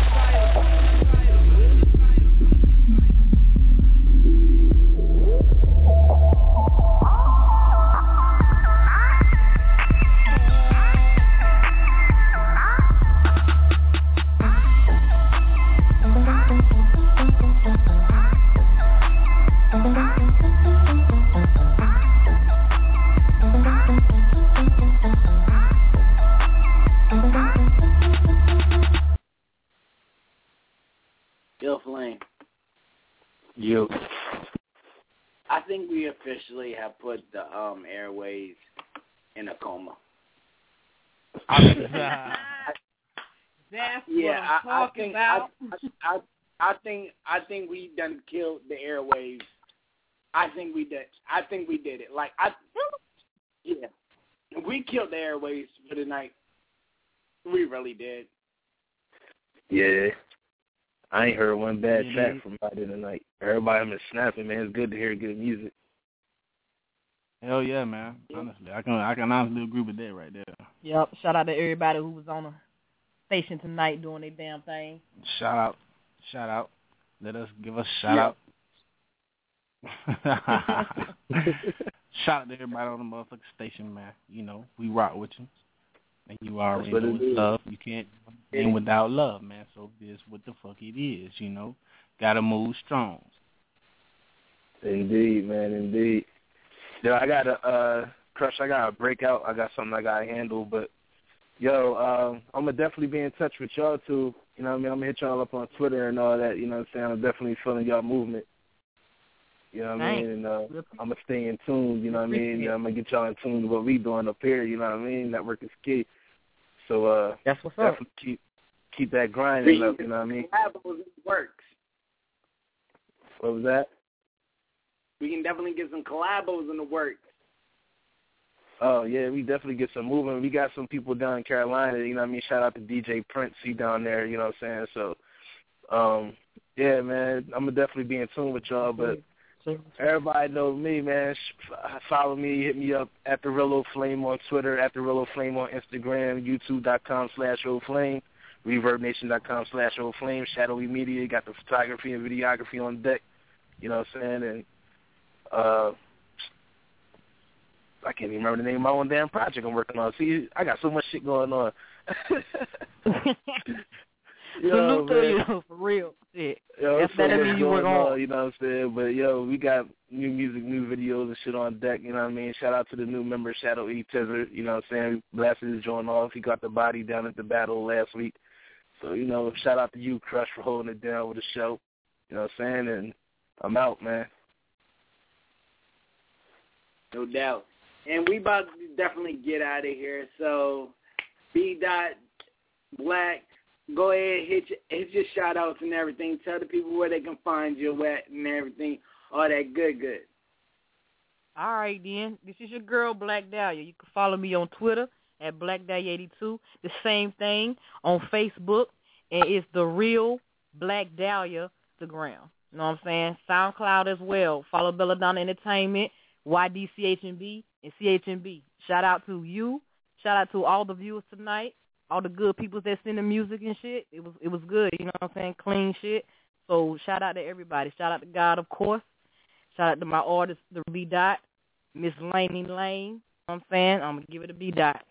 Yo, Flame. Yo. I think we officially have put the airways in a coma. That's what I'm talking about. I think we done killed the airwaves. I think we did it. Yeah. We killed the airwaves for the night. We really did. Yeah. I ain't heard one bad track from Friday tonight. Everybody been snapping, man. It's good to hear good music. Hell yeah, man. Honestly, I can honestly agree with that right there. Yep. Shout out to everybody who was on the station tonight doing their damn thing. Shout out. Let us give a shout out. Shout out to everybody on the motherfucking station, man. You know, we rock with you. And you already know it's love. You can't do without love, man. So this what the fuck it is, you know. Gotta move strong. Indeed, man, indeed. Yo, I got a breakout. I got something I gotta handle, but yo, I'm gonna definitely be in touch with y'all too. You know what I mean? I'm gonna hit y'all up on Twitter and all that, you know what I'm saying? I'm definitely feeling y'all movement. You know what I mean? And I'm gonna stay in tune, you know what I mean? I'm gonna get y'all in tune with what we doing up here, you know what I mean? Network is key. So that's what's up. Definitely keep that grinding up, you know what I mean? Collabos in the works. What was that? We can definitely get some collabos in the works. Oh, yeah, we definitely get some moving. We got some people down in Carolina, you know what I mean? Shout out to DJ Prince, he down there, you know what I'm saying? So, yeah, man, I'm going to definitely be in tune with y'all, but Everybody knows me, man. Follow me, hit me up at The Real Flame on Twitter, at The Real Flame on Instagram, youtube.com/OFlame, ReverbNation.com/OFlame, Shadowy Media, got the photography and videography on deck, you know what I'm saying, and I can't even remember the name of my own damn project I'm working on. See, I got so much shit going on. Salute to you, for real. Shit. That's better than you work on. You know what I'm saying? But, we got new music, new videos and shit on deck, you know what I mean? Shout out to the new member, Shadow E. Tizzer, you know what I'm saying? Blasted his joint off. He got the body down at the battle last week. So, shout out to you, Crush, for holding it down with the show. You know what I'm saying? And I'm out, man. No doubt. And we about to definitely get out of here. So, B.Black, go ahead, hit your shout-outs and everything. Tell the people where they can find you at and everything. All that good. All right, then. This is your girl, Black Dahlia. You can follow me on Twitter at BlackDahlia82. The same thing on Facebook. And it's The Real Black Dahlia, Instagram. You know what I'm saying? SoundCloud as well. Follow Belladonna Entertainment, YDCHNB, and CHNB. Shout out to you. Shout out to all the viewers tonight. All the good people that send the music and shit. It was good, you know what I'm saying? Clean shit. So shout out to everybody. Shout out to God, of course. Shout out to my artist, the B. Dot, Miss Laney Lane. You know what I'm saying? I'm going to give it a B. Dot.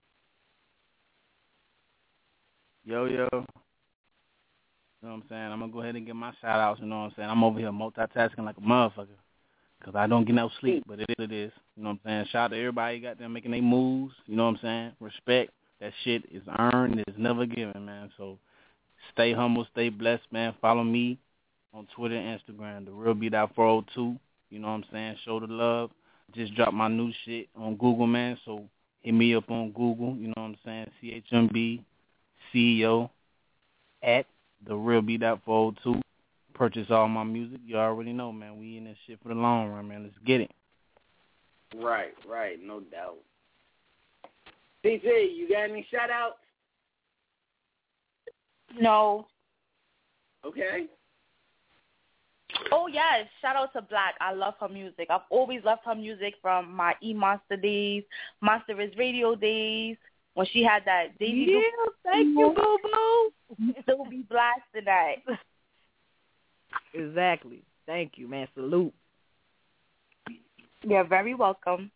Yo. You know what I'm saying? I'm going to go ahead and get my shout outs, you know what I'm saying? I'm over here multitasking like a motherfucker because I don't get no sleep, but it is. You know what I'm saying? Shout out to everybody got them making their moves, you know what I'm saying? Respect. That shit is earned. It's never given, man. So stay humble, stay blessed, man. Follow me on Twitter and Instagram, The Real B.402. You know what I'm saying? Show the love. Just dropped my new shit on Google, man. So hit me up on Google. You know what I'm saying? CHMB CEO at The Real B.402. Purchase all my music. You already know, man. We in this shit for the long run, man. Let's get it. Right. No doubt. CJ, you got any shout-outs? No. Okay. Oh, yes. Shout out to Black. I love her music. I've always loved her music from my E-Monster days, Monster is Radio days, when she had that Daisy. Yeah, thank you, boo-boo. Still be blasting that. Exactly. Thank you, man. Salute. You're very welcome.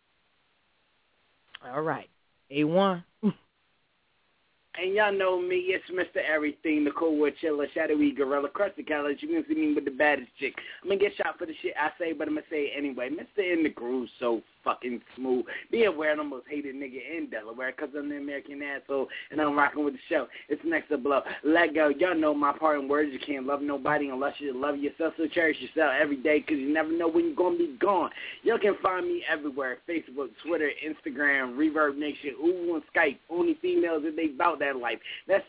All right. A1. And y'all know me, it's Mr. Everything, the cool wood chiller, shadowy gorilla, crusty college. You can see me with the baddest chick. I'm going to get shot for the shit I say, but I'm going to say it anyway. Mr. In the Groove, so fucking smooth. Be aware I'm the most hated nigga in Delaware because I'm the American asshole and I'm rocking with the show. It's next to blow. Let go. Y'all know my parting words. You can't love nobody unless you love yourself, so cherish yourself every day because you never know when you're going to be gone. Y'all can find me everywhere. Facebook, Twitter, Instagram, Reverb Nation, Ooh, and Skype. Only females if they bout that life. That's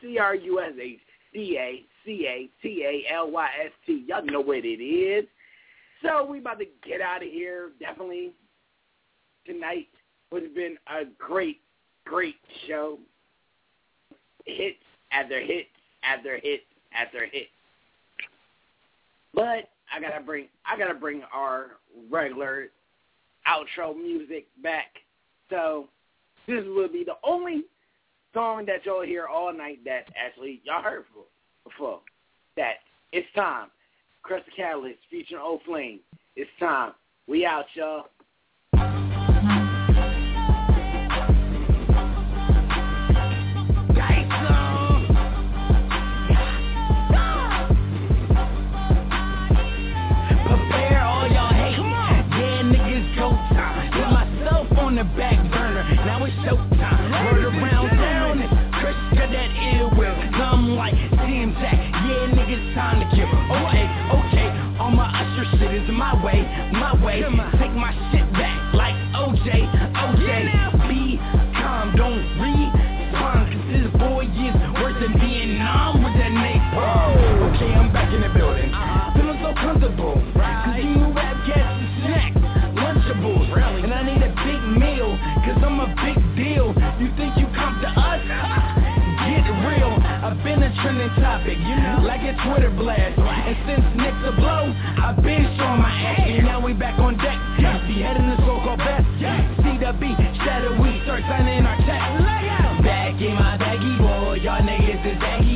CRUSHDACATALYST. Y'all know what it is. So we about to get out of here. Definitely tonight would have been a great show. Hits after hits after hits after hits. But I gotta bring our regular outro music back. So this will be the only song that y'all hear all night that actually y'all heard before. That it's time. Crush the Catalyst featuring Old Flame. It's time. We out, y'all. Prepare all y'all hate. Yeah, niggas go time. Put myself on the back burner. Now it's showtime. Word around town is Chris got that ill will. Come like TMZ. Yeah, niggas time to kill. Okay. All my usher shit is my way. Take my shit back like OJ. Be calm, don't respond. Cause this boy is worse than Vietnam with that napalm. Okay, I'm back in the building. Feeling so comfortable. Cause you new rap cats and snacks. Lunchables. And I need a big meal. Cause I'm a big deal. You think you come to us? Get real. I've been a trending topic. Like a Twitter blast. And since Nick's a blow, I've been showing my ass. shirts, signing our checks. Back in my baggy boy, y'all niggas is baggy